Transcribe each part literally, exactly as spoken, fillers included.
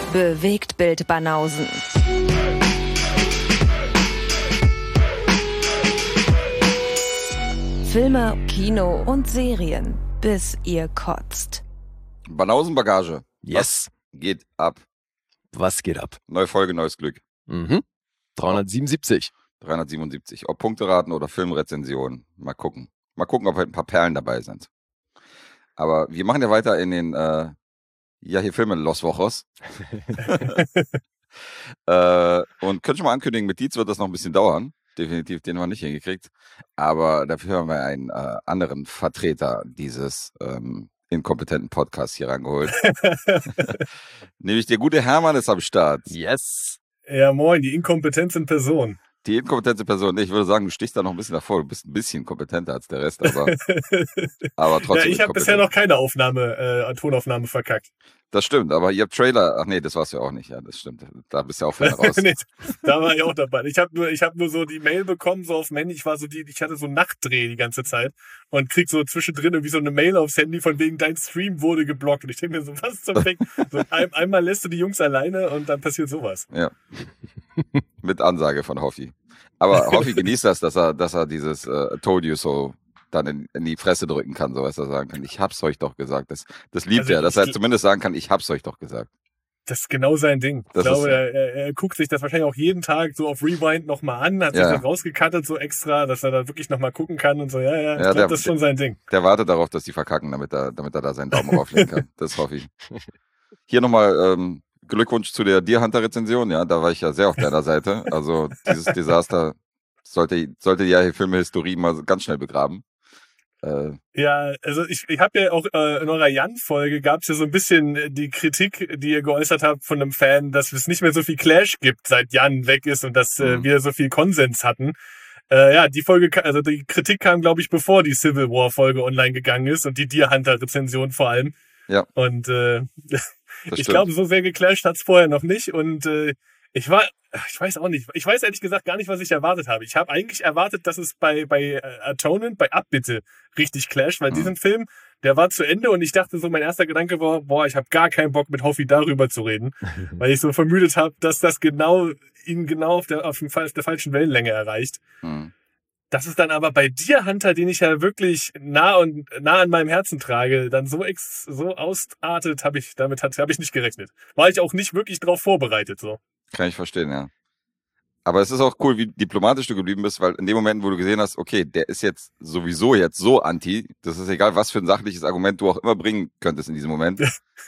Bewegtbild Banausen. Filme, Kino und Serien, bis ihr kotzt. Banausenbagage. Yes. Was geht ab? Was geht ab? Neue Folge, neues Glück. Mhm. dreihundertsiebenundsiebzig. dreihundertsiebenundsiebzig. Ob Punkteraten oder Filmrezensionen. Mal gucken. Mal gucken, ob halt ein paar Perlen dabei sind. Aber wir machen ja weiter in den, äh, ja, hier Filme Los Wochos. äh, und können schon mal ankündigen, mit Dietz wird das noch ein bisschen dauern. Definitiv, den haben wir nicht hingekriegt. Aber dafür haben wir einen äh, anderen Vertreter dieses ähm, inkompetenten Podcasts hier rangeholt. Nämlich der gute Hermann ist am Start. Yes. Ja, moin, die Inkompetenz in Person. Die inkompetente Person, ich würde sagen, du stichst da noch ein bisschen davor. Du bist ein bisschen kompetenter als der Rest, aber, aber trotzdem. Ja, ich habe bisher noch keine Aufnahme, äh, Tonaufnahme verkackt. Das stimmt, aber ihr habt Trailer, ach nee, das war's ja auch nicht, ja, das stimmt. Da bist du ja auch vorher raus. Nee, da war ich auch dabei. Ich habe nur, ich habe nur so die Mail bekommen, so auf dem Handy. Ich war so die, ich hatte so Nachtdreh die ganze Zeit und krieg so zwischendrin irgendwie so eine Mail aufs Handy von wegen, dein Stream wurde geblockt. Und ich denke mir so, was zum Fick? So ein, einmal lässt du die Jungs alleine und dann passiert sowas. Ja. Mit Ansage von Hoffi. Aber Hoffi genießt das, dass er, dass er dieses äh, Told you so dann in, in die Fresse drücken kann, so was er sagen kann. Ich hab's euch doch gesagt. Das, das liebt Also er, dass ich- er zumindest sagen kann, ich hab's euch doch gesagt. Das ist genau sein Ding. Das ich glaube, ist, ja. er, er, er guckt sich das wahrscheinlich auch jeden Tag so auf Rewind nochmal an, hat sich Ja. das rausgekattet so extra, dass er da wirklich nochmal gucken kann und so. Ja, ja, ich Ja, glaube, der- das ist schon sein Ding. Der wartet darauf, dass die verkacken, damit er, damit er da seinen Daumen rauflegen kann. Das hoffe ich. Hier nochmal ähm, Glückwunsch zu der Deer Hunter Rezension. Ja, da war ich ja sehr auf deiner Seite. Also dieses Desaster sollte, sollte ja die Filmhistorie mal so ganz schnell begraben. Äh, Ja, also ich, ich habe ja auch äh, in eurer Jan-Folge gab es ja so ein bisschen äh, die Kritik, die ihr geäußert habt von einem Fan, dass es nicht mehr so viel Clash gibt, seit Jan weg ist und dass äh, Mhm. wir so viel Konsens hatten. Äh, ja, die Folge, ka- also die Kritik kam, glaube ich, bevor die Civil War Folge online gegangen ist und die Deer Hunter Rezension vor allem. Ja. Und äh, das ich stimmt. glaube, so sehr geclasht hat's vorher noch nicht. Und äh, ich war, ich weiß auch nicht, ich weiß ehrlich gesagt gar nicht, was ich erwartet habe. Ich habe eigentlich erwartet, dass es bei bei äh, Atonement, bei Abbitte richtig clasht, weil Mhm. diesen Film, der war zu Ende und ich dachte so, mein erster Gedanke war, boah, ich habe gar keinen Bock mit Hoffi darüber zu reden, weil ich so vermutet habe, dass das genau ihn genau auf der auf, dem, Fall- auf der falschen Wellenlänge erreicht. Mhm. Das ist dann aber bei dir, Hunter, den ich ja wirklich nah und nah an meinem Herzen trage, dann so ex, so ausartet, habe ich damit hat habe ich nicht gerechnet. War ich auch nicht wirklich drauf vorbereitet so. Kann ich verstehen, ja. Aber es ist auch cool, wie diplomatisch du geblieben bist, weil in dem Moment, wo du gesehen hast, okay, der ist jetzt sowieso jetzt so anti, das ist egal, was für ein sachliches Argument du auch immer bringen könntest in diesem Moment,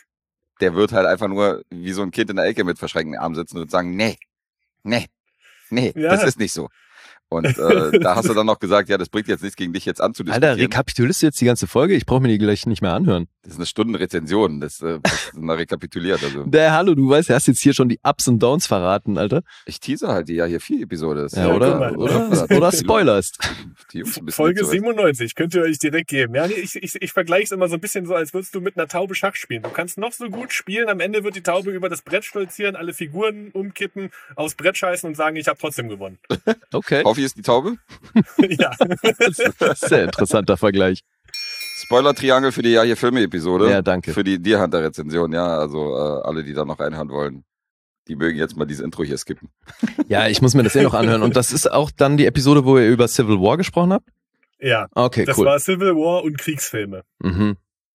der wird halt einfach nur wie so ein Kind in der Ecke mit verschränkten Armen sitzen und sagen, nee, nee, nee, Ja. das ist nicht so. Und äh, da hast du dann noch gesagt, ja, das bringt jetzt nichts gegen dich jetzt anzudiskutieren. Alter, rekapitulierst du jetzt die ganze Folge? Ich brauche mir die gleich nicht mehr anhören. Das ist eine Stundenrezension, das äh, ist mal rekapituliert. Also Der, hallo, du weißt, du hast jetzt hier schon die Ups und Downs verraten, Alter. ich teaser halt die ja hier vier Episode. Das ist Ja, Ja, oder, guck mal. oder, oder spoilerst. Die Jungs ein bisschen Folge mitzureißen. siebenundneunzig könnt ihr euch direkt geben. Ja, nee, ich, ich, ich vergleiche es immer so ein bisschen so, als würdest du mit einer Taube Schach spielen. Du kannst noch so gut spielen, am Ende wird die Taube über das Brett stolzieren, alle Figuren umkippen, aufs Brett scheißen und sagen, ich habe trotzdem gewonnen. Okay. Hoffi ist die Taube. Ja. Sehr interessanter Vergleich. Spoiler-Triangel für die Ja hier Filme-Episode. Ja, danke. Für die Deer Hunter-Rezension, ja. Also äh, alle, die da noch reinhören wollen, die mögen jetzt mal dieses Intro hier skippen. Ja, ich muss mir das eh noch anhören. Und das ist auch dann die Episode, wo ihr über Civil War gesprochen habt? Ja, Okay, das cool. war Civil War und Kriegsfilme. Mhm.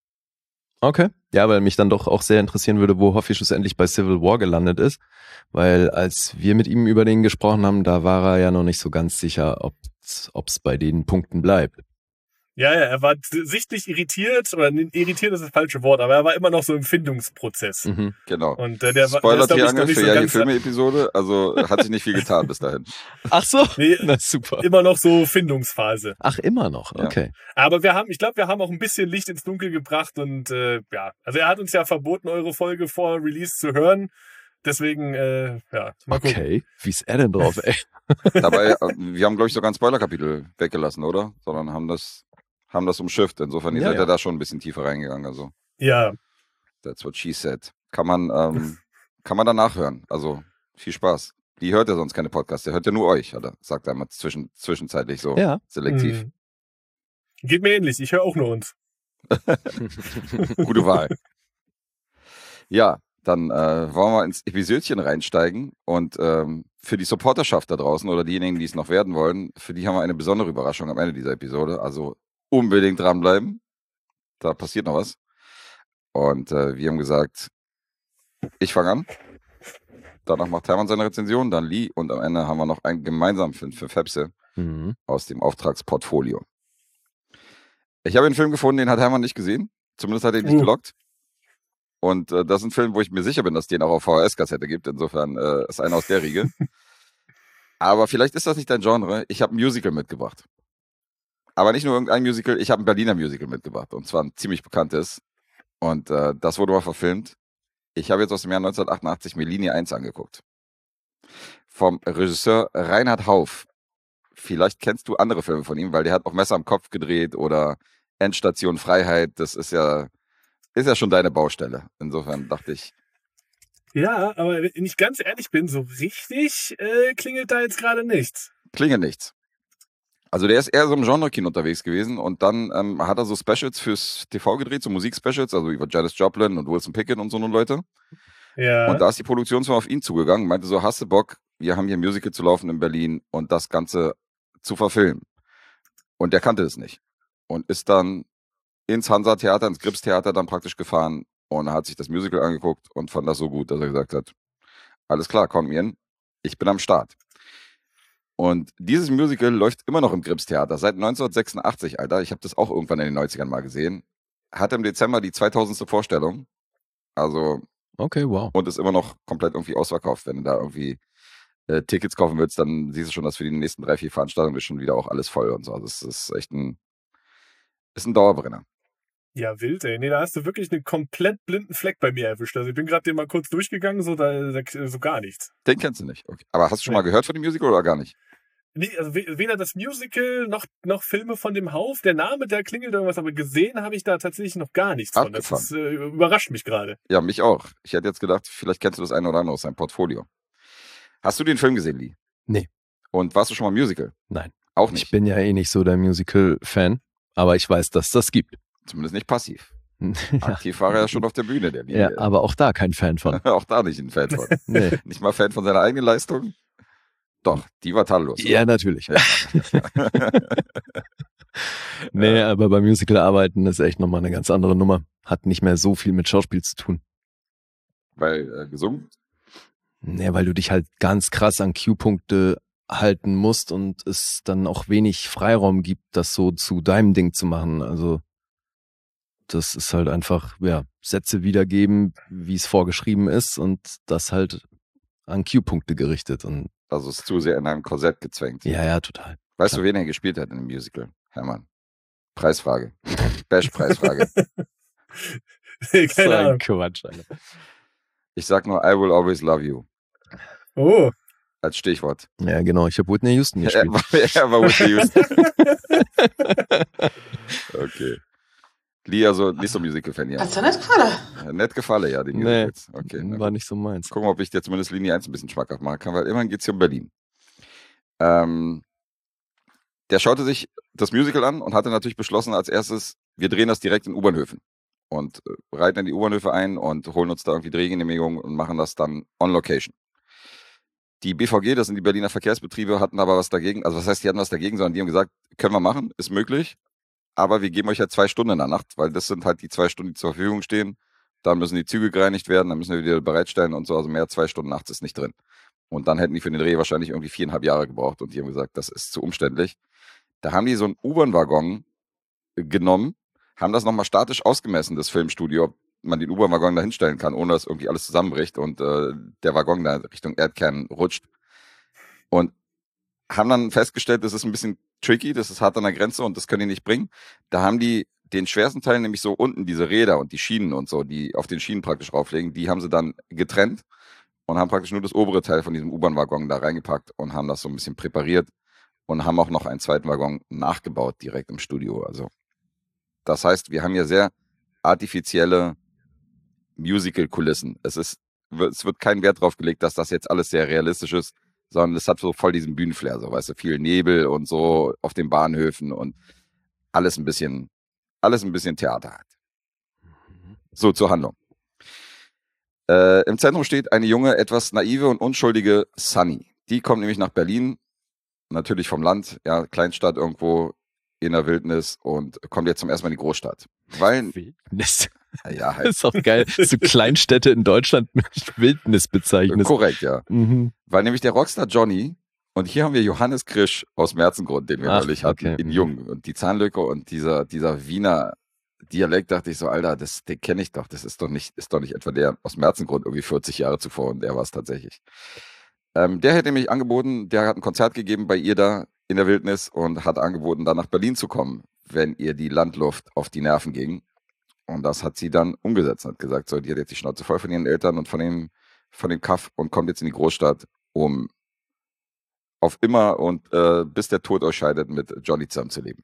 Okay. Ja, weil mich dann doch auch sehr interessieren würde, wo Hoffi schlussendlich bei Civil War gelandet ist. Weil als wir mit ihm über den gesprochen haben, da war er ja noch nicht so ganz sicher, ob es bei den Punkten bleibt. Ja, ja, er war sichtlich irritiert, oder nee, irritiert ist das falsche Wort, aber er war immer noch so im Findungsprozess. Mhm. Genau. Und äh, der war der ist, glaub ich, noch Spoiler-Triangel nicht für so Ja hier ganz Filme-Episode. Also hat sich nicht viel getan bis dahin. Ach so. Nee, Na super. immer noch so Findungsphase. Ach, immer noch. Ja. Okay. Aber wir haben, ich glaube, wir haben auch ein bisschen Licht ins Dunkel gebracht und äh, ja, also er hat uns ja verboten, eure Folge vor Release zu hören. Deswegen, äh, ja, mal gucken. Okay. Wie ist er denn drauf, ey? Dabei, äh, wir haben, glaube ich, sogar ein Spoiler-Kapitel weggelassen, oder? Sondern haben das, haben das umschifft. Insofern, ihr Ja, seid ja. ja. da schon ein bisschen tiefer reingegangen. Also, Ja, that's what she said. Kann man, ähm, kann man danach hören. Also, viel Spaß. Die hört ja sonst keine Podcasts, der hört ja nur euch, oder? Sagt er mal zwischen, zwischenzeitlich so Ja. selektiv. hm. Geht mir ähnlich, ich höre auch nur uns. Gute Wahl. Ja, Dann äh, wollen wir ins Episödchen reinsteigen und ähm, für die Supporterschaft da draußen oder diejenigen, die es noch werden wollen, für die haben wir eine besondere Überraschung am Ende dieser Episode. Also unbedingt dranbleiben. Da passiert noch was. Und äh, wir haben gesagt, ich fange an. Danach macht Hermann seine Rezension, dann Lee und am Ende haben wir noch einen gemeinsamen Film für Fepse Mhm. aus dem Auftragsportfolio. Ich habe einen Film gefunden, den hat Hermann nicht gesehen. Zumindest hat er ihn nicht Uh. gelockt. Und äh, das ist ein Film, wo ich mir sicher bin, dass es den auch auf V H S-Kassette gibt. Insofern äh, ist einer aus der Riege. Aber vielleicht ist das nicht dein Genre. Ich habe ein Musical mitgebracht. Aber nicht nur irgendein Musical, ich habe ein Berliner Musical mitgebracht. Und zwar ein ziemlich bekanntes. Und äh, das wurde mal verfilmt. Ich habe jetzt aus dem Jahr neunzehnhundertachtundachtzig mir Linie eins angeguckt. Vom Regisseur Reinhard Hauff. Vielleicht kennst du andere Filme von ihm, weil der hat auch Messer am Kopf gedreht oder Endstation Freiheit. Das ist ja, ist ja schon deine Baustelle. Insofern dachte ich, Ja, aber wenn ich ganz ehrlich bin, so richtig äh, klingelt da jetzt gerade nichts. klingelt nichts. Also der ist eher so im Genre-Kino unterwegs gewesen und dann ähm, hat er so Specials fürs T V gedreht, so Musikspecials, also über Janis Joplin und Wilson Pickett und so eine Leute. Ja. Und da ist die Produktionsfirma auf ihn zugegangen, meinte so, hast du Bock, wir haben hier ein Musical zu laufen in Berlin und das Ganze zu verfilmen. Und der kannte es nicht. Und ist dann ins Hansa-Theater, ins Grips-Theater dann praktisch gefahren und hat sich das Musical angeguckt und fand das so gut, dass er gesagt hat, alles klar, komm Ian, ich bin am Start. Und dieses Musical läuft immer noch im Grips-Theater, seit neunzehnhundertsechsundachtzig, Alter. Ich habe das auch irgendwann in den neunzigern mal gesehen. Hatte im Dezember die zweitausendste Vorstellung. Also, Okay, wow. und ist immer noch komplett irgendwie ausverkauft. Wenn du da irgendwie äh, Tickets kaufen willst, dann siehst du schon, dass für die nächsten drei, vier Veranstaltungen ist schon wieder auch alles voll und so. Also, es ist echt ein, ist ein Dauerbrenner. Ja, wild, ey. Nee, da hast du wirklich einen komplett blinden Fleck bei mir erwischt. Also ich bin gerade den mal kurz durchgegangen, so, da, da so gar nichts. Den kennst du nicht. Okay. Aber hast du schon Nee. mal gehört von dem Musical oder gar nicht? Nee, also we- weder das Musical noch, noch Filme von dem Hauf. Der Name, der klingelt irgendwas, aber gesehen habe ich da tatsächlich noch gar nichts von. Das ist, äh, überrascht mich gerade. Ja, mich auch. Ich hätte jetzt gedacht, vielleicht kennst du das eine oder andere aus seinem Portfolio. Hast du den Film gesehen, Lee? Nee. Und warst du schon mal im Musical? Nein. Auch Ich nicht. bin ja eh nicht so der Musical-Fan, aber ich weiß, dass das gibt. Zumindest nicht passiv. ja, Aktiv war er ja schon auf der Bühne, der Lee. ja, aber auch da kein Fan von. Auch da nicht ein Fan von. Nee. Nicht mal Fan von seiner eigenen Leistung? Doch, die war tadellos. Ja, natürlich. Ja. Nee, aber beim Musical arbeiten ist echt nochmal eine ganz andere Nummer. Hat nicht mehr so viel mit Schauspiel zu tun. Weil äh, gesungen? Nee, weil du dich halt ganz krass an Q-Punkte halten musst und es dann auch wenig Freiraum gibt, das so zu deinem Ding zu machen. Also das ist halt einfach, ja, Sätze wiedergeben, wie es vorgeschrieben ist und das halt an Q-Punkte gerichtet. Und Also ist zu sehr in einem Korsett gezwängt. ja, ja, total. Weißt klar. du, wen er gespielt hat in dem Musical? Hermann. Preisfrage. Bash-Preisfrage. Keine Ahnung. Quatsch, Alter. Ich sag nur, I will always love you. Oh. Als Stichwort. Ja, genau. Ich habe Whitney Houston Er gespielt. war, er war Whitney Houston. Okay. Lee, also nicht so Musical-Fan, ja. Hat's dir nicht gefallen? Nett gefallen, ja, die Nee, Musicals. Okay. na war gut. nicht so meins. Gucken wir, ob ich dir zumindest Linie eins ein bisschen schmackhaft machen kann, weil immerhin geht es hier um Berlin. Ähm, der schaute sich das Musical an und hatte natürlich beschlossen als erstes, wir drehen das direkt in U-Bahnhöfen und äh, reiten in die U-Bahnhöfe ein und holen uns da irgendwie Drehgenehmigungen und machen das dann on location. Die B V G, das sind die Berliner Verkehrsbetriebe, hatten aber was dagegen, also was heißt, die hatten was dagegen, sondern die haben gesagt, können wir machen, ist möglich, aber wir geben euch ja zwei Stunden in der Nacht, weil das sind halt die zwei Stunden, die zur Verfügung stehen. Dann müssen die Züge gereinigt werden, dann müssen wir wieder bereitstellen und so, also mehr als zwei Stunden nachts ist nicht drin. Und dann hätten die für den Dreh wahrscheinlich irgendwie viereinhalb Jahre gebraucht und die haben gesagt, das ist zu umständlich. Da haben die so einen U-Bahn-Waggon genommen, haben das nochmal statisch ausgemessen, das Filmstudio, ob man den U-Bahn-Waggon da hinstellen kann, ohne dass irgendwie alles zusammenbricht und äh, der Waggon da Richtung Erdkern rutscht. Und haben dann festgestellt, das ist ein bisschen tricky, das ist hart an der Grenze und das können die nicht bringen. Da haben die den schwersten Teil, nämlich so unten diese Räder und die Schienen und so, die auf den Schienen praktisch rauflegen, die haben sie dann getrennt und haben praktisch nur das obere Teil von diesem U-Bahn-Waggon da reingepackt und haben das so ein bisschen präpariert und haben auch noch einen zweiten Waggon nachgebaut direkt im Studio. Also das heißt, wir haben hier sehr artifizielle Musical-Kulissen. Es ist, es wird kein Wert drauf gelegt, dass das jetzt alles sehr realistisch ist, sondern es hat so voll diesen Bühnenflair, so, weißt du, viel Nebel und so auf den Bahnhöfen und alles ein bisschen, alles ein bisschen Theater hat. So zur Handlung. Äh, Im Zentrum steht eine junge, etwas naive und unschuldige Sunny. Die kommt nämlich nach Berlin, natürlich vom Land, ja, Kleinstadt irgendwo in der Wildnis und kommt jetzt zum ersten Mal in die Großstadt. Weil, Wildnis. ja, Das halt, ist auch geil, dass du Kleinstädte in Deutschland mit Wildnis bezeichnest. korrekt, ja. Mhm. Weil nämlich der Rockstar Johnny, und hier haben wir Johannes Krisch aus Merzengrund, den wir Ach, neulich hatten, okay. in Jung. Und die Zahnlücke und dieser, dieser Wiener Dialekt, dachte ich so, Alter, das, den kenne ich doch. Das ist doch nicht, ist doch nicht etwa der aus Merzengrund irgendwie vierzig Jahre zuvor, und der war es tatsächlich. Ähm, der hätte nämlich angeboten, der hat ein Konzert gegeben bei ihr da in der Wildnis und hat angeboten, da nach Berlin zu kommen, wenn ihr die Landluft auf die Nerven ging. Und das hat sie dann umgesetzt und hat gesagt, so, die hat jetzt die Schnauze voll von ihren Eltern und von dem, von dem Kaff und kommt jetzt in die Großstadt, um auf immer und äh, bis der Tod euch scheidet, mit Johnny zusammenzuleben.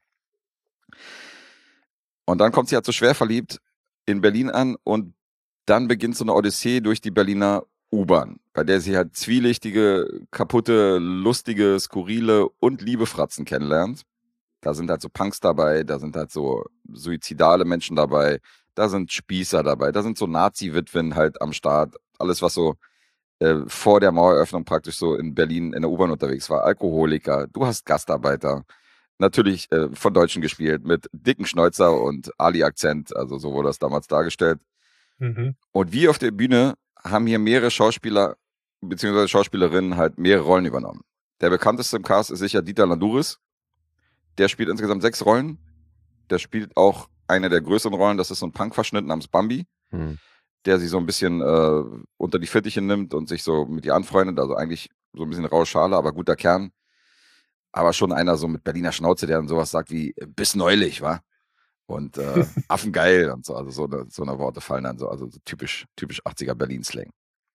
Und dann kommt sie halt so schwer verliebt in Berlin an und dann beginnt so eine Odyssee durch die Berliner U-Bahn, bei der sie halt zwielichtige, kaputte, lustige, skurrile und liebe Fratzen kennenlernt. Da sind halt so Punks dabei, da sind halt so suizidale Menschen dabei, da sind Spießer dabei, da sind so Nazi-Witwen halt am Start. Alles, was so äh, vor der Maueröffnung praktisch so in Berlin in der U-Bahn unterwegs war. Alkoholiker, du hast Gastarbeiter. Natürlich äh, von Deutschen gespielt, mit dicken Schnäuzer und Ali-Akzent, also so wurde das damals dargestellt. Mhm. Und wir auf der Bühne haben hier mehrere Schauspieler bzw. Schauspielerinnen halt mehrere Rollen übernommen. Der bekannteste im Cast ist sicher Dieter Landouris. Der spielt insgesamt sechs Rollen. Der spielt auch eine der größeren Rollen, das ist so ein Punk-Verschnitt namens Bambi, Hm. der sie so ein bisschen äh, unter die Fittiche nimmt und sich so mit ihr anfreundet. Also eigentlich so ein bisschen raue Schale, aber guter Kern. Aber schon einer so mit Berliner Schnauze, der dann sowas sagt wie bis neulich, wa? Und äh, Affengeil und so. Also so eine, so eine Worte fallen dann so. Also so typisch, typisch achtziger Berlin-Slang.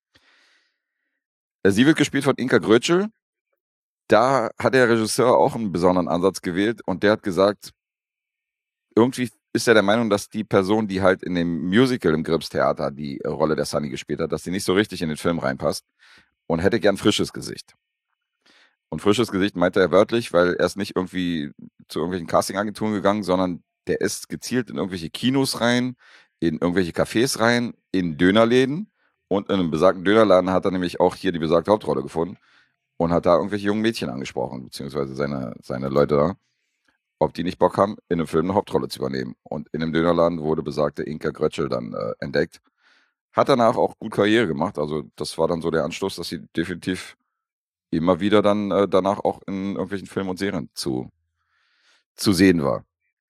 Äh, Sie wird gespielt von Inka Grötschel. Da hat der Regisseur auch einen besonderen Ansatz gewählt und der hat gesagt, irgendwie ist er der Meinung, dass die Person, die halt in dem Musical im Gripstheater die Rolle der Sunny gespielt hat, dass die nicht so richtig in den Film reinpasst und hätte gern frisches Gesicht. Und frisches Gesicht meinte er wörtlich, weil er ist nicht irgendwie zu irgendwelchen Castingagenturen gegangen, sondern der ist gezielt in irgendwelche Kinos rein, in irgendwelche Cafés rein, in Dönerläden und in einem besagten Dönerladen hat er nämlich auch hier die besagte Hauptrolle gefunden und hat da irgendwelche jungen Mädchen angesprochen, beziehungsweise seine, seine Leute da, ob die nicht Bock haben, in einem Film eine Hauptrolle zu übernehmen. Und in dem Dönerladen wurde besagte Inka Grötschel dann äh, entdeckt. Hat danach auch gut Karriere gemacht, also das war dann so der Anstoß, dass sie definitiv immer wieder dann äh, danach auch in irgendwelchen Filmen und Serien zu, zu sehen war.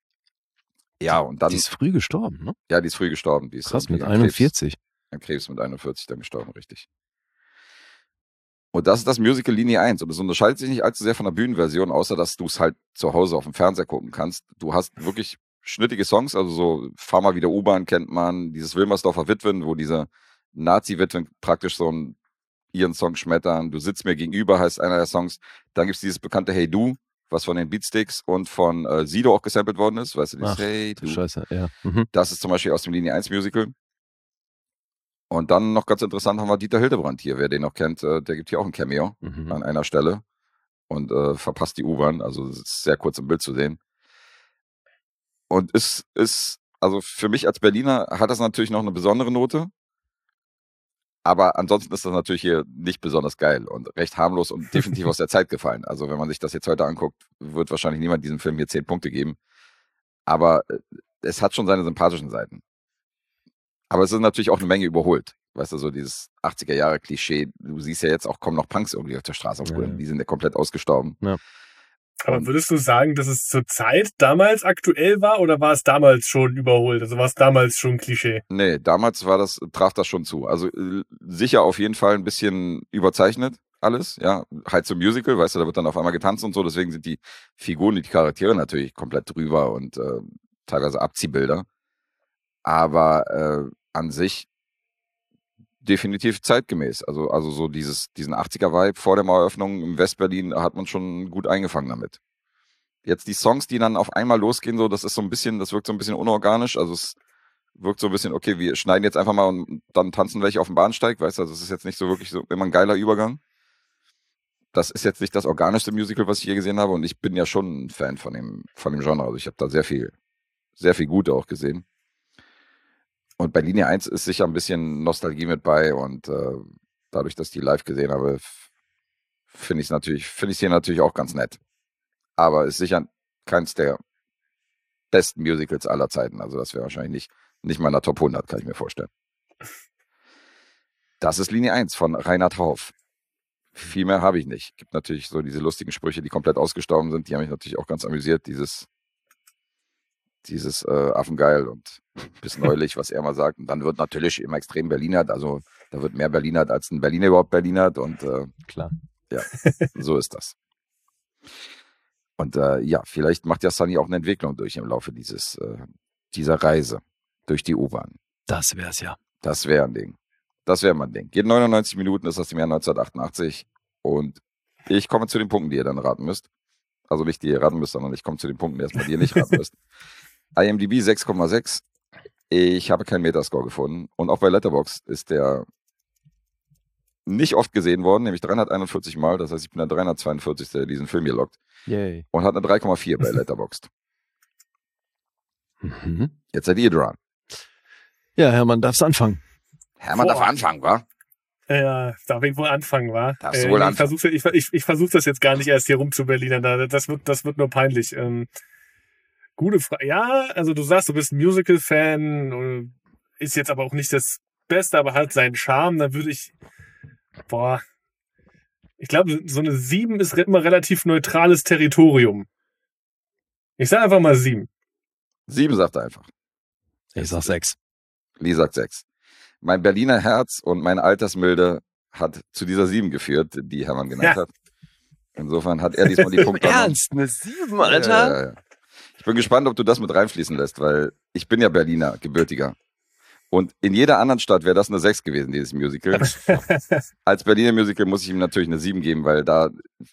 Ja, und dann, Die ist früh gestorben, ne? ja, die ist früh gestorben. Die ist Krass, mit irgendwie an Krebs, einundvierzig. an Krebs mit einundvierzig dann gestorben, richtig. Und das ist das Musical Linie eins. Und es unterscheidet sich nicht allzu sehr von der Bühnenversion, außer dass du es halt zu Hause auf dem Fernseher gucken kannst. Du hast wirklich schnittige Songs, also so Fahr mal wieder U-Bahn kennt man, dieses Wilmersdorfer Witwen, wo diese Nazi-Witwen praktisch so einen, ihren Song schmettern. Du sitzt mir gegenüber, heißt einer der Songs. Dann gibt es dieses bekannte Hey Du, was von den Beatsticks und von äh, Sido auch gesampelt worden ist. Weißt du, dieses Ach, Hey du Du. Scheiße, ja. Mhm. Das ist zum Beispiel aus dem Linie eins Musical. Und dann noch ganz interessant haben wir Dieter Hildebrand hier. Wer den noch kennt, äh, der gibt hier auch ein Cameo Mhm. an einer Stelle und äh, verpasst die U-Bahn. Also es ist sehr kurz im Bild zu sehen. Und ist, ist, also für mich als Berliner hat das natürlich noch eine besondere Note. Aber ansonsten ist das natürlich hier nicht besonders geil und recht harmlos und definitiv aus der Zeit gefallen. Also wenn man sich das jetzt heute anguckt, wird wahrscheinlich niemand diesem Film hier zehn Punkte geben. Aber äh, es hat schon seine sympathischen Seiten. Aber es ist natürlich auch eine Menge überholt. Weißt du, so dieses achtziger-Jahre-Klischee. Du siehst ja jetzt auch, kommen noch Punks irgendwie auf der Straße auf. Ja, ja. Die sind ja komplett ausgestorben. Aber Und- würdest du sagen, dass es zur Zeit damals aktuell war oder war es damals schon überholt? Also war es damals schon Klischee? Nee, damals war das, traf das schon zu. Also äh, sicher auf jeden Fall ein bisschen überzeichnet alles, ja. Halt so Musical, weißt du, da wird dann auf einmal getanzt und so, deswegen sind die Figuren, die Charaktere natürlich komplett drüber und äh, teilweise Abziehbilder. Aber äh, an sich definitiv zeitgemäß. Also, also so dieses, diesen achtziger-Vibe vor der Maueröffnung im Westberlin hat man schon gut eingefangen damit. Jetzt die Songs, die dann auf einmal losgehen, so, das ist so ein bisschen, das wirkt so ein bisschen unorganisch. Also es wirkt so ein bisschen, okay, wir schneiden jetzt einfach mal und dann tanzen welche auf dem Bahnsteig, weißt du, also es ist jetzt nicht so wirklich so immer ein geiler Übergang. Das ist jetzt nicht das organischste Musical, was ich je gesehen habe und ich bin ja schon ein Fan von dem, von dem Genre. Also ich habe da sehr viel, sehr viel Gute auch gesehen. Und bei Linie eins ist sicher ein bisschen Nostalgie mit bei und äh, dadurch, dass ich die live gesehen habe, finde ich es natürlich, finde ich hier natürlich auch ganz nett. Aber ist sicher keins der besten Musicals aller Zeiten. Also das wäre wahrscheinlich nicht, nicht mal in der Top hundert, kann ich mir vorstellen. Das ist Linie eins von Reinhard Hauf. Viel mehr habe ich nicht. Gibt natürlich so diese lustigen Sprüche, die komplett ausgestorben sind. Die haben mich natürlich auch ganz amüsiert. Dieses, dieses äh, Affengeil und bis neulich, was er mal sagt. Und dann wird natürlich immer extrem Berlinert. Also da wird mehr Berlinert als ein Berliner überhaupt Berlinert. Und äh, Klar. Ja, so ist das. Und äh, ja, vielleicht macht ja Sunny auch eine Entwicklung durch im Laufe dieses, äh, dieser Reise durch die U-Bahn. Das wär's ja. Das wäre ein Ding. Das wäre mein Ding. Geht neunundneunzig Minuten, ist aus dem Jahr neunzehnhundertachtundachtzig. Und ich komme zu den Punkten, die ihr dann raten müsst. Also nicht, die ihr raten müsst, sondern ich komme zu den Punkten erstmal, die ihr nicht raten müsst. IMDb sechs Komma sechs. Ich habe keinen Metascore gefunden. Und auch bei Letterboxd ist der nicht oft gesehen worden, nämlich dreihunderteinundvierzig Mal. Das heißt, ich bin der dreihundertzweiundvierzig. der diesen Film hier lockt. Yay. Und hat eine drei Komma vier bei Letterboxd. Mhm. Jetzt seid ihr dran. Ja, Hermann, darfst anfangen. Hermann Boah. darf anfangen, wa? Ja, darf ich wohl anfangen, wa? Darfst du Äh, wohl ich anfangen. versuche ich, ich, ich versuch das jetzt gar nicht erst hier rum zu Berlinern. da- Das wird, das wird nur peinlich. Ähm, gute Frage. Ja, also du sagst, du bist ein Musical-Fan, äh, ist jetzt aber auch nicht das Beste, aber hat seinen Charme. Dann würde ich, boah, ich glaube, so eine sieben ist re- immer relativ neutrales Territorium. Ich sage einfach mal sieben. Sieben sagt er einfach. Ich sag sechs. Lee sagt sechs. Mein Berliner Herz und meine Altersmilde hat zu dieser sieben geführt, die Hermann genannt Ja. hat. Insofern hat er diesmal die Punkte. Ernst? Eine sieben, Ja, Alter? ja, ja, ja. Ich bin gespannt, ob du das mit reinfließen lässt, weil ich bin ja Berliner, gebürtiger. Und in jeder anderen Stadt wäre das eine sechs gewesen, dieses Musical. Als Berliner Musical muss ich ihm natürlich eine sieben geben, weil da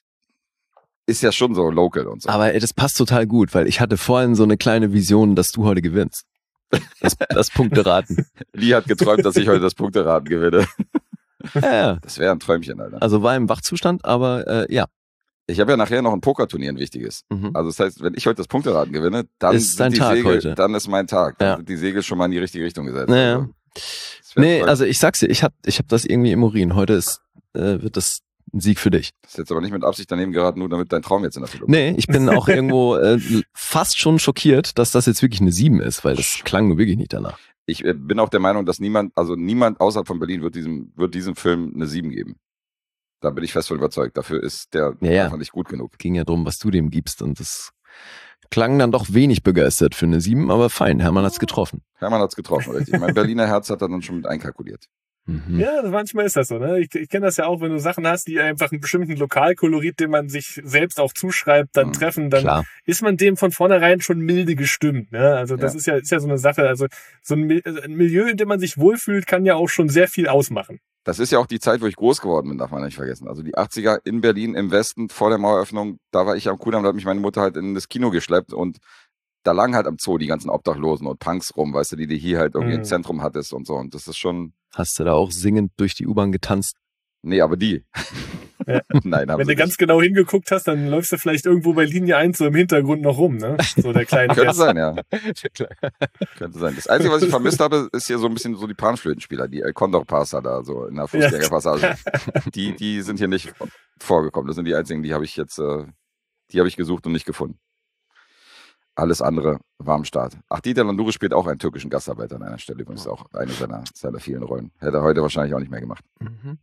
ist ja schon so local und so. Aber ey, das passt total gut, weil ich hatte vorhin so eine kleine Vision, dass du heute gewinnst. Das, das Punkteraten. Lee hat geträumt, dass ich heute das Punkteraten gewinne. Ja, ja. Das wäre ein Träumchen, Alter. Also war im Wachzustand, aber äh, ja. Ich habe ja nachher noch ein Pokerturnier, ein wichtiges. Mhm. Also das heißt, wenn ich heute das Punkteraten gewinne, dann Ist sind dein die Tag Segel, heute. dann ist mein Tag. Dann Ja. sind die Segel schon mal in die richtige Richtung gesetzt. Naja. Also, das wär Nee, toll. also ich sag's dir, ich hab, ich hab das irgendwie im Urin. Heute ist, äh, wird das ein Sieg für dich. Das ist jetzt aber nicht mit Absicht daneben geraten, nur damit dein Traum jetzt in Erfüllung Nee, ich bin auch irgendwo äh, fast schon schockiert, dass das jetzt wirklich eine sieben ist, weil das klang nur wirklich nicht danach. Ich äh, bin auch der Meinung, dass niemand, also niemand außerhalb von Berlin wird diesem, wird diesem Film eine sieben geben. Da bin ich fest von überzeugt. Dafür ist der Ja, ja. einfach nicht gut genug. Ging ja drum, was du dem gibst und das klang dann doch wenig begeistert für eine sieben, aber fein, Hermann hat's getroffen. Hermann hat's getroffen, richtig. Mein Berliner Herz hat er dann schon mit einkalkuliert. Mhm. Ja, manchmal ist das so, ne? Ich, ich kenne das ja auch, wenn du Sachen hast, die einfach einen bestimmten Lokalkolorit, den man sich selbst auch zuschreibt, dann Mhm. treffen, dann Klar. ist man dem von vornherein schon milde gestimmt, ne? Also das Ja. ist ja, ist ja so eine Sache, also so ein, Mil- also ein Milieu, in dem man sich wohlfühlt, kann ja auch schon sehr viel ausmachen. Das ist ja auch die Zeit, wo ich groß geworden bin, darf man nicht vergessen. Also die achtziger in Berlin, im Westen, vor der Maueröffnung, da war ich am Kudamm, da hat mich meine Mutter halt in das Kino geschleppt und da lagen halt am Zoo die ganzen Obdachlosen und Punks rum, weißt du, die du hier halt irgendwie Mhm. im Zentrum hattest und so. Und das ist schon, Hast du da auch singend durch die U-Bahn getanzt? nee, aber die. Ja. Nein, haben Wenn sie du ganz nicht. genau hingeguckt hast, dann läufst du vielleicht irgendwo bei Linie eins so im Hintergrund noch rum, ne? So der kleine Könnte Gast. sein, ja. Könnte sein. Das Einzige, was ich vermisst habe, ist hier so ein bisschen so die Panflötenspieler, die El Condor Passer da, so in der Fußgängerpassage. Die, die sind hier nicht vorgekommen. Das sind die einzigen, die habe ich jetzt, äh, die habe ich gesucht und nicht gefunden. Alles andere war am Start. Ach, Dieter Landure spielt auch einen türkischen Gastarbeiter an einer Stelle. Übrigens auch eine seiner, seiner vielen Rollen. Hätte er heute wahrscheinlich auch nicht mehr gemacht. Mhm.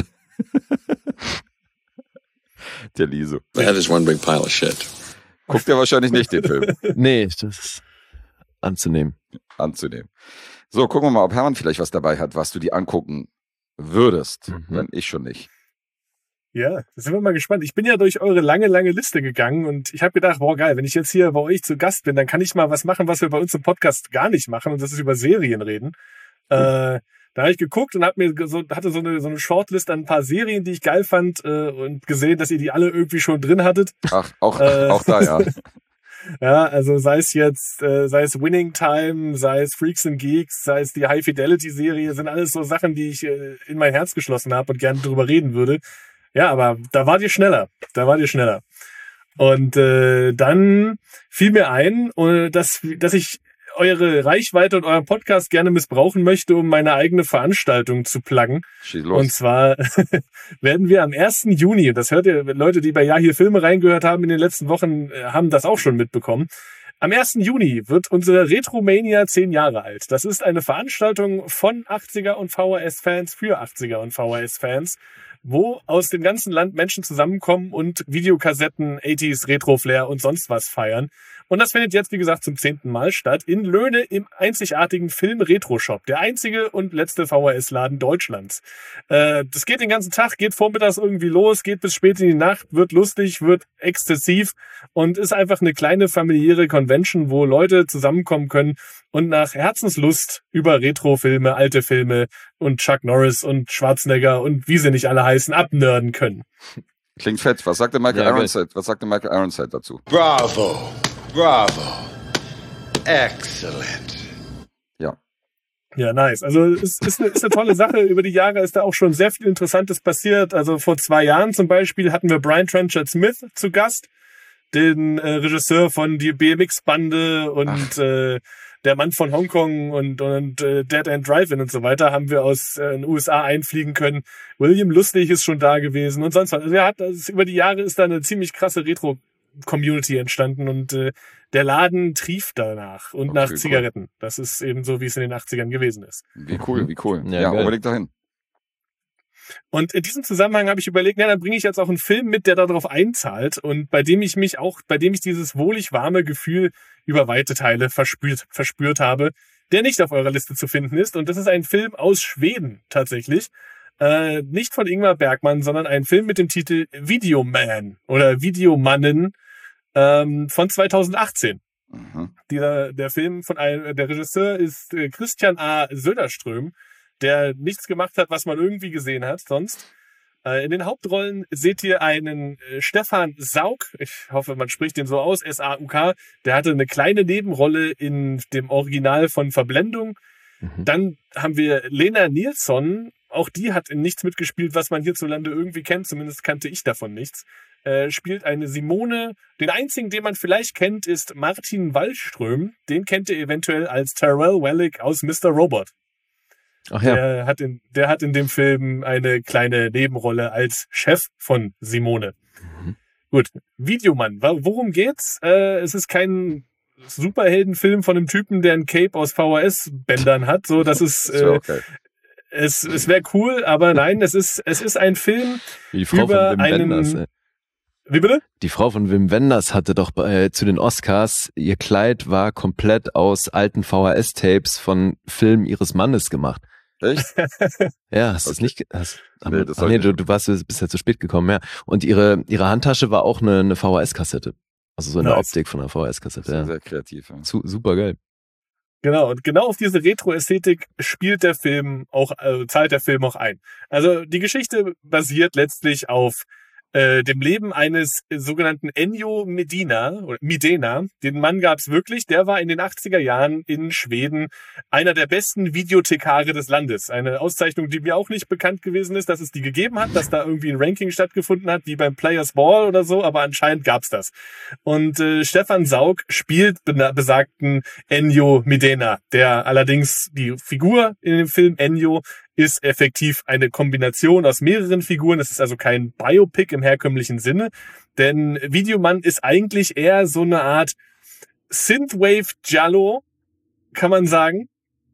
Der Liso. That is one big pile of shit. Guckt er wahrscheinlich nicht den Film Nee, das ist anzunehmen. anzunehmen. So, gucken wir mal, ob Hermann vielleicht was dabei hat, was du dir angucken würdest, Mhm. wenn ich schon nicht. Ja, da sind wir mal gespannt. Ich bin ja durch eure lange, lange Liste gegangen und ich habe gedacht, boah geil, wenn ich jetzt hier bei euch zu Gast bin, dann kann ich mal was machen, was wir bei uns im Podcast gar nicht machen, und das ist über Serien reden. Äh, da habe ich geguckt und hab mir so, hatte so eine, so eine Shortlist an ein paar Serien, die ich geil fand, äh, und gesehen, dass ihr die alle irgendwie schon drin hattet. Ach, auch, Äh. auch da, ja. Ja, also sei es jetzt, äh, sei es Winning Time, sei es Freaks and Geeks, sei es die High Fidelity Serie, sind alles so Sachen, die ich äh, in mein Herz geschlossen habe und gerne drüber reden würde. Ja, aber da wart ihr schneller. Da wart ihr schneller. Und äh, dann fiel mir ein, äh, dass, dass ich eure Reichweite und euren Podcast gerne missbrauchen möchte, um meine eigene Veranstaltung zu pluggen. Schieß los. Und zwar werden wir am ersten Juni, das hört ihr, Leute, die bei Ja hier Filme reingehört haben in den letzten Wochen, haben das auch schon mitbekommen. Am ersten Juni wird unsere Retromania zehn Jahre alt. Das ist eine Veranstaltung von achtziger und V H S-Fans für achtziger und V H S-Fans, wo aus dem ganzen Land Menschen zusammenkommen und Videokassetten, achtziger Retro-Flair und sonst was feiern. Und das findet jetzt, wie gesagt, zum zehnten Mal statt in Löhne im einzigartigen Film-Retro-Shop, der einzige und letzte V H S-Laden Deutschlands. Äh, das geht den ganzen Tag, geht vormittags irgendwie los, geht bis spät in die Nacht, wird lustig, wird exzessiv und ist einfach eine kleine familiäre Convention, wo Leute zusammenkommen können und nach Herzenslust über Retro-Filme, alte Filme und Chuck Norris und Schwarzenegger und wie sie nicht alle heißen, abnörden können. Klingt fett. Was sagt der Michael Ja, Ironside? Was sagt der Michael Ironside dazu? Bravo. Bravo. Excellent. Ja. Ja, nice. Also es ist eine, ist eine tolle Sache. Über die Jahre ist da auch schon sehr viel Interessantes passiert. Also vor zwei Jahren zum Beispiel hatten wir Brian Trenchard Smith zu Gast, den äh, Regisseur von die B M X-Bande und äh, der Mann von Hongkong und, und äh, Dead End Drive-In und so weiter haben wir aus äh, den U S A einfliegen können. William Lustig ist schon da gewesen und sonst was. Also er hat, also über die Jahre ist da eine ziemlich krasse Retro-Community entstanden und äh, der Laden trieft danach und Okay, nach cool. Zigaretten. Das ist eben so, wie es in den achtzigern gewesen ist. Wie cool, wie cool. Ja, Ja, geil. unbedingt dahin. Und in diesem Zusammenhang habe ich überlegt, na, dann bringe ich jetzt auch einen Film mit, der darauf einzahlt und bei dem ich mich auch, bei dem ich dieses wohlig warme Gefühl über weite Teile verspürt, verspürt habe, der nicht auf eurer Liste zu finden ist. Und das ist ein Film aus Schweden tatsächlich. Äh, nicht von Ingmar Bergman, sondern ein Film mit dem Titel Videoman oder Videomannen ähm, von zweitausendachtzehn. Mhm. Dieser, der Film von einem, der Regisseur ist äh, Christian A. Söderström, der nichts gemacht hat, was man irgendwie gesehen hat sonst. Äh, in den Hauptrollen seht ihr einen äh, Stefan Sauk, ich hoffe, man spricht den so aus, S A U K, der hatte eine kleine Nebenrolle in dem Original von Verblendung. Mhm. Dann haben wir Lena Nilsson, auch die hat in nichts mitgespielt, was man hierzulande irgendwie kennt, zumindest kannte ich davon nichts. Äh, spielt eine Simone. Den einzigen, den man vielleicht kennt, ist Martin Wallström. Den kennt ihr eventuell als Tyrell Wellick aus Mister Robot. Ach ja. Der hat in, der hat in dem Film eine kleine Nebenrolle als Chef von Simone. Mhm. Gut, Videomann. Wa- Worum geht's? Äh, es ist kein Superheldenfilm von einem Typen, der ein Cape aus V H S-Bändern hat. So, das ist, Das wär äh, auch geil. es, es wäre cool, aber nein, es ist, es ist ein Film Wie die Frau über von Wim einen- Wenders. ey. Wie bitte? Die Frau von Wim Wenders hatte doch bei, zu den Oscars, ihr Kleid war komplett aus alten V H S-Tapes von Filmen ihres Mannes gemacht. Echt? Ja, hast du Okay. es nicht? ge- Hast, Nee, nee, das ach hab nee ich du, nicht. du warst bist ja zu spät gekommen, ja. Und ihre ihre Handtasche war auch eine, eine V H S-Kassette. Also so eine Nice. Optik von einer V H S-Kassette. Sehr, Ja. sehr kreativ. Ja. Su super geil. Genau, und genau auf diese Retro-Ästhetik spielt der Film auch, äh, zahlt der Film auch ein. Also die Geschichte basiert letztlich auf äh, dem Leben eines äh, sogenannten Ennio Medina oder Midena. Den Mann gab's wirklich, der war in den achtziger Jahren in Schweden einer der besten Videothekare des Landes. Eine Auszeichnung, die mir auch nicht bekannt gewesen ist, dass es die gegeben hat, dass da irgendwie ein Ranking stattgefunden hat, wie beim Players Ball oder so, aber anscheinend gab's das. Und äh, Stefan Sauk spielt bena- besagten Ennio Medena, der allerdings die Figur in dem Film Ennio ist effektiv eine Kombination aus mehreren Figuren. Es ist also kein Biopic im herkömmlichen Sinne, denn Videomann ist eigentlich eher so eine Art Synthwave Giallo, kann man sagen.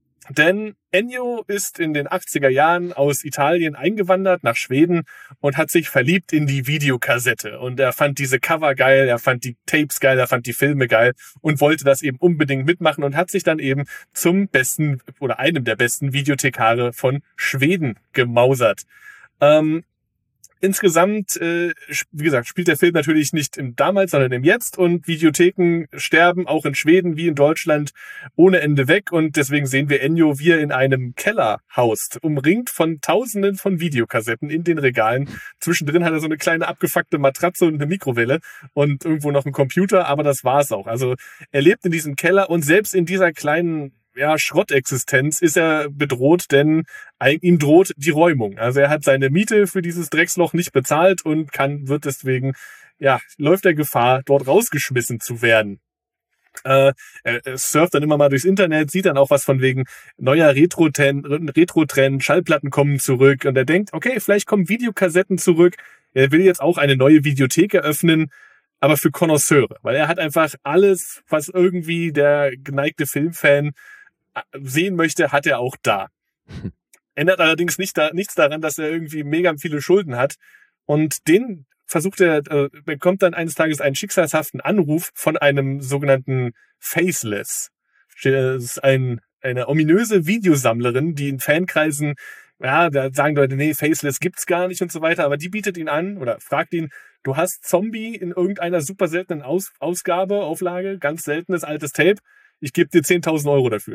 Denn Ennio ist in den achtziger Jahren aus Italien eingewandert nach Schweden und hat sich verliebt in die Videokassette. Und er fand diese Cover geil, er fand die Tapes geil, er fand die Filme geil und wollte das eben unbedingt mitmachen und hat sich dann eben zum besten oder einem der besten Videothekare von Schweden gemausert. Ähm, Insgesamt, äh, wie gesagt, spielt der Film natürlich nicht im Damals, sondern im Jetzt und Videotheken sterben auch in Schweden wie in Deutschland ohne Ende weg und deswegen sehen wir Ennio, wie er in einem Keller haust, umringt von Tausenden von Videokassetten in den Regalen. Zwischendrin hat er so eine kleine abgefuckte Matratze und eine Mikrowelle und irgendwo noch einen Computer, aber das war's auch. Also er lebt in diesem Keller und selbst in dieser kleinen ja, Schrottexistenz ist er bedroht, denn ihm droht die Räumung. Also er hat seine Miete für dieses Drecksloch nicht bezahlt und kann, wird deswegen, ja, läuft er Gefahr, dort rausgeschmissen zu werden. Äh, er, er surft dann immer mal durchs Internet, sieht dann auch was von wegen neuer Retro-Trend, Retro-Trend, Schallplatten kommen zurück und er denkt, okay, vielleicht kommen Videokassetten zurück. Er will jetzt auch eine neue Videothek eröffnen, aber für Connoisseure, weil er hat einfach alles, was irgendwie der geneigte Filmfan sehen möchte, hat er auch da. Ändert allerdings nicht da, nichts daran, dass er irgendwie mega viele Schulden hat und den versucht er, äh, bekommt dann eines Tages einen schicksalshaften Anruf von einem sogenannten Faceless. Das ist ein, eine ominöse Videosammlerin, die in Fankreisen, ja, da sagen Leute, nee, Faceless gibt's gar nicht und so weiter, aber die bietet ihn an oder fragt ihn, du hast Zombie in irgendeiner super seltenen Aus, Ausgabe, Auflage, ganz seltenes altes Tape, ich gebe dir zehntausend Euro dafür.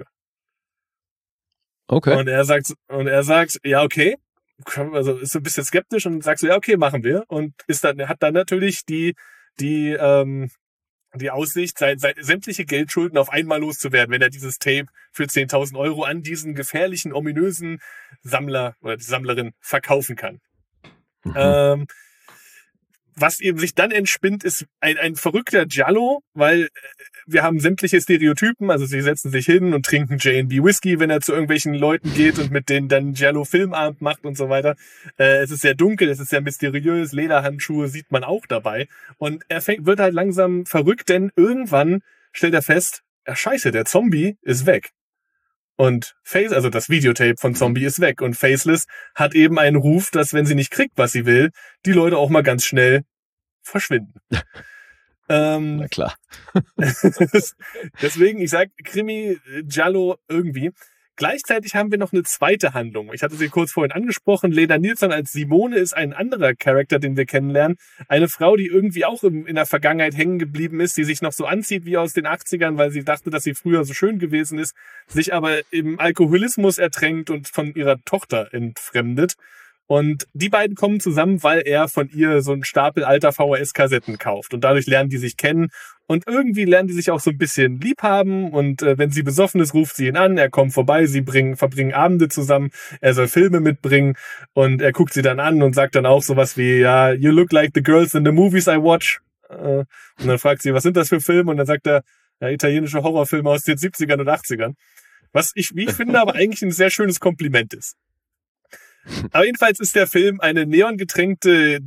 Okay. Und er sagt, und er sagt, ja, okay. Also ist so ein bisschen skeptisch und sagt so, ja, okay, machen wir. Und ist dann, er hat dann natürlich die, die, ähm, die Aussicht, sein, sein, sämtliche Geldschulden auf einmal loszuwerden, wenn er dieses Tape für zehntausend Euro an diesen gefährlichen, ominösen Sammler oder die Sammlerin verkaufen kann. Mhm. Ähm, was eben sich dann entspinnt, ist ein, ein verrückter Giallo, weil wir haben sämtliche Stereotypen, also sie setzen sich hin und trinken J and B Whisky, wenn er zu irgendwelchen Leuten geht und mit denen dann Giallo Filmabend macht und so weiter. Äh, es ist sehr dunkel, es ist sehr mysteriös, Lederhandschuhe sieht man auch dabei. Und er fängt, wird halt langsam verrückt, denn irgendwann stellt er fest, ja scheiße, der Zombie ist weg. Und Face, also das Videotape von Zombie ist weg. Und Faceless hat eben einen Ruf, dass wenn sie nicht kriegt, was sie will, die Leute auch mal ganz schnell verschwinden. ähm, Na klar. Deswegen, ich sag Krimi, Giallo irgendwie. Gleichzeitig haben wir noch eine zweite Handlung. Ich hatte sie kurz vorhin angesprochen. Leda Nilsson als Simone ist ein anderer Charakter, den wir kennenlernen. Eine Frau, die irgendwie auch in der Vergangenheit hängen geblieben ist, die sich noch so anzieht wie aus den achtzigern, weil sie dachte, dass sie früher so schön gewesen ist, sich aber im Alkoholismus ertränkt und von ihrer Tochter entfremdet. Und die beiden kommen zusammen, weil er von ihr so einen Stapel alter V H S-Kassetten kauft. Und dadurch lernen die sich kennen. Und irgendwie lernen die sich auch so ein bisschen lieb haben. Und äh, wenn sie besoffen ist, ruft sie ihn an. Er kommt vorbei, sie bringen, verbringen Abende zusammen. Er soll Filme mitbringen. Und er guckt sie dann an und sagt dann auch sowas wie, ja, you look like the girls in the movies I watch. Äh, und dann fragt sie, was sind das für Filme? Und dann sagt er, ja, italienische Horrorfilme aus den siebzigern und achtzigern. Was ich, wie ich finde, aber eigentlich ein sehr schönes Kompliment ist. Aber jedenfalls ist der Film eine neongetränkte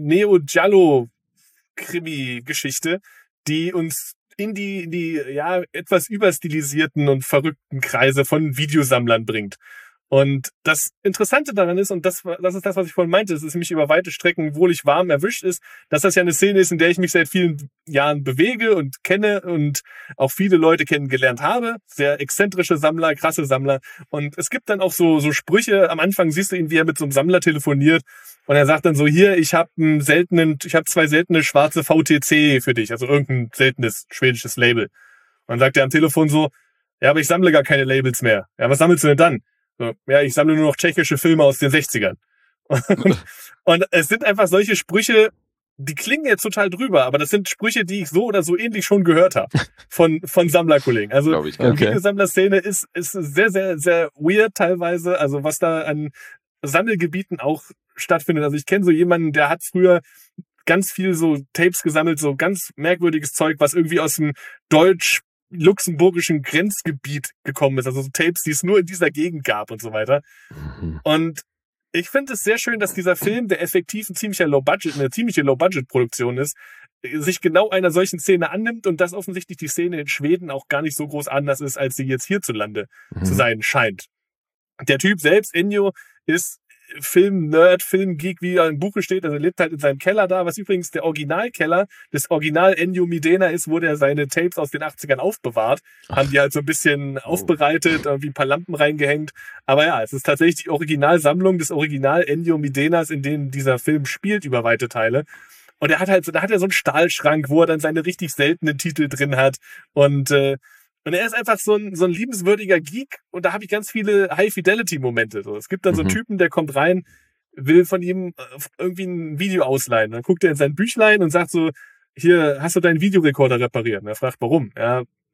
Neo-Giallo-Krimi-Geschichte, die uns in die, in die ja etwas überstilisierten und verrückten Kreise von Videosammlern bringt. Und das Interessante daran ist, und das, das ist das, was ich vorhin meinte, dass es mich über weite Strecken wohlig warm erwischt ist, dass das ja eine Szene ist, in der ich mich seit vielen Jahren bewege und kenne und auch viele Leute kennengelernt habe. Sehr exzentrische Sammler, krasse Sammler. Und es gibt dann auch so, so Sprüche. Am Anfang siehst du ihn, wie er mit so einem Sammler telefoniert. Und er sagt dann so, hier, ich habe einen seltenen, ich habe zwei seltene schwarze V T C für dich, also irgendein seltenes schwedisches Label. Und dann sagt er am Telefon so, ja, aber ich sammle gar keine Labels mehr. Ja, was sammelst du denn dann? So, ja, ich sammle nur noch tschechische Filme aus den sechzigern. Und, und es sind einfach solche Sprüche, die klingen jetzt total drüber, aber das sind Sprüche, die ich so oder so ähnlich schon gehört habe von von Sammlerkollegen. Also ich, die okay. Videosammlerszene ist ist sehr, sehr, sehr weird teilweise, also was da an Sammelgebieten auch stattfindet. Also ich kenne so jemanden, der hat früher ganz viel so Tapes gesammelt, so ganz merkwürdiges Zeug, was irgendwie aus dem Deutsch luxemburgischen Grenzgebiet gekommen ist, also so Tapes, die es nur in dieser Gegend gab und so weiter. Mhm. Und ich finde es sehr schön, dass dieser Film, der effektiv ein ziemlicher Low-Budget, eine ziemliche Low-Budget-Produktion ist, sich genau einer solchen Szene annimmt und dass offensichtlich die Szene in Schweden auch gar nicht so groß anders ist, als sie jetzt hierzulande mhm. zu sein scheint. Der Typ selbst, Ennio, ist Film-Nerd, Film-Geek, wie er im Buche steht. Also er lebt halt in seinem Keller da, was übrigens der Originalkeller des Original Ennio Midena ist, wo der seine Tapes aus den achtzigern aufbewahrt. Ach. Haben die halt so ein bisschen oh. aufbereitet, irgendwie ein paar Lampen reingehängt. Aber ja, es ist tatsächlich die Originalsammlung des Original Ennio Midenas, in denen dieser Film spielt über weite Teile. Und er hat halt so, da hat er so einen Stahlschrank, wo er dann seine richtig seltenen Titel drin hat. Und äh, Und er ist einfach so ein, so ein liebenswürdiger Geek und da habe ich ganz viele High-Fidelity-Momente. So, es gibt dann so einen Mhm. Typen, der kommt rein, will von ihm irgendwie ein Video ausleihen. Dann guckt er in sein Büchlein und sagt so, hier, hast du deinen Videorekorder repariert? Und er fragt, warum? Ja,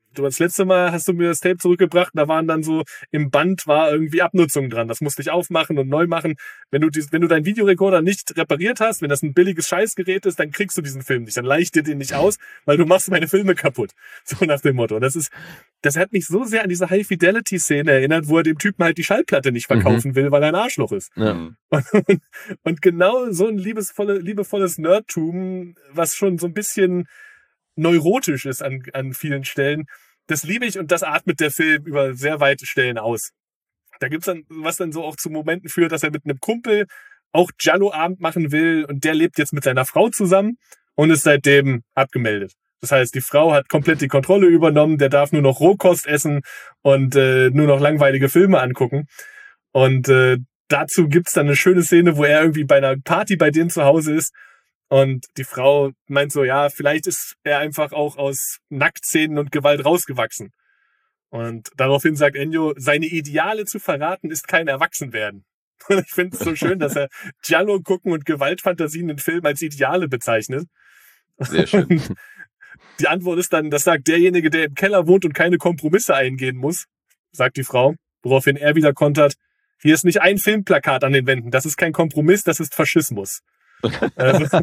du das letzte Mal hast du mir das Tape zurückgebracht, da waren dann so, im Band war irgendwie Abnutzung dran. Das musste ich aufmachen und neu machen. Wenn du, dies, wenn du deinen Videorekorder nicht repariert hast, wenn das ein billiges Scheißgerät ist, dann kriegst du diesen Film nicht. Dann leih ich dir den nicht aus, weil du machst meine Filme kaputt. So nach dem Motto. Das ist, das hat mich so sehr an diese High-Fidelity-Szene erinnert, wo er dem Typen halt die Schallplatte nicht verkaufen mhm. will, weil er ein Arschloch ist. Ja. Und, und, und genau so ein liebesvolle, liebevolles Nerdtum, was schon so ein bisschen neurotisch ist an, an vielen Stellen, das liebe ich und das atmet der Film über sehr weite Stellen aus. Da gibt's dann, was dann so auch zu Momenten führt, dass er mit einem Kumpel auch Giallo-Abend machen will und der lebt jetzt mit seiner Frau zusammen und ist seitdem abgemeldet. Das heißt, die Frau hat komplett die Kontrolle übernommen, der darf nur noch Rohkost essen und äh, nur noch langweilige Filme angucken. Und äh, dazu gibt's dann eine schöne Szene, wo er irgendwie bei einer Party bei denen zu Hause ist und die Frau meint so, ja, vielleicht ist er einfach auch aus Nacktszenen und Gewalt rausgewachsen. Und daraufhin sagt Ennio, seine Ideale zu verraten ist kein Erwachsenwerden. Und ich finde es so schön, dass er Giallo gucken und Gewaltfantasien in Filmen als Ideale bezeichnet. Sehr schön. Und die Antwort ist dann, das sagt derjenige, der im Keller wohnt und keine Kompromisse eingehen muss, sagt die Frau, woraufhin er wieder kontert, hier ist nicht ein Filmplakat an den Wänden, das ist kein Kompromiss, das ist Faschismus. Also,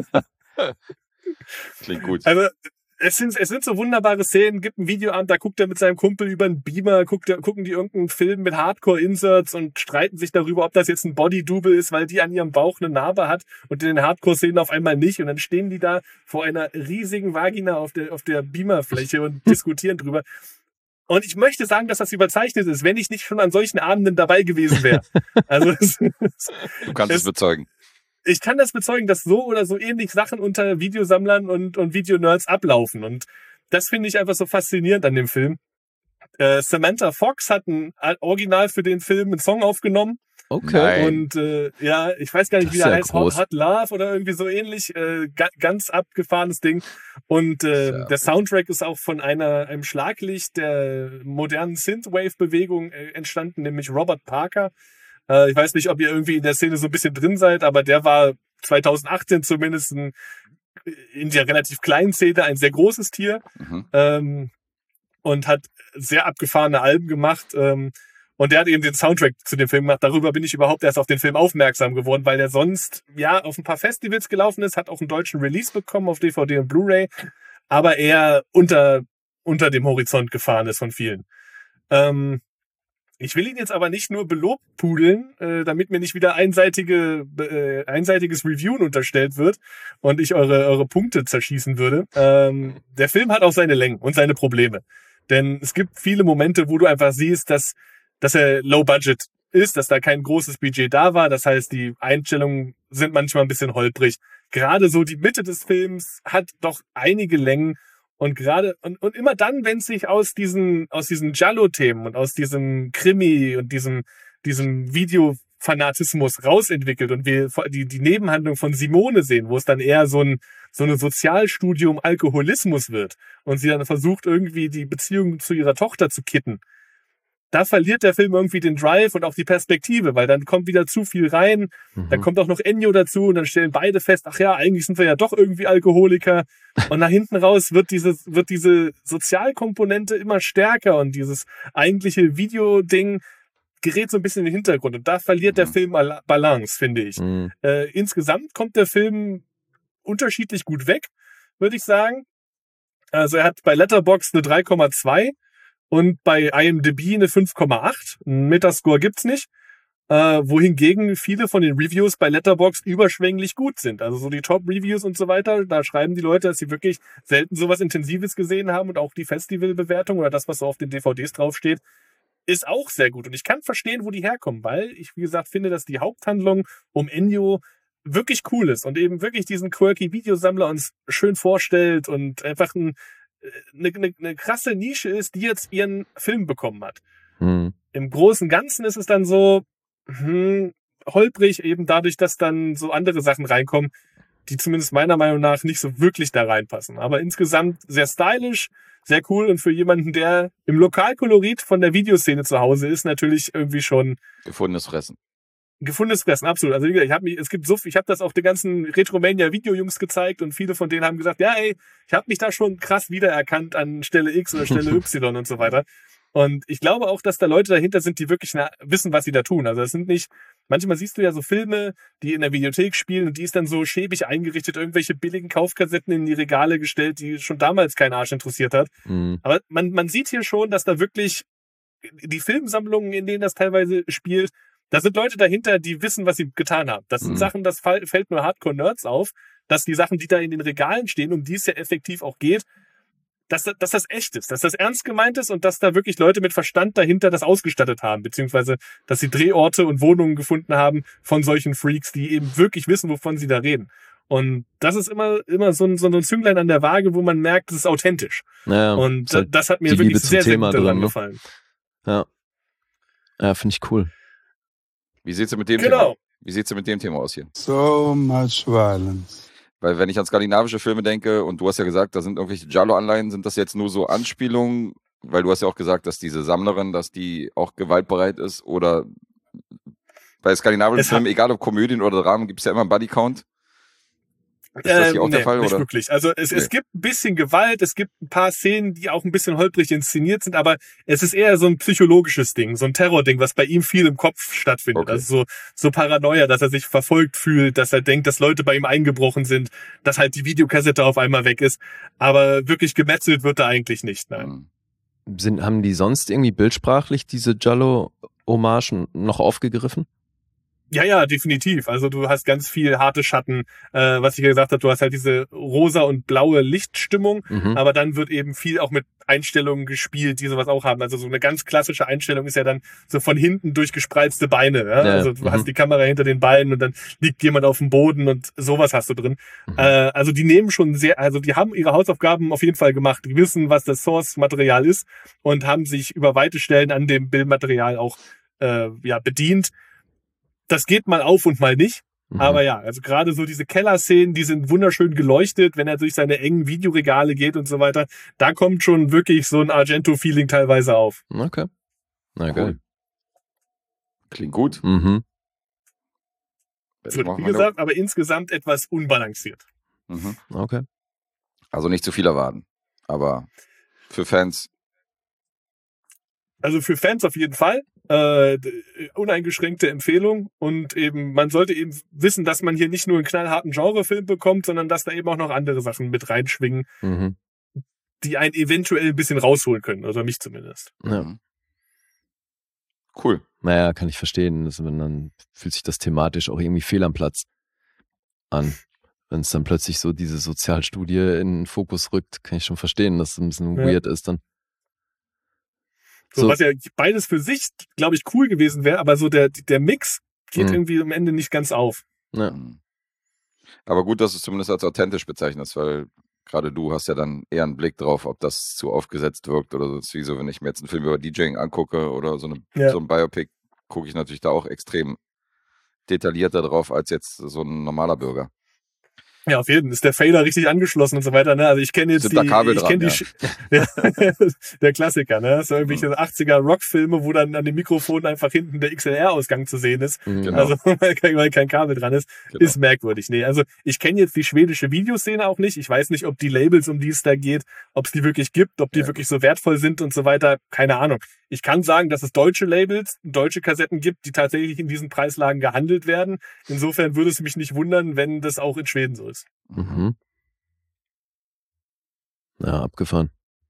klingt gut. Also es sind, es sind so wunderbare Szenen, gibt ein Videoabend, da guckt er mit seinem Kumpel über einen Beamer, guckt er, gucken die irgendeinen Film mit Hardcore-Inserts und streiten sich darüber, ob das jetzt ein Body-Double ist, weil die an ihrem Bauch eine Narbe hat und in den Hardcore-Szenen auf einmal nicht. Und dann stehen die da vor einer riesigen Vagina auf der, auf der Beamerfläche und diskutieren drüber. Und ich möchte sagen, dass das überzeichnet ist, wenn ich nicht schon an solchen Abenden dabei gewesen wäre. Also es, du kannst es, es bezeugen. Ich kann das bezeugen, dass so oder so ähnlich Sachen unter Videosammlern und, und Videonerds ablaufen. Und das finde ich einfach so faszinierend an dem Film. Äh, Samantha Fox hat ein Original für den Film einen Song aufgenommen. Okay. Und äh, ja, ich weiß gar nicht, das wie der ja heißt, groß. Hot Love oder irgendwie so ähnlich. Äh, ga, ganz abgefahrenes Ding. Und äh, ja, der Soundtrack ist auch von einer einem Schlaglicht der modernen Synthwave-Bewegung äh, entstanden, nämlich Robert Parker. Ich weiß nicht, ob ihr irgendwie in der Szene so ein bisschen drin seid, aber der war zwanzig achtzehn zumindest ein, in der relativ kleinen Szene ein sehr großes Tier mhm. ähm, und hat sehr abgefahrene Alben gemacht. Ähm, und der hat eben den Soundtrack zu dem Film gemacht. Darüber bin ich überhaupt erst auf den Film aufmerksam geworden, weil der sonst ja auf ein paar Festivals gelaufen ist, hat auch einen deutschen Release bekommen auf D V D und Blu-ray, aber eher unter, unter dem Horizont gefahren ist von vielen. Ähm, Ich will ihn jetzt aber nicht nur belobpudeln, äh, damit mir nicht wieder einseitige, äh, einseitiges Reviewen unterstellt wird und ich eure, eure Punkte zerschießen würde. Ähm, der Film hat auch seine Längen und seine Probleme. Denn es gibt viele Momente, wo du einfach siehst, dass, dass er low budget ist, dass da kein großes Budget da war. Das heißt, die Einstellungen sind manchmal ein bisschen holprig. Gerade so die Mitte des Films hat doch einige Längen. Und gerade, und, und immer dann, wenn es sich aus diesen, aus diesen Giallo-Themen und aus diesem Krimi und diesem, diesem Videofanatismus rausentwickelt und wir die, die Nebenhandlung von Simone sehen, wo es dann eher so ein, so eine Sozialstudium Alkoholismus wird und sie dann versucht, irgendwie die Beziehung zu ihrer Tochter zu kitten. Da verliert der Film irgendwie den Drive und auch die Perspektive, weil dann kommt wieder zu viel rein. Mhm. Dann kommt auch noch Ennio dazu und dann stellen beide fest, ach ja, eigentlich sind wir ja doch irgendwie Alkoholiker. Und nach hinten raus wird diese, wird diese Sozialkomponente immer stärker und dieses eigentliche Videoding gerät so ein bisschen in den Hintergrund. Und da verliert der Film Balance, finde ich. Mhm. Äh, insgesamt kommt der Film unterschiedlich gut weg, würde ich sagen. Also er hat bei Letterboxd eine drei Komma zwei. Und bei I M D B eine fünf Komma acht. Einen Metascore gibt's nicht. Äh, wohingegen viele von den Reviews bei Letterboxd überschwänglich gut sind. Also so die Top-Reviews und so weiter, da schreiben die Leute, dass sie wirklich selten sowas Intensives gesehen haben und auch die Festivalbewertung oder das, was so auf den D V Ds draufsteht, ist auch sehr gut. Und ich kann verstehen, wo die herkommen, weil ich, wie gesagt, finde, dass die Haupthandlung um Ennio wirklich cool ist und eben wirklich diesen quirky Videosammler uns schön vorstellt und einfach ein Eine, eine, eine krasse Nische ist, die jetzt ihren Film bekommen hat. Hm. Im Großen und Ganzen ist es dann so hm, holprig, eben dadurch, dass dann so andere Sachen reinkommen, die zumindest meiner Meinung nach nicht so wirklich da reinpassen. Aber insgesamt sehr stylisch, sehr cool und für jemanden, der im Lokalkolorit von der Videoszene zu Hause ist, natürlich irgendwie schon gefundenes Fressen. Gefundenes Fressen, absolut. Also wie gesagt, ich habe mich, es gibt so, ich habe das auch den ganzen Retromania-Video-Jungs gezeigt und viele von denen haben gesagt, ja, ey, ich habe mich da schon krass wiedererkannt an Stelle X oder Stelle Y und so weiter. Und ich glaube auch, dass da Leute dahinter sind, die wirklich na, wissen, was sie da tun. Also das sind nicht, manchmal siehst du ja so Filme, die in der Videothek spielen und die ist dann so schäbig eingerichtet, irgendwelche billigen Kaufkassetten in die Regale gestellt, die schon damals keinen Arsch interessiert hat. Mhm. Aber man, man sieht hier schon, dass da wirklich die Filmsammlungen, in denen das teilweise spielt, da sind Leute dahinter, die wissen, was sie getan haben. Das sind mhm. Sachen, das fällt nur Hardcore-Nerds auf, dass die Sachen, die da in den Regalen stehen, um die es ja effektiv auch geht, dass, dass das echt ist, dass das ernst gemeint ist und dass da wirklich Leute mit Verstand dahinter das ausgestattet haben, beziehungsweise dass sie Drehorte und Wohnungen gefunden haben von solchen Freaks, die eben wirklich wissen, wovon sie da reden. Und das ist immer immer so ein, so ein Zünglein an der Waage, wo man merkt, es ist authentisch. Naja, und halt das hat mir wirklich sehr, sehr gut daran gefallen. Ja, ja, finde ich cool. Wie sieht's denn mit dem genau. Thema? Wie sieht's denn mit dem Thema aus hier? So much violence. Weil wenn ich an skandinavische Filme denke, und du hast ja gesagt, da sind irgendwelche Giallo-Anleihen, sind das jetzt nur so Anspielungen, weil du hast ja auch gesagt, dass diese Sammlerin, dass die auch gewaltbereit ist, oder bei skandinavischen Filmen, egal ob Komödien oder Dramen, gibt's ja immer einen Bodycount. Ist das hier ähm, auch der nee, Fall? Nicht oder? wirklich. Also es, nee. es gibt ein bisschen Gewalt, es gibt ein paar Szenen, die auch ein bisschen holprig inszeniert sind, aber es ist eher so ein psychologisches Ding, so ein Terrording, was bei ihm viel im Kopf stattfindet. Okay. Also so, so Paranoia, dass er sich verfolgt fühlt, dass er denkt, dass Leute bei ihm eingebrochen sind, dass halt die Videokassette auf einmal weg ist. Aber wirklich gemetzelt wird er eigentlich nicht, nein. Mhm. Sind, haben die sonst irgendwie bildsprachlich diese Giallo-Hommagen noch aufgegriffen? Ja, ja, definitiv. Also du hast ganz viel harte Schatten, äh, was ich ja gesagt habe, du hast halt diese rosa und blaue Lichtstimmung, Mhm. aber dann wird eben viel auch mit Einstellungen gespielt, die sowas auch haben. Also so eine ganz klassische Einstellung ist ja dann so von hinten durch gespreizte Beine. Ja? Ja, Also du mhm. hast die Kamera hinter den Beinen und dann liegt jemand auf dem Boden und sowas hast du drin. Mhm. Äh, also die nehmen schon sehr, also die haben ihre Hausaufgaben auf jeden Fall gemacht. Die wissen, was das Source-Material ist und haben sich über weite Stellen an dem Bildmaterial auch äh, ja bedient. Das geht mal auf und mal nicht. Mhm. Aber ja, also gerade so diese Kellerszenen, die sind wunderschön geleuchtet, wenn er durch seine engen Videoregale geht und so weiter. Da kommt schon wirklich so ein Argento-Feeling teilweise auf. Okay. Na Cool. geil. Klingt gut. Mhm. Es wird, wie gesagt, aber insgesamt etwas unbalanciert. Mhm. Okay. Also nicht zu viel erwarten. Aber für Fans. Also für Fans auf jeden Fall. Äh, uneingeschränkte Empfehlung. Und eben, man sollte eben wissen, dass man hier nicht nur einen knallharten Genrefilm bekommt, sondern dass da eben auch noch andere Sachen mit reinschwingen, Mhm. die einen eventuell ein bisschen rausholen können. Oder mich zumindest. Ja. Mhm. Cool. Naja, kann ich verstehen. Das, wenn dann fühlt sich das thematisch auch irgendwie fehl am Platz an. Wenn es dann plötzlich so diese Sozialstudie in den Fokus rückt, kann ich schon verstehen, dass es ein bisschen Ja. weird ist dann. So, So. was ja beides für sich, glaube ich, cool gewesen wäre, aber so der, der Mix geht Mhm. irgendwie am Ende nicht ganz auf. Ja. Mhm. Aber gut, dass du es zumindest als authentisch bezeichnest, weil gerade du hast ja dann eher einen Blick drauf, ob das zu aufgesetzt wirkt oder so. Das ist wie so, wenn ich mir jetzt einen Film über DJing angucke oder so, eine, Ja. so ein Biopic, gucke ich natürlich da auch extrem detaillierter drauf als jetzt so ein normaler Bürger. Ja, auf jeden Fall ist der Fader richtig angeschlossen und so weiter. Ne? Also ich kenne jetzt Sind die, da Kabel ich dran, kenne die, Sch- ja. Der Klassiker, ne? So irgendwelche achtziger Rockfilme, wo dann an dem Mikrofon einfach hinten der X L R-Ausgang zu sehen ist. Mhm. Genau. Also weil kein, weil kein Kabel dran ist, Genau. ist merkwürdig. Nee, also ich kenne jetzt die schwedische Videoszene auch nicht. Ich weiß nicht, ob die Labels, um die es da geht, ob es die wirklich gibt, ob die Ja. wirklich so wertvoll sind und so weiter. Keine Ahnung. Ich kann sagen, dass es deutsche Labels, deutsche Kassetten gibt, die tatsächlich in diesen Preislagen gehandelt werden. Insofern würde es mich nicht wundern, wenn das auch in Schweden so ist. Mhm. Ja, abgefahren.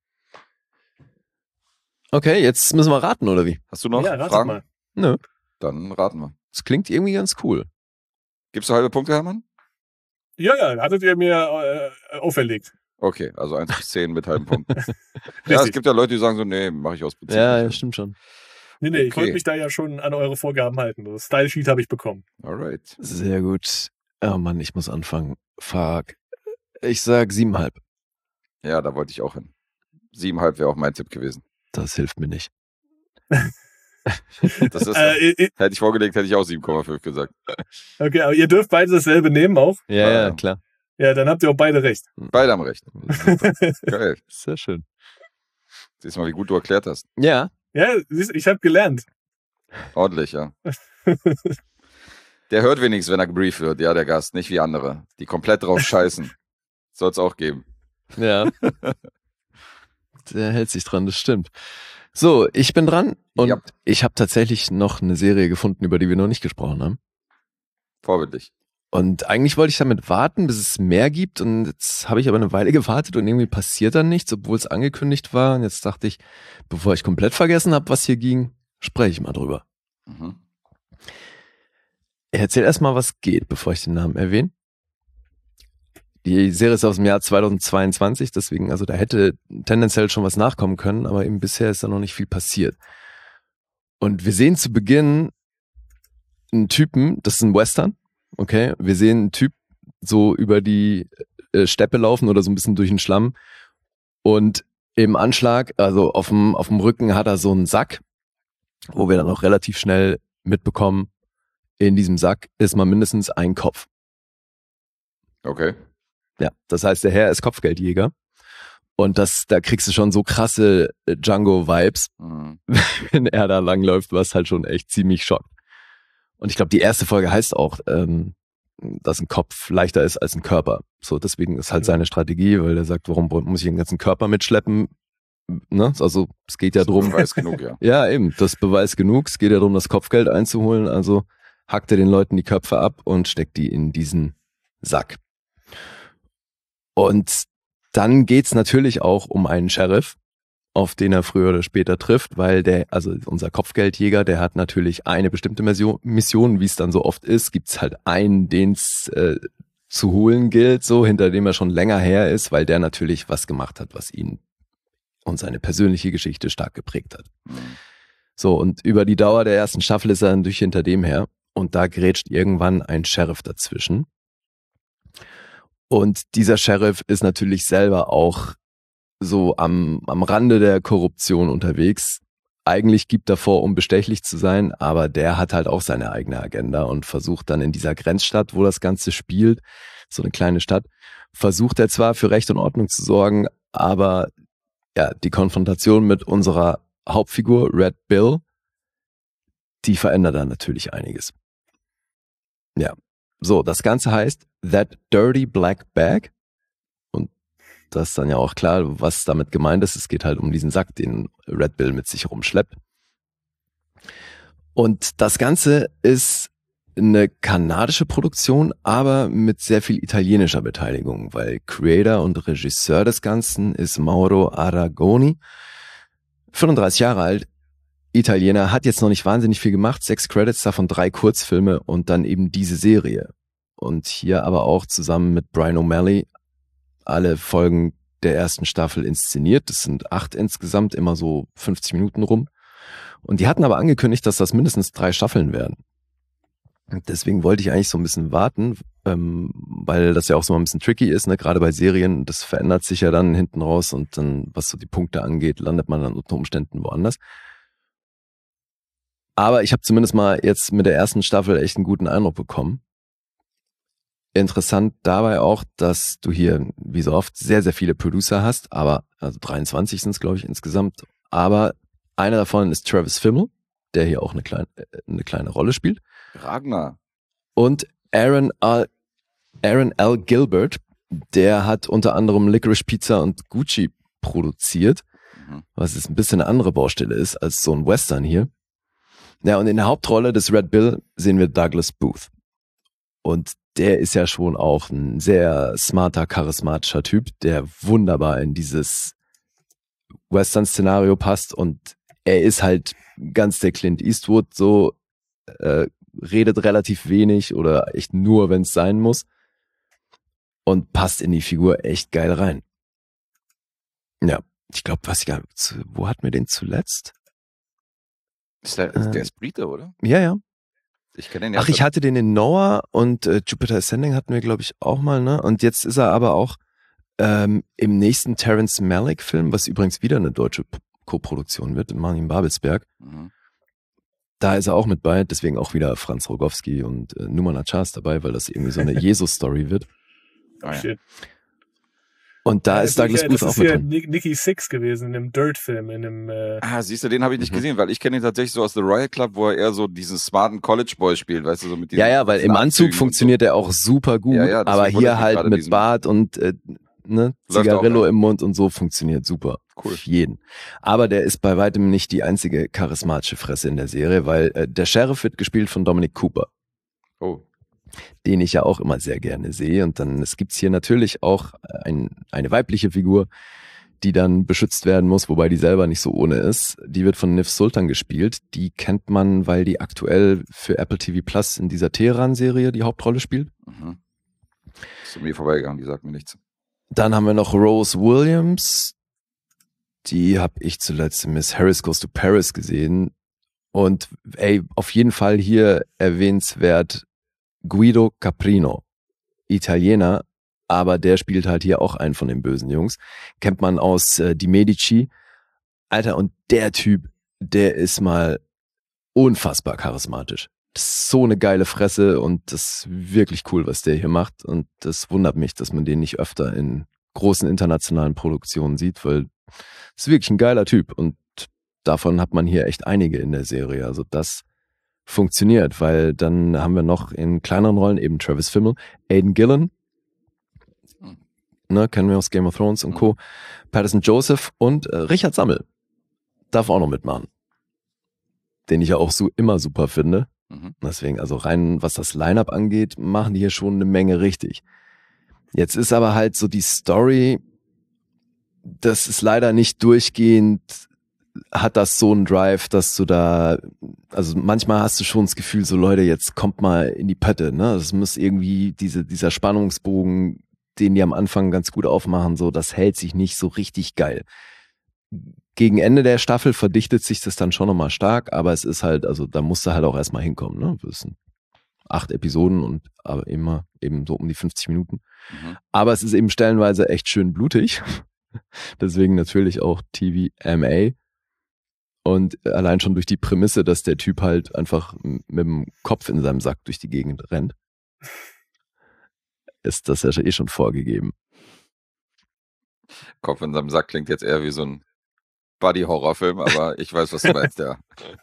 Okay, jetzt müssen wir raten, oder wie? Hast du noch ja, ratet Fragen? mal. Nö. Dann raten wir. Das klingt irgendwie ganz cool. Gibst du halbe Punkte, Hermann? Ja, ja, hattet ihr mir äh, auferlegt. Okay, also eins bis zehn mit halben Punkten. Ja, es Richtig. gibt ja Leute, die sagen so, nee, mache ich aus Prinzip. Ja, ja, nicht. stimmt schon. Nee, nee, ich Okay. wollte mich da ja schon an eure Vorgaben halten. Das Style-Sheet habe ich bekommen. Alright. Sehr gut. Oh Mann, ich muss anfangen. Fuck. Ich sag siebeneinhalb. Ja, da wollte ich auch hin. Siebeneinhalb wäre auch mein Tipp gewesen. Das hilft mir nicht. Das ist, Äh, i- hätte ich vorgelegt, hätte ich auch sieben Komma fünf gesagt. okay, aber ihr dürft beide dasselbe nehmen auch. Ja, ja, Ja. klar. Ja, dann habt ihr auch beide recht. Beide haben recht. Super. Geil. Sehr schön. Siehst mal, wie gut du erklärt hast. Ja. Ja, siehst, ich habe gelernt. Ordentlich, ja. Der hört wenigstens, wenn er gebrieft wird, ja, der Gast, nicht wie andere, die komplett drauf scheißen. Soll es auch geben. Ja. Der hält sich dran, das stimmt. So, ich bin dran und Ja. ich habe tatsächlich noch eine Serie gefunden, über die wir noch nicht gesprochen haben. Vorbildlich. Und eigentlich wollte ich damit warten, bis es mehr gibt. Und jetzt habe ich aber eine Weile gewartet und irgendwie passiert dann nichts, obwohl es angekündigt war. Und jetzt dachte ich, bevor ich komplett vergessen habe, was hier ging, spreche ich mal drüber. Mhm. Ich erzähl erstmal, was geht, bevor ich den Namen erwähne. Die Serie ist aus dem Jahr zweitausendzweiundzwanzig, deswegen, also da hätte tendenziell schon was nachkommen können, aber eben bisher ist da noch nicht viel passiert. Und wir sehen zu Beginn einen Typen, das ist ein Western, okay? Wir sehen einen Typ so über die äh, Steppe laufen oder so ein bisschen durch den Schlamm und im Anschlag, also auf dem, auf dem Rücken hat er so einen Sack, wo wir dann auch relativ schnell mitbekommen, in diesem Sack ist mal mindestens ein Kopf. Okay. Ja, das heißt, der Herr ist Kopfgeldjäger. Und das, da kriegst du schon so krasse Django-Vibes, Mhm. wenn er da langläuft, was halt schon echt ziemlich schockt. Und ich glaube, die erste Folge heißt auch, ähm, dass ein Kopf leichter ist als ein Körper. So, deswegen ist halt seine Strategie, weil er sagt, warum muss ich den ganzen Körper mitschleppen? Ne? Also, es geht ja drum. Weiß genug, ja. Ja, eben, das Beweis genug. Es geht ja darum, das Kopfgeld einzuholen. Also hackt er den Leuten die Köpfe ab und steckt die in diesen Sack. Und dann geht's natürlich auch um einen Sheriff, auf den er früher oder später trifft, weil der, also unser Kopfgeldjäger, der hat natürlich eine bestimmte Mission, Mission, wie es dann so oft ist, gibt's halt einen, den's äh, zu holen gilt, so hinter dem er schon länger her ist, weil der natürlich was gemacht hat, was ihn und seine persönliche Geschichte stark geprägt hat. Mhm. So, und über die Dauer der ersten Staffel ist er dann durch hinter dem her und da grätscht irgendwann ein Sheriff dazwischen. Und dieser Sheriff ist natürlich selber auch so am, am Rande der Korruption unterwegs. Eigentlich gibt er vor, um bestechlich zu sein, aber der hat halt auch seine eigene Agenda und versucht dann in dieser Grenzstadt, wo das Ganze spielt, so eine kleine Stadt, versucht er zwar für Recht und Ordnung zu sorgen, aber ja, die Konfrontation mit unserer Hauptfigur Red Bill, die verändert dann natürlich einiges. Ja. So, das Ganze heißt That Dirty Black Bag. Und das ist dann ja auch klar, was damit gemeint ist. Es geht halt um diesen Sack, den Red Bill mit sich rumschleppt. Und das Ganze ist eine kanadische Produktion, aber mit sehr viel italienischer Beteiligung, weil Creator und Regisseur des Ganzen ist Mauro Aragoni. fünfunddreißig Jahre alt, Italiener, hat jetzt noch nicht wahnsinnig viel gemacht, sechs Credits, davon drei Kurzfilme und dann eben diese Serie. Und hier aber auch zusammen mit Brian O'Malley alle Folgen der ersten Staffel inszeniert. Das sind acht insgesamt, immer so fünfzig Minuten rum. Und die hatten aber angekündigt, dass das mindestens drei Staffeln werden. Und deswegen wollte ich eigentlich so ein bisschen warten, ähm, weil das ja auch so ein bisschen tricky ist, ne? Gerade bei Serien, das verändert sich ja dann hinten raus und dann, was so die Punkte angeht, landet man dann unter Umständen woanders. Aber ich habe zumindest mal jetzt mit der ersten Staffel echt einen guten Eindruck bekommen. Interessant dabei auch, dass du hier, wie so oft, sehr, sehr viele Producer hast, aber, also dreiundzwanzig sind es, glaube ich, insgesamt. Aber einer davon ist Travis Fimmel, der hier auch eine kleine, eine kleine Rolle spielt. Ragnar. Und Aaron L. Aaron L. Gilbert, der hat unter anderem Licorice Pizza und Gucci produziert, Mhm. was jetzt ein bisschen eine andere Baustelle ist als so ein Western hier. Ja, und in der Hauptrolle des Red Bill sehen wir Douglas Booth. Und der ist ja schon auch ein sehr smarter, charismatischer Typ, der wunderbar in dieses Western-Szenario passt. Und er ist halt ganz der Clint Eastwood, so äh, redet relativ wenig oder echt nur, wenn es sein muss. Und passt in die Figur echt geil rein. Ja, ich glaube, was ich gar nicht, wo hatten wir den zuletzt? Ist der, Äh, der ist Brite, oder? Ja, ja. Ich kenne den Ach, ich hatte den in Noah und äh, Jupiter Ascending hatten wir, glaube ich, auch mal, ne? Und jetzt ist er aber auch ähm, im nächsten Terrence Malick-Film, was übrigens wieder eine deutsche P- Co-Produktion wird, in Martin Babelsberg. Mhm. Da ist er auch mit bei, deswegen auch wieder Franz Rogowski und äh, Numan Achars dabei, weil das irgendwie so eine Jesus-Story wird. Ah, ja. Shit. Und da Ja, ist das Douglas ja- Booth das auch ist mit ja drin. Nick- Nicky Six gewesen, in einem Dirt-Film, in einem, äh, Ah, siehst du, den habe ich nicht Mhm. gesehen, weil ich kenne ihn tatsächlich so aus The Royal Club, wo er eher so diesen smarten College-Boy spielt, weißt du, so mit diesen Ja, ja, weil im Anzügen Anzug und funktioniert er auch super gut, Ja, ja, deswegen aber wundert hier mich halt gerade mit diesen- Bart und äh, ne, Läuft Zigarillo auch, ja. im Mund und so funktioniert super. Cool. Für jeden. Aber der ist bei weitem nicht die einzige charismatische Fresse in der Serie, weil äh, der Sheriff wird gespielt von Dominic Cooper, So. Oh. den ich ja auch immer sehr gerne sehe. Und dann es gibt's hier natürlich auch ein, eine weibliche Figur, die dann beschützt werden muss, wobei die selber nicht so ohne ist. Die wird von Niv Sultan gespielt. Die kennt man, weil die aktuell für Apple T V Plus in dieser Teheran-Serie die Hauptrolle spielt. Mhm. Ist an mir vorbeigegangen, die sagt mir nichts. Dann haben wir noch Rose Williams. Die habe ich zuletzt in Miss Harris Goes to Paris gesehen. Und ey, auf jeden Fall hier erwähnenswert Guido Caprino, Italiener, aber der spielt halt hier auch einen von den bösen Jungs. Kennt man aus äh, Die Medici. Alter, und der Typ, der ist mal unfassbar charismatisch. Das ist so eine geile Fresse und das ist wirklich cool, was der hier macht. Und das wundert mich, dass man den nicht öfter in großen internationalen Produktionen sieht, weil es ist wirklich ein geiler Typ und davon hat man hier echt einige in der Serie. Also das funktioniert, weil dann haben wir noch in kleineren Rollen eben Travis Fimmel, Aidan Gillen, ne, kennen wir aus Game of Thrones und Co., Patterson Joseph und äh, Richard Sammel darf auch noch mitmachen, den ich ja auch so immer super finde. Mhm. Deswegen, also rein was das Line-Up angeht, machen die hier schon eine Menge richtig. Jetzt ist aber halt so die Story, das ist leider nicht durchgehend, hat das so einen Drive, dass du da, also manchmal hast du schon das Gefühl, so Leute, jetzt kommt mal in die Pötte, ne? Das muss irgendwie, diese, dieser Spannungsbogen, den die am Anfang ganz gut aufmachen, so, das hält sich nicht so richtig geil. Gegen Ende der Staffel verdichtet sich das dann schon nochmal stark, aber es ist halt, also da musst du halt auch erstmal hinkommen, ne? Das sind acht Episoden und aber immer eben so um die fünfzig Minuten. Mhm. Aber es ist eben stellenweise echt schön blutig. Deswegen natürlich auch T V M A. Und allein schon durch die Prämisse, dass der Typ halt einfach mit dem Kopf in seinem Sack durch die Gegend rennt, ist das ja eh schon vorgegeben. Kopf in seinem Sack klingt jetzt eher wie so ein Buddy-Horrorfilm, aber ich weiß, was du meinst, ja.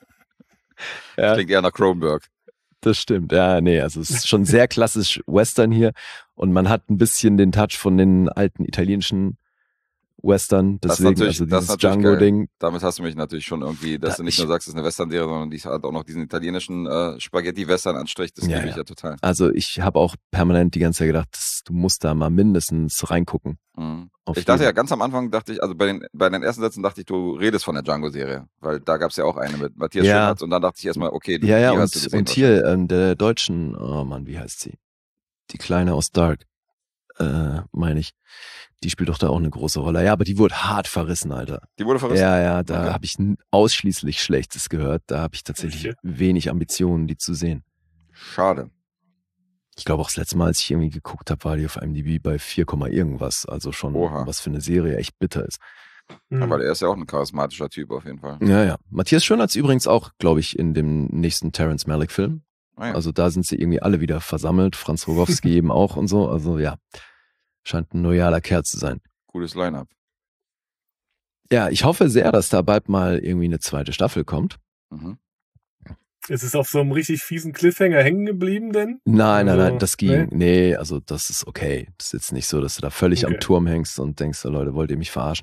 Ja, Klingt eher nach Cronenberg. das stimmt. Ja, nee, also es ist schon sehr klassisch Western hier und man hat ein bisschen den Touch von den alten italienischen Western, Das ist deswegen natürlich- also das dieses ist natürlich Django-Ding. Damit hast du mich natürlich schon irgendwie, dass Da- du nicht ich- nur sagst, es ist eine Western-Serie, sondern die hat auch noch diesen italienischen äh, Spaghetti-Western-Anstrich. Das Ja, liebe ich ja. ja total. Also ich habe auch permanent die ganze Zeit gedacht, das, du musst da mal mindestens reingucken. Mhm. Auf Ich dachte jeden. ja ganz am Anfang, dachte ich, also bei den, bei den ersten Sätzen dachte ich, du redest von der Django-Serie, weil da gab es ja auch eine mit Matthias Ja. Schönherz und dann dachte ich erstmal, okay, du, Ja, ja, die und, hast du gesehen und hier ähm, der deutschen, oh Mann, wie heißt sie? Die Kleine aus Dark, äh, meine ich. Die spielt doch da auch eine große Rolle. Ja, aber die wurde hart verrissen, Alter. Die wurde verrissen? Ja, ja, da Okay. habe ich n- ausschließlich Schlechtes gehört. Da habe ich tatsächlich Okay. wenig Ambitionen, die zu sehen. Schade. Ich glaube auch das letzte Mal, als ich irgendwie geguckt habe, war die auf I M D B bei vier, irgendwas. Also schon, Oha. was für eine Serie echt bitter ist. hm. Aber er ist ja auch ein charismatischer Typ auf jeden Fall. Ja, ja. Matthias Schönherz übrigens auch, glaube ich, in dem nächsten Terrence Malick-Film. Ah, ja. Also da sind sie irgendwie alle wieder versammelt. Franz Rogowski eben auch und so. Also ja, scheint ein loyaler Kerl zu sein. Gutes Line-Up. Ja, ich hoffe sehr, dass da bald mal irgendwie eine zweite Staffel kommt. Mhm. Ist es auf so einem richtig fiesen Cliffhanger hängen geblieben denn? Nein, nein, Also, nein, das ging. Nee? also das ist okay. Das ist jetzt nicht so, dass du da völlig Okay. am Turm hängst und denkst, oh, Leute, wollt ihr mich verarschen?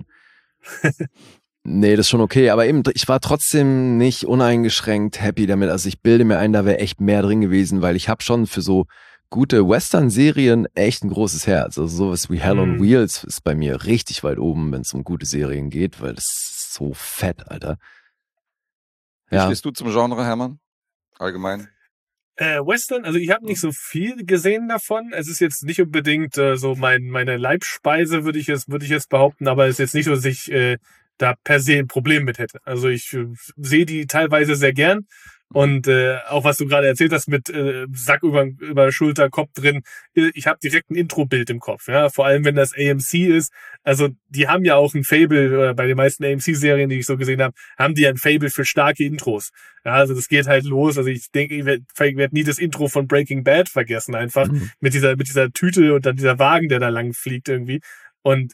Nee, das ist schon okay. Aber eben, ich war trotzdem nicht uneingeschränkt happy damit. Also ich bilde mir ein, da wäre echt mehr drin gewesen, weil ich habe schon für so gute Western-Serien echt ein großes Herz. Also sowas wie Hell on Mhm. Wheels ist bei mir richtig weit oben, wenn es um gute Serien geht, weil das ist so fett, Alter. Wie Ja, stehst du zum Genre, Hermann? Allgemein? Äh, Western, also ich habe nicht so viel gesehen davon. Es ist jetzt nicht unbedingt äh, so mein meine Leibspeise, würde ich jetzt würde ich jetzt behaupten, aber es ist jetzt nicht so, dass ich äh, da per se ein Problem mit hätte. Also ich äh, sehe die teilweise sehr gern. Und äh, auch was du gerade erzählt hast mit äh, Sack über, über Schulter, Kopf drin, äh, ich habe direkt ein Intro-Bild im Kopf. Ja, vor allem wenn das A M C ist. Also die haben ja auch ein Fable, äh, bei den meisten A M C-Serien, die ich so gesehen habe, haben die ja ein Fable für starke Intros. Ja, also das geht halt los. Also ich denke, ich werde werd nie das Intro von Breaking Bad vergessen, einfach Mhm. mit dieser mit dieser Tüte und dann dieser Wagen, der da lang fliegt irgendwie. Und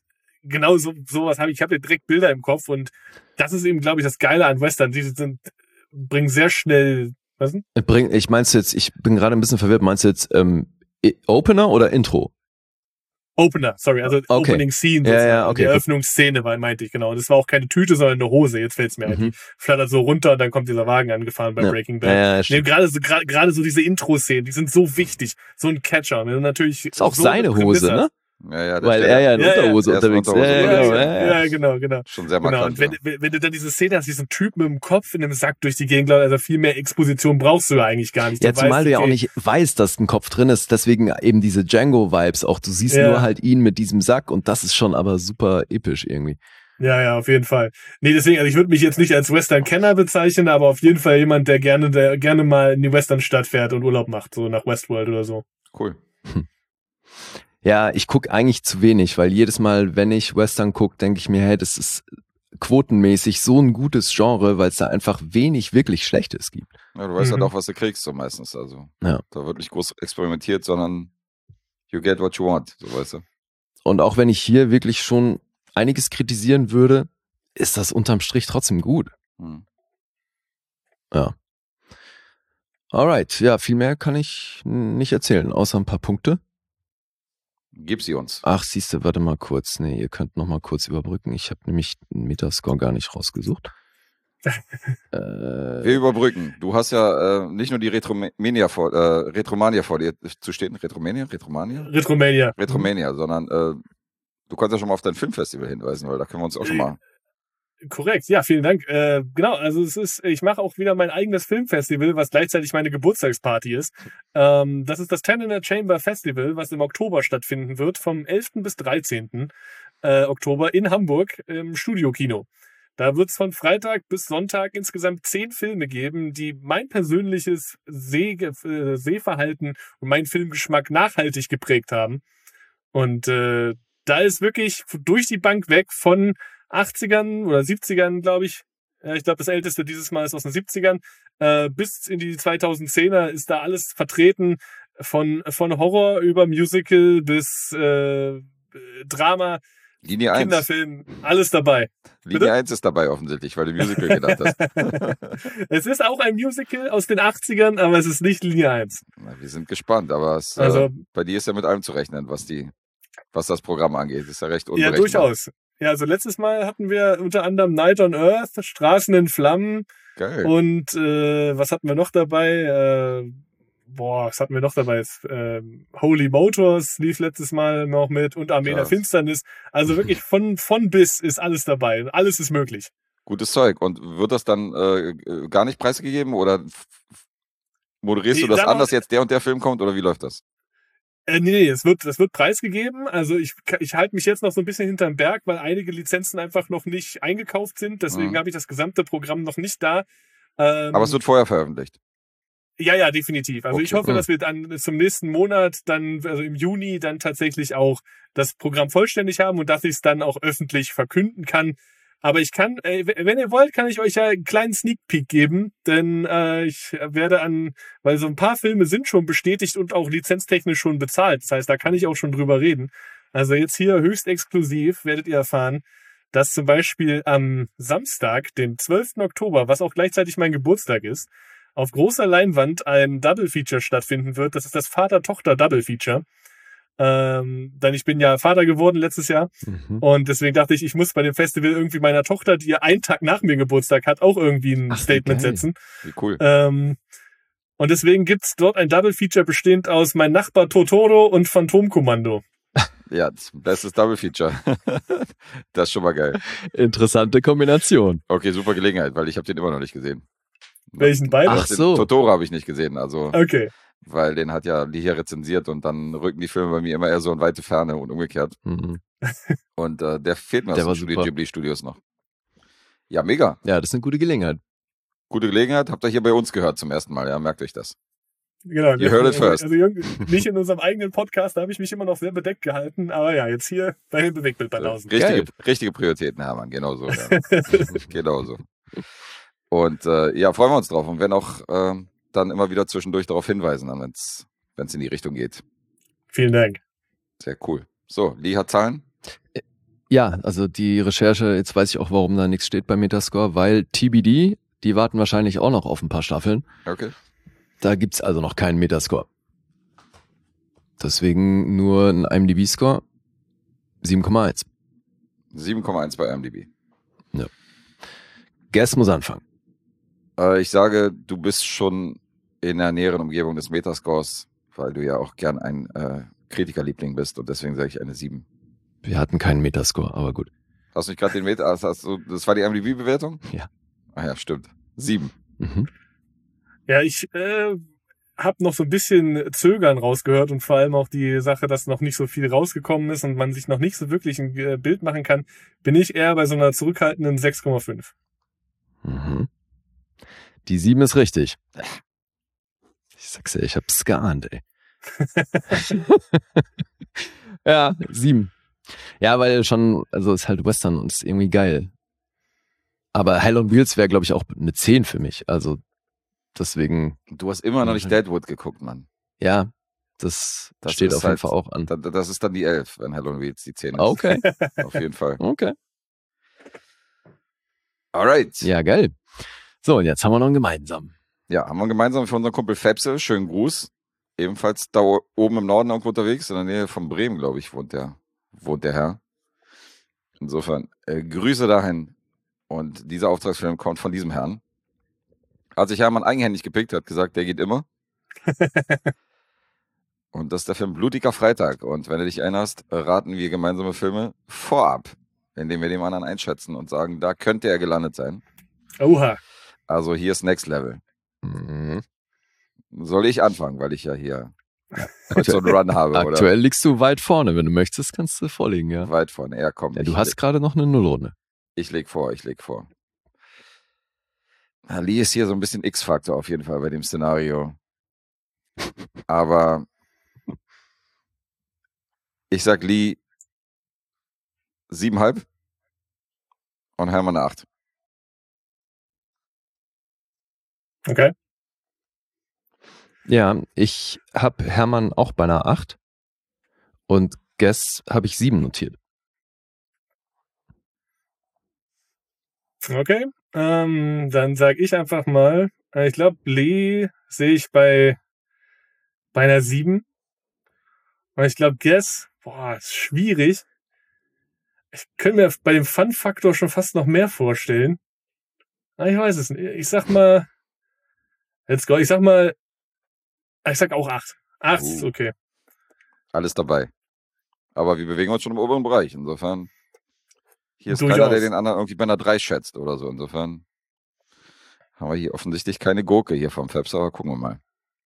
genau so sowas habe ich. Ich habe ja direkt Bilder im Kopf und das ist eben, glaube ich, das Geile an Western. Die sind, bringen sehr schnell, was denn? Bring, ich meinst du jetzt, ich bin gerade ein bisschen verwirrt, meinst du jetzt ähm, Opener oder Intro? Opener, sorry, also Okay. Opening Scene, Ja, sozusagen. ja, okay, Die gut. Eröffnungsszene war, meinte ich, genau. Und das war auch keine Tüte, sondern eine Hose. Jetzt fällt's mir ein. Mhm. Die flattert so runter und dann kommt dieser Wagen angefahren bei Ja. Breaking Bad. Ja, ja, Nee, stimmt. gerade so, gerade, gerade so diese Intro-Szenen, die sind so wichtig. So ein Catcher. Wenn du natürlich Ist auch so seine eine Prämisse Hose, ne? Ja, ja, der Weil steht er da. ja in Ja, ja. Unterhose Er ist in unterwegs ist. Unterhose Ja, Ja, genau, ja, ja, ja. ja, genau, genau. Schon sehr Genau. markant. Und wenn, ja. wenn, wenn du dann diese Szene hast, diesen Typ mit dem Kopf in einem Sack durch die Gegend läuft, also viel mehr Exposition brauchst du ja eigentlich gar nicht. Du Ja, zumal weißt, du ja auch okay, nicht weißt, dass ein Kopf drin ist, deswegen eben diese Django-Vibes auch. Du siehst Ja. nur halt ihn mit diesem Sack und das ist schon aber super episch irgendwie. Ja, ja, auf jeden Fall. Nee, deswegen, also ich würde mich jetzt nicht als Western-Kenner bezeichnen, aber auf jeden Fall jemand, der gerne, der gerne mal in die Western-Stadt fährt und Urlaub macht, so nach Westworld oder so. Cool. Ja, ich guck eigentlich zu wenig, weil jedes Mal, wenn ich Western guck, denke ich mir, hey, das ist quotenmäßig so ein gutes Genre, weil es da einfach wenig wirklich Schlechtes gibt. Ja, du weißt Mhm. halt auch, was du kriegst, so meistens. Also, Ja. da wird nicht groß experimentiert, sondern you get what you want, so weißt du. Und auch wenn ich hier wirklich schon einiges kritisieren würde, ist das unterm Strich trotzdem gut. Hm. Alright, ja, viel mehr kann ich nicht erzählen, außer ein paar Punkte. Gib sie uns. Ach, siehste, warte mal kurz. Nee, ihr könnt noch mal kurz überbrücken. Ich habe nämlich einen Metascore gar nicht rausgesucht. äh, Wir überbrücken. Du hast ja äh, nicht nur die Retromania vor, äh, Retromania vor dir zu stehen. Retromania? Retromania? Retromania. Retromania, sondern äh, du kannst ja schon mal auf dein Filmfestival hinweisen, weil da können wir uns auch schon mal. Korrekt, ja, vielen Dank. Äh, genau, also es ist, ich mache auch wieder mein eigenes Filmfestival, was gleichzeitig meine Geburtstagsparty ist. Ähm, das ist das Ten in a Chamber Festival, was im Oktober stattfinden wird, vom elften bis dreizehnten Äh, Oktober in Hamburg im Studiokino. Da wird es von Freitag bis Sonntag insgesamt zehn Filme geben, die mein persönliches Seh, äh, Sehverhalten und meinen Filmgeschmack nachhaltig geprägt haben. Und äh, da ist wirklich durch die Bank weg von achtzigern oder siebzigern, glaube ich. Ja, ich glaube, das älteste dieses Mal ist aus den siebzigern. Äh, bis in die zweitausendzehner ist da alles vertreten. Von, von Horror über Musical bis äh, Drama, Linie eins. Kinderfilm, alles dabei. Linie Bitte? eins ist dabei offensichtlich, weil du Musical gedacht hast. Es ist auch ein Musical aus den achtzigern, aber es ist nicht Linie eins. Na, wir sind gespannt, aber es, Also- äh, bei dir ist ja mit allem zu rechnen, was die, was das Programm angeht. Das ist ja recht Ja, unberechenbar. durchaus. Ja, also letztes Mal hatten wir unter anderem Night on Earth, Straßen in Flammen Geil. und äh, was hatten wir noch dabei? Äh, boah, was hatten wir noch dabei? Äh, Holy Motors lief letztes Mal noch mit und Armee der Krass. Finsternis. Also wirklich von von bis ist alles dabei. Alles ist möglich. Gutes Zeug. Und wird das dann äh, gar nicht preisgegeben oder f- f- moderierst Nee, du das sag mal- anders, jetzt der und der Film kommt oder wie läuft das? Äh, nee, nee, es wird, es wird preisgegeben. Also ich, ich halte mich jetzt noch so ein bisschen hinterm Berg, weil einige Lizenzen einfach noch nicht eingekauft sind. Deswegen Mhm. habe ich das gesamte Programm noch nicht da. Ähm, Aber es wird vorher veröffentlicht. Ja, ja, definitiv. Also Okay. ich hoffe, Mhm. dass wir dann zum nächsten Monat, dann, also im Juni, dann tatsächlich auch das Programm vollständig haben und dass ich es dann auch öffentlich verkünden kann. Aber ich kann, äh, wenn ihr wollt, kann ich euch ja einen kleinen Sneak Peek geben, denn äh, ich werde an, weil so ein paar Filme sind schon bestätigt und auch lizenztechnisch schon bezahlt. Das heißt, da kann ich auch schon drüber reden. Also jetzt hier höchst exklusiv werdet ihr erfahren, dass zum Beispiel am Samstag, dem zwölften Oktober, was auch gleichzeitig mein Geburtstag ist, auf großer Leinwand ein Double Feature stattfinden wird. Das ist das Vater-Tochter Double Feature. Ähm, denn ich bin ja Vater geworden letztes Jahr Mhm. und deswegen dachte ich, ich muss bei dem Festival irgendwie meiner Tochter, die ja einen Tag nach mir Geburtstag hat, auch irgendwie ein Ach, wie Statement geil. setzen. Wie cool. Ähm, und deswegen gibt's dort ein Double Feature bestehend aus Mein Nachbar Totoro und Phantomkommando. Ja, das- bestes Double Feature. Das ist schon mal geil. Interessante Kombination. Okay, super Gelegenheit, weil ich habe den immer noch nicht gesehen. Welchen beide? Ach Den so. Totoro habe ich nicht gesehen, also Okay. weil den hat ja Lee hier rezensiert und dann rücken die Filme bei mir immer eher so in weite Ferne und umgekehrt. Mhm. Und äh, der fehlt mir Der aus war den Studio super. Ghibli Studios noch. Ja, mega. Ja, das ist eine gute Gelegenheit. Gute Gelegenheit. Habt ihr hier bei uns gehört zum ersten Mal, ja, merkt euch das. Genau. You heard it first. Also irgendwie nicht in unserem eigenen Podcast, da habe ich mich immer noch sehr bedeckt gehalten, aber ja, jetzt hier bei den Bewegtbildbanausen. Richtige, Geil. richtige Prioritäten, Hermann, genau so. Ja. Genau so. Und äh, ja, freuen wir uns drauf und werden auch äh, dann immer wieder zwischendurch darauf hinweisen, wenn es in die Richtung geht. Vielen Dank. Sehr cool. So, Lee hat Zahlen. Ja, also die Recherche, jetzt weiß ich auch, warum da nichts steht bei Metascore, weil T B D, die warten wahrscheinlich auch noch auf ein paar Staffeln. Okay. Da gibt's also noch keinen Metascore. Deswegen nur ein IMDb-Score sieben Komma eins. sieben Komma eins bei IMDb. Ja. Guess muss anfangen. Äh, ich sage, du bist schon in der näheren Umgebung des Metascores, weil du ja auch gern ein äh, Kritikerliebling bist und deswegen sage ich eine sieben. Wir hatten keinen Metascore, aber gut. Hast du nicht gerade den Meta, hast, hast du, das war die IMDb-Bewertung? Ja. Ah ja, stimmt. Sieben. Mhm. Ja, ich äh, habe noch so ein bisschen Zögern rausgehört und vor allem auch die Sache, dass noch nicht so viel rausgekommen ist und man sich noch nicht so wirklich ein äh, Bild machen kann, bin ich eher bei so einer zurückhaltenden sechs Komma fünf. Mhm. Die sieben ist richtig. Ich sag's ja, ich hab's geahnt, ey. Ja, sieben. Ja, weil schon, also ist halt Western und ist irgendwie geil. Aber Hell on Wheels wäre, glaube ich, auch eine zehn für mich. Also deswegen. Du hast immer noch nicht Deadwood geguckt, Mann. Ja, das, Das steht ist auf jeden halt- Fall auch an. Da- Das ist dann die elf, wenn Hell on Wheels die zehn ist. Okay, Auf jeden Fall. okay. Alright. Ja, geil. So, und jetzt haben wir noch einen gemeinsamen. Ja, haben wir gemeinsam für unseren Kumpel Fepse. Schönen Gruß. Ebenfalls da o- oben im Norden irgendwo unterwegs, in der Nähe von Bremen, glaube ich, wohnt der, wohnt der Herr. Insofern, äh, Grüße dahin. Und dieser Auftragsfilm kommt von diesem Herrn. Hat sich Hermann eigenhändig gepickt, hat gesagt, der geht immer. Und das ist der Film Blutiger Freitag. Und wenn du dich erinnerst, raten wir gemeinsame Filme vorab, indem wir dem anderen einschätzen und sagen, da könnte er gelandet sein. Oha. Also hier ist Next Level. Mhm. Soll ich anfangen, weil ich ja hier heute so einen Run habe, oder? Aktuell liegst du weit vorne. Wenn du möchtest, kannst du vorlegen, ja. Weit vorne. Ja, komm. Ja, du ich, hast gerade noch eine Nullrunde. Ich leg vor, ich leg vor. Na, Lee ist hier so ein bisschen X-Faktor auf jeden Fall bei dem Szenario. Aber ich sag Lee siebenhalb und Hermann eine acht. Okay. Ja, ich habe Hermann auch bei einer acht und Guess habe ich sieben notiert. Okay. Ähm, dann sage ich einfach mal, äh, ich glaube, Lee sehe ich bei, bei einer sieben. Und ich glaube, Guess, boah, ist schwierig. Ich könnte mir bei dem Fun-Faktor schon fast noch mehr vorstellen. Aber ich weiß es nicht. Ich sag mal, let's go, ich sag mal, ich sag auch acht. acht Uh. ist okay. Alles dabei. Aber wir bewegen uns schon im oberen Bereich. Insofern, hier ist Durchaus. keiner, der den anderen irgendwie bei einer drei schätzt oder so. Insofern haben wir hier offensichtlich keine Gurke hier vom Fabs, aber gucken wir mal.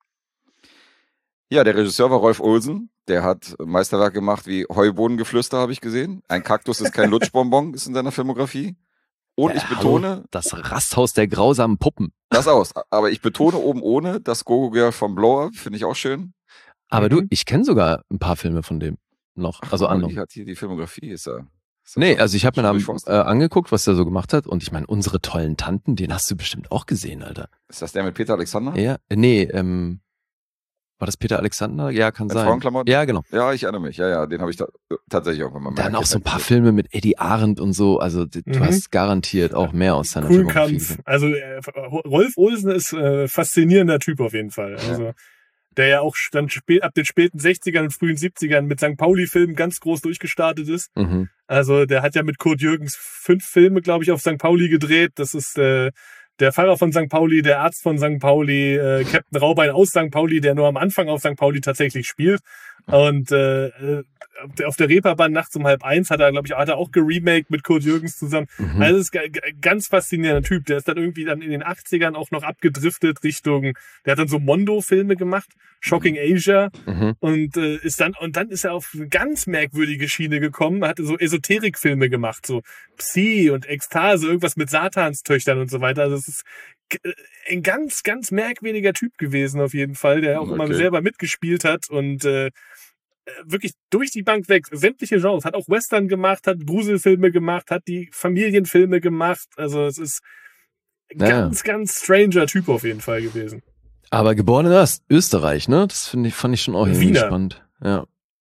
Ja, der Regisseur war Rolf Olsen. Der hat Meisterwerke gemacht wie Heubohnengeflüster, habe ich gesehen. Ein Kaktus ist kein Lutschbonbon, ist in seiner Filmografie. Und Ja, ich betone, hallo, das Rasthaus der grausamen Puppen. das aus. Aber ich betone oben ohne, das Gogo Girl vom Blow-Up, finde ich auch schön. Aber Mhm. du, ich kenne sogar ein paar Filme von dem noch. Also aber andere. Die hat hier die Filmografie, ist er. Ist er Nee, schon- also ich habe mir schon dann durchforstet. äh, angeguckt, was der so gemacht hat. Und ich meine, unsere tollen Tanten, den hast du bestimmt auch gesehen, Alter. Ist das der mit Peter Alexander? Ja, äh, nee, ähm, war das Peter Alexander? Ja, kann Mit sein. Frauenklamotten? Ja, genau. Ja, ich erinnere mich. Ja, ja, den habe ich ta tatsächlich irgendwann mal in meiner Dann auch so ein Kindheit paar gesehen. Filme mit Eddie Arendt und so. Also d- du Mhm. hast garantiert auch mehr aus seiner Coolen Filmografie Kampf. gesehen. Also äh, Rolf Olsen ist äh, faszinierender Typ auf jeden Fall. Also der ja auch dann spät, ab den späten sechzigern und frühen siebzigern mit Sankt Pauli-Filmen ganz groß durchgestartet ist. Mhm. Also der hat ja mit Kurt Jürgens fünf Filme, glaube ich, auf Sankt Pauli gedreht. Das ist äh, der Pfarrer von Sankt Pauli, der Arzt von Sankt Pauli, äh, Captain Raubein aus Sankt Pauli, der nur am Anfang auf Sankt Pauli tatsächlich spielt. Und äh, äh, auf der Reeperbahn nachts um halb eins hat er, glaube ich, hat er auch geremaked mit Kurt Jürgens zusammen. Mhm. Also es ist ein ganz faszinierender Typ. Der ist dann irgendwie dann in den achtzigern auch noch abgedriftet Richtung, der hat dann so Mondo-Filme gemacht, Shocking Asia, Mhm. und äh, ist dann und dann ist er auf eine ganz merkwürdige Schiene gekommen. Er hatte so Esoterik-Filme gemacht, so Psi und Ekstase, irgendwas mit Satanstöchtern und so weiter. Also es ist g- ein ganz, ganz merkwürdiger Typ gewesen auf jeden Fall, der auch immer Okay. selber mitgespielt hat und äh, wirklich durch die Bank weg, sämtliche Genres, hat auch Western gemacht, hat Gruselfilme gemacht, hat die Familienfilme gemacht. Also es ist ein Ja. ganz, ganz stranger Typ auf jeden Fall gewesen. Aber geboren in Öst Österreich, ne? Das finde ich, fand ich schon auch irgendwie Wiener. spannend. Ja.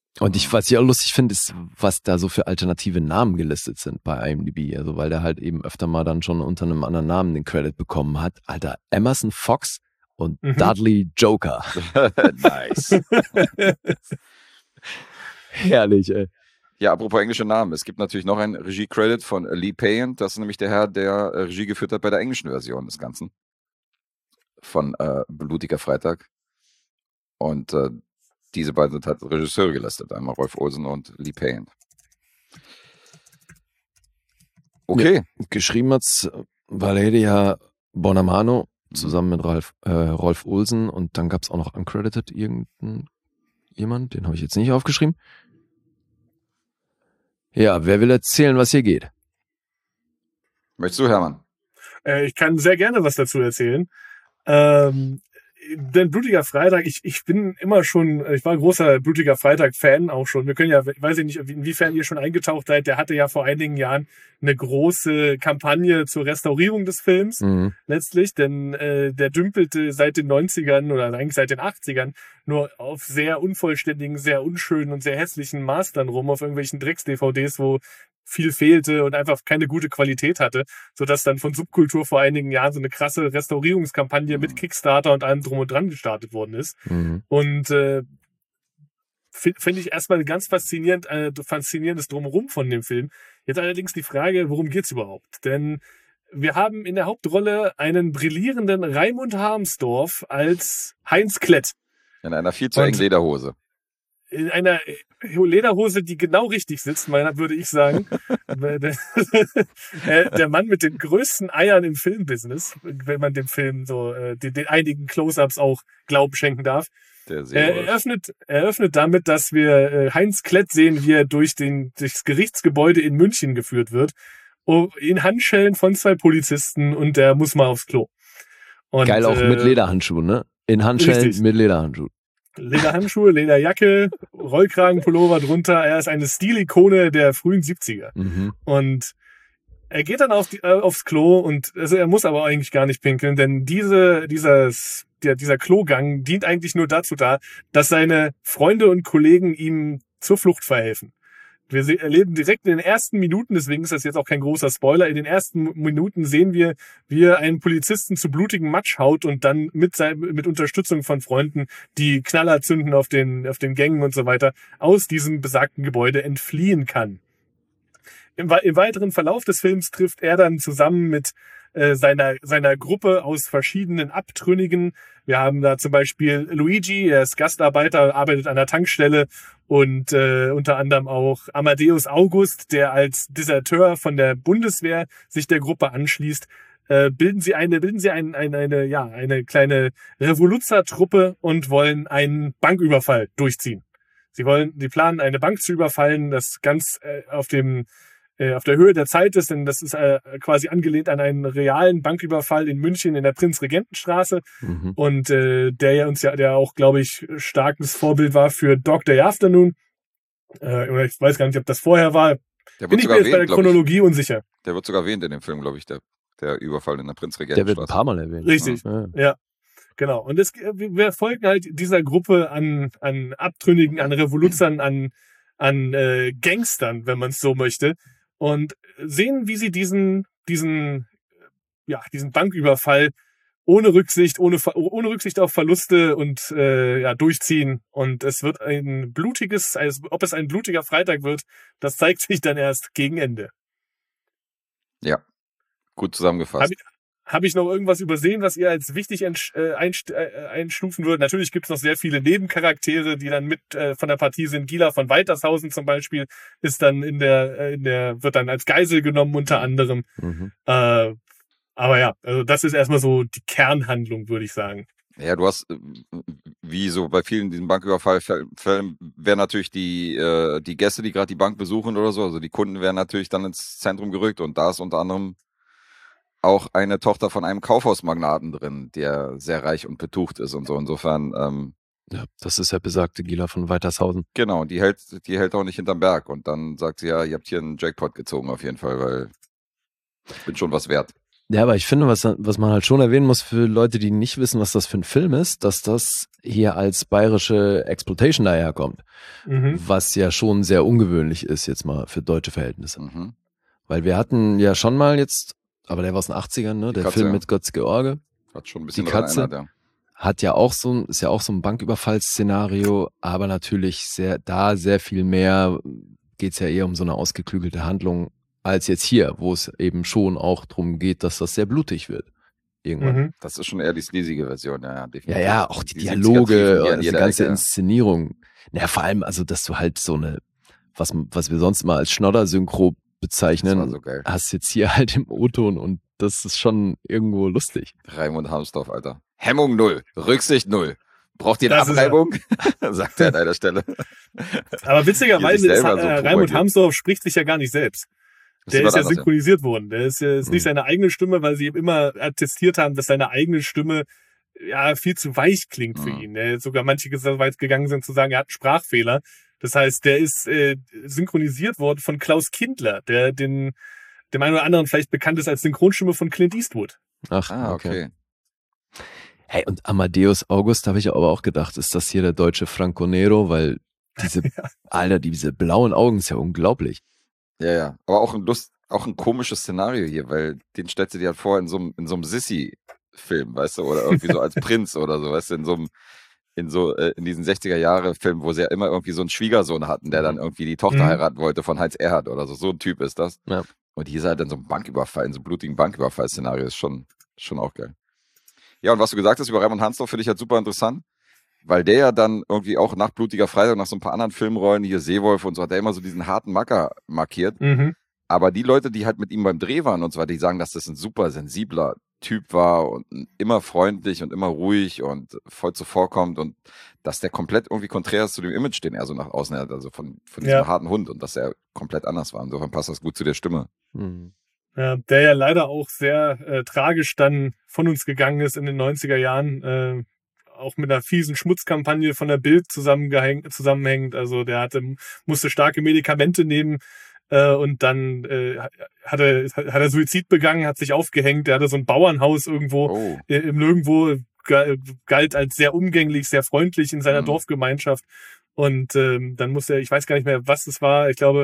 Und ich, was ich auch lustig finde, ist, was da so für alternative Namen gelistet sind bei IMDb. Also, weil der halt eben öfter mal dann schon unter einem anderen Namen den Credit bekommen hat. Alter, Emerson Fox und Mhm. Dudley Joker. Nice. Herrlich, ey. Ja, apropos englische Namen. Es gibt natürlich noch einen Regie-Credit von Lee Payen. Das ist nämlich der Herr, der äh, Regie geführt hat bei der englischen Version des Ganzen. Von äh, Blutiger Freitag. Und äh, diese beiden sind halt Regisseure gelistet. Einmal Rolf Olsen und Lee Payen. Okay. Geschrieben hat's Valeria Bonamano zusammen mit Ralf, äh, Rolf Olsen und dann gab's auch noch uncredited irgendein jemand, den habe ich jetzt nicht aufgeschrieben. Ja, wer will erzählen, was hier geht? Möchtest du, Hermann? Äh, ich kann sehr gerne was dazu erzählen. Ähm, denn Blutiger Freitag, ich, ich bin immer schon, ich war großer Blutiger Freitag-Fan auch schon. Wir können ja, weiß ich nicht, inwiefern ihr schon eingetaucht seid, der hatte ja vor einigen Jahren eine große Kampagne zur Restaurierung des Films Mhm. letztlich, denn äh, der dümpelte seit den neunzigern oder eigentlich seit den achtzigern nur auf sehr unvollständigen, sehr unschönen und sehr hässlichen Mastern rum, auf irgendwelchen Drecks-D V Ds, wo viel fehlte und einfach keine gute Qualität hatte, sodass dann von Subkultur vor einigen Jahren so eine krasse Restaurierungskampagne mit Kickstarter und allem drum und dran gestartet worden ist. Mhm. Und äh, finde find ich erstmal ganz faszinierend, äh, faszinierendes Drumherum von dem Film. Jetzt allerdings die Frage, worum geht's überhaupt? Denn wir haben in der Hauptrolle einen brillierenden Raimund Harmsdorf als Heinz Klett. In einer viel zu Und- engen Lederhose. In einer Lederhose, die genau richtig sitzt, meiner würde ich sagen. der, der Mann mit den größten Eiern im Filmbusiness, wenn man dem Film so äh, den, den einigen Close-Ups auch Glauben schenken darf. Der Er Seehofer. eröffnet, eröffnet damit, dass wir äh, Heinz Klett sehen, wie er durch den durchs Gerichtsgebäude in München geführt wird, um, in Handschellen von zwei Polizisten und der muss mal aufs Klo. Und, Geil auch äh, mit Lederhandschuhen, ne? In Handschellen richtig. mit Lederhandschuhen. Lederhandschuhe, Lederjacke, Rollkragenpullover drunter. Er ist eine Stilikone der frühen siebziger. Mhm. Und er geht dann auf die, äh, aufs Klo und also er muss aber eigentlich gar nicht pinkeln, denn diese, dieses, der, dieser Klogang dient eigentlich nur dazu da, dass seine Freunde und Kollegen ihm zur Flucht verhelfen. Wir se- erleben direkt in den ersten Minuten, deswegen ist das jetzt auch kein großer Spoiler, in den ersten Minuten sehen wir, wie er einen Polizisten zu blutigen Matsch haut und dann mit, sein, mit Unterstützung von Freunden, die Knaller zünden auf den, auf den Gängen und so weiter, aus diesem besagten Gebäude entfliehen kann. Im, Im weiteren Verlauf des Films trifft er dann zusammen mit äh, seiner, seiner Gruppe aus verschiedenen Abtrünnigen. Wir haben da zum Beispiel Luigi, er ist Gastarbeiter, arbeitet an der Tankstelle und äh, unter anderem auch Amadeus August, der als Deserteur von der Bundeswehr sich der Gruppe anschließt. Äh, bilden sie eine, bilden sie ein, ein, eine, ja, eine kleine Revoluzertruppe und wollen einen Banküberfall durchziehen. Sie wollen, sie planen, eine Bank zu überfallen, das ganz äh, auf dem äh, auf der Höhe der Zeit ist, denn das ist äh, quasi angelehnt an einen realen Banküberfall in München in der Prinzregentenstraße Mhm. und äh, der ja uns ja, der auch, glaube ich, starkes Vorbild war für Dog Day Afternoon. Äh, oder ich weiß gar nicht, ob das vorher war. Der Bin wird ich sogar mir jetzt bei der erwähnt, glaube ich. Chronologie unsicher. Der wird sogar erwähnt in dem Film, glaube ich, der, der Überfall in der Der wird ein Prinzregentenstraße. paar Mal erwähnt. Richtig. Ja. Genau. Und es, wir folgen halt dieser Gruppe an, an Abtrünnigen, an Revoluzern, an, an äh, Gangstern, wenn man es so möchte, und sehen, wie sie diesen, diesen, ja, diesen Banküberfall ohne Rücksicht, ohne, Ver- ohne Rücksicht auf Verluste und äh, ja, durchziehen. Und es wird ein blutiges, also ob es ein blutiger Freitag wird, das zeigt sich dann erst gegen Ende. Ja, gut zusammengefasst. Hab ich- Habe ich noch irgendwas übersehen, was ihr als wichtig entsch- äh, einst- äh, einstufen würdet? Natürlich gibt es noch sehr viele Nebencharaktere, die dann mit äh, von der Partie sind. Gila von Weitershausen zum Beispiel ist dann in der, äh, in der, wird dann als Geisel genommen unter anderem. Mhm. Äh, aber ja, also das ist erstmal so die Kernhandlung, würde ich sagen. Ja, du hast, äh, wie so bei vielen diesen Banküberfallfällen, wären natürlich die, äh, die Gäste, die gerade die Bank besuchen oder so, also die Kunden wären natürlich dann ins Zentrum gerückt und da ist unter anderem auch eine Tochter von einem Kaufhausmagnaten drin, der sehr reich und betucht ist und so. Insofern, ähm, Ja, das ist ja besagte Gila von Weitershausen. genau, die hält, die hält auch nicht hinterm Berg. Und dann sagt sie, ja, ihr habt hier einen Jackpot gezogen auf jeden Fall, weil ich bin schon was wert. Ja, aber ich finde, was, was man halt schon erwähnen muss für Leute, die nicht wissen, was das für ein Film ist, dass das hier als bayerische Exploitation daherkommt. Mhm. Was ja schon sehr ungewöhnlich ist, jetzt mal für deutsche Verhältnisse. Mhm. Weil wir hatten ja schon mal jetzt, aber der war aus den achtzigern, ne? Die Der Katze, Film ja. mit Götz George. Hat schon ein bisschen Die daran Katze. erinnert, ja. Hat ja auch so ein, ist ja auch so ein Banküberfallsszenario, aber natürlich sehr, da sehr viel mehr geht's ja eher um so eine ausgeklügelte Handlung als jetzt hier, wo es eben schon auch drum geht, dass das sehr blutig wird. Irgendwann. Mhm. Das ist schon eher die sleazige Version, ja, ja, definitiv. Ja, ja, auch die, Die Dialoge, Sitzkatiefen hier an die jeder ganze Ecke. Inszenierung. Naja, vor allem, also, dass du halt so eine, was, was wir sonst mal als Schnodder-Synchro bezeichnen, Das war so geil. hast jetzt hier halt im O-Ton und das ist schon irgendwo lustig. Raimund Harmsdorf, Alter. Hemmung null, Rücksicht null. Braucht ihr eine Das ist er. Abreibung? Sagt er an einer Stelle. Aber witzigerweise Hier sich ist selber so äh, Raimund propagiert. Harmsdorf spricht sich ja gar nicht selbst. Das Der war ist ja anders, synchronisiert worden. Der ist, ja- ist nicht Mhm. seine eigene Stimme, weil sie ihm immer attestiert haben, dass seine eigene Stimme ja viel zu weich klingt für Mhm. ihn. Der sogar manche so weit gegangen sind zu sagen, er hat einen Sprachfehler. Das heißt, der ist äh, synchronisiert worden von Klaus Kindler, der den dem einen oder anderen vielleicht bekannt ist als Synchronstimme von Clint Eastwood. Ach, Ah, okay. Hey, und Amadeus August habe ich aber auch gedacht, ist das hier der deutsche Franco Nero, weil diese, Alter, diese blauen Augen ist ja unglaublich. Ja, ja. Aber auch ein Lust, auch ein komisches Szenario hier, weil den stellst du dir halt vor in so einem, in so einem Sissy-Film, weißt du, oder irgendwie so als Prinz oder so, weißt du, in so einem, in so, äh, in diesen sechziger-Jahre-Filmen, wo sie ja immer irgendwie so einen Schwiegersohn hatten, der dann irgendwie die Tochter Mhm. heiraten wollte von Heinz Erhardt oder so. So ein Typ ist das. Ja. Und hier ist halt dann so ein Banküberfall, in so einem blutigen Banküberfall-Szenario, ist schon, schon auch geil. Ja, und was du gesagt hast über Raimund Harmsdorf, finde ich halt super interessant, weil der ja dann irgendwie auch nach Blutiger Freitag, nach so ein paar anderen Filmrollen, hier Seewolf und so, hat er immer so diesen harten Macker markiert. Mhm. Aber die Leute, die halt mit ihm beim Dreh waren und so weiter, die sagen, dass das ein super sensibler Typ war und immer freundlich und immer ruhig und voll zuvorkommt und dass der komplett irgendwie konträr ist zu dem Image, den er so nach außen hat, also von, von diesem Ja. harten Hund und dass er komplett anders war. Insofern passt das gut zu der Stimme. Hm. Ja, der ja leider auch sehr äh, tragisch dann von uns gegangen ist in den neunziger Jahren. Äh, auch mit einer fiesen Schmutzkampagne von der Bild zusammengehängt, zusammenhängend. Also der hatte, musste starke Medikamente nehmen äh, und dann äh, hat, er, hat er Suizid begangen, hat sich aufgehängt. Der hatte so ein Bauernhaus irgendwo Oh, äh, im Nirgendwo, ge- galt als sehr umgänglich, sehr freundlich in seiner Mhm. Dorfgemeinschaft. Und ähm, dann musste er, ich weiß gar nicht mehr, was es war, ich glaube,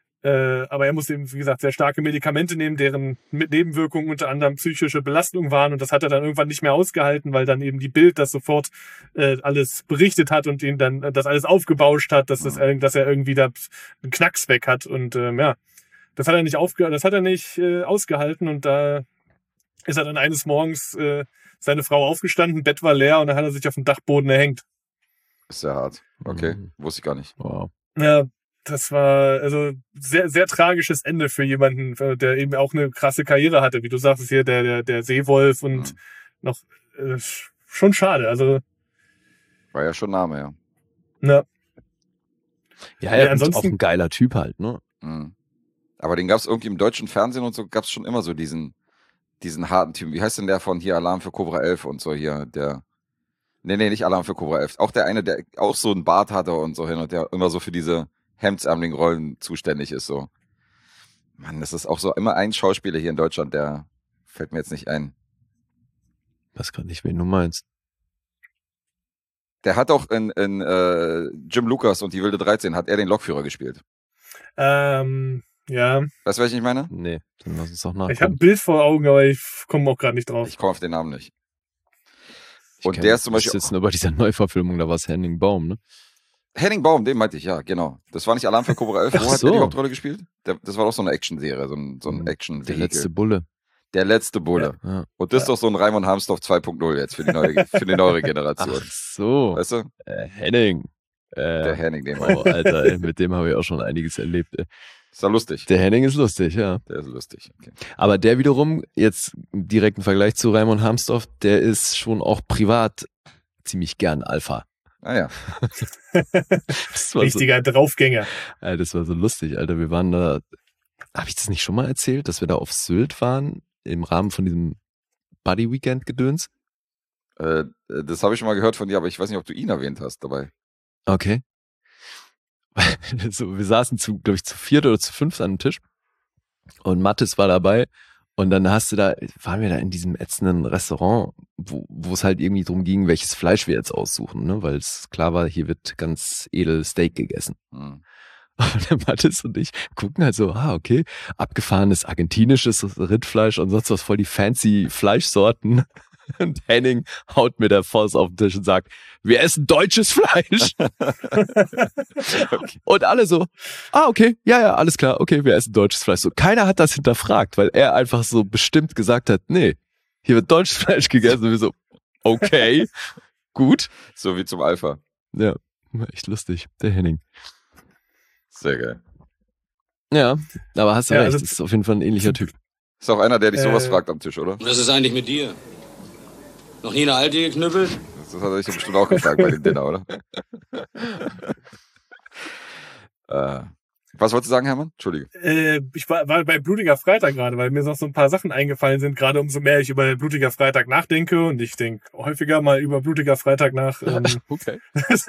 äh, aber er musste eben, wie gesagt, sehr starke Medikamente nehmen, deren mit Nebenwirkungen unter anderem psychische Belastungen waren. Und das hat er dann irgendwann nicht mehr ausgehalten, weil dann eben die Bild das sofort äh, alles berichtet hat und ihn dann äh, das alles aufgebauscht hat, dass, das, Mhm. irg- dass er irgendwie da einen Knacks weg hat. Und ähm, ja, das hat er nicht aufge das hat er nicht äh, ausgehalten. Und da ist er dann eines Morgens äh, seine Frau aufgestanden, Bett war leer und dann hat er sich auf den Dachboden erhängt. ist sehr hart. Okay, Mhm. wusste ich gar nicht. Wow. Ja, das war also sehr, sehr tragisches Ende für jemanden, äh, der eben auch eine krasse Karriere hatte. Wie du sagst, hier der, der, der Seewolf und Mhm. noch äh, schon schade. Also, War ja schon Name, ja. na, Ja, Ja, ja, und ansonsten- auch ein geiler Typ halt, ne? Mhm. Aber den gab es irgendwie im deutschen Fernsehen und so, gab es schon immer so diesen, diesen harten Typen. Wie heißt denn der von hier Alarm für Cobra elf und so hier, der, nee, nee, nicht Alarm für Cobra elf, auch der eine, der auch so einen Bart hatte und so hin und der immer so für diese hemdsärmeligen Rollen zuständig ist, so. Mann, das ist auch so immer ein Schauspieler hier in Deutschland, der fällt mir jetzt nicht ein. Ich weiß gerade nicht, wen du meinst. Der hat auch in, in äh, Jim Lucas und die Wilde dreizehn, hat er den Lokführer gespielt. ähm, ja, Weißt du, welchen ich meine? Nee, dann lass uns doch ich habe ein nachgucken. Bild vor Augen, aber ich komme auch gerade nicht drauf. Ich komme auf den Namen nicht. Ich und kenn- der ist zum das Beispiel- jetzt nur bei dieser Neuverfilmung, da war es Henning Baum, ne? Henning Baum, den meinte ich, ja, genau. Das war nicht Alarm für Cobra elf. Wo Ach hat der die so. Hauptrolle gespielt? Der, das war doch so eine Action-Serie, so ein, so ein Mhm. action Der letzte Bulle. Der letzte Bulle. Ja. Und das ist doch so ein Raimund Harmsdorf zwei Punkt null jetzt für die neue, für die neuere Generation. Ach so, Weißt du? äh, Henning. Der Äh, Henning, den oh, meine ich. Alter, ey, mit dem habe ich auch schon einiges erlebt. Ey. Ist doch lustig. Der Henning ist lustig, ja. Der ist lustig. Okay. Aber der wiederum, jetzt im direkten Vergleich zu Raimund Harmsdorf, der ist schon auch privat ziemlich gern Alpha. Ah ja. Das war, so, Richtiger Draufgänger. äh, das war so lustig, Alter. Wir waren da, habe ich das nicht schon mal erzählt, dass wir da auf Sylt waren, im Rahmen von diesem Buddy-Weekend-Gedöns? Äh, das habe ich schon mal gehört von dir, aber ich weiß nicht, ob du ihn erwähnt hast dabei. Okay. So, wir saßen zu, glaube ich, zu viert oder zu fünft an einem Tisch und Mathis war dabei Und dann hast du da, waren wir da in diesem ätzenden Restaurant, wo, wo es halt irgendwie drum ging, welches Fleisch wir jetzt aussuchen, ne? Weil es klar war, hier wird ganz edel Steak gegessen. Hm. Und dann Mathis und ich gucken halt so, ah, okay, abgefahrenes argentinisches Rindfleisch und sonst was, voll die fancy Fleischsorten. Und Henning haut mir der Faust auf den Tisch und sagt, wir essen deutsches Fleisch. Okay. Und alle so, ah, okay, ja, ja, alles klar, okay, wir essen deutsches Fleisch. So, keiner hat das hinterfragt, weil er einfach so bestimmt gesagt hat, nee, hier wird deutsches Fleisch gegessen. Und wir so, okay, gut. So wie zum Alpha. Ja, echt lustig, der Henning. Sehr geil. Ja, aber hast du Ja, recht, also- das ist auf jeden Fall ein ähnlicher Typ. Ist auch einer, der dich sowas Äh. fragt am Tisch, oder? Was ist eigentlich mit dir? Noch nie eine Alte geknüppelt? Das hat er sich bestimmt auch gefragt bei dem Dinner, oder? äh, was wolltest du sagen, Hermann? Entschuldige. Äh, ich war, war bei Blutiger Freitag gerade, weil mir noch so ein paar Sachen eingefallen sind, gerade umso mehr ich über Blutiger Freitag nachdenke und ich denke häufiger mal über Blutiger Freitag nach. Ähm, Okay.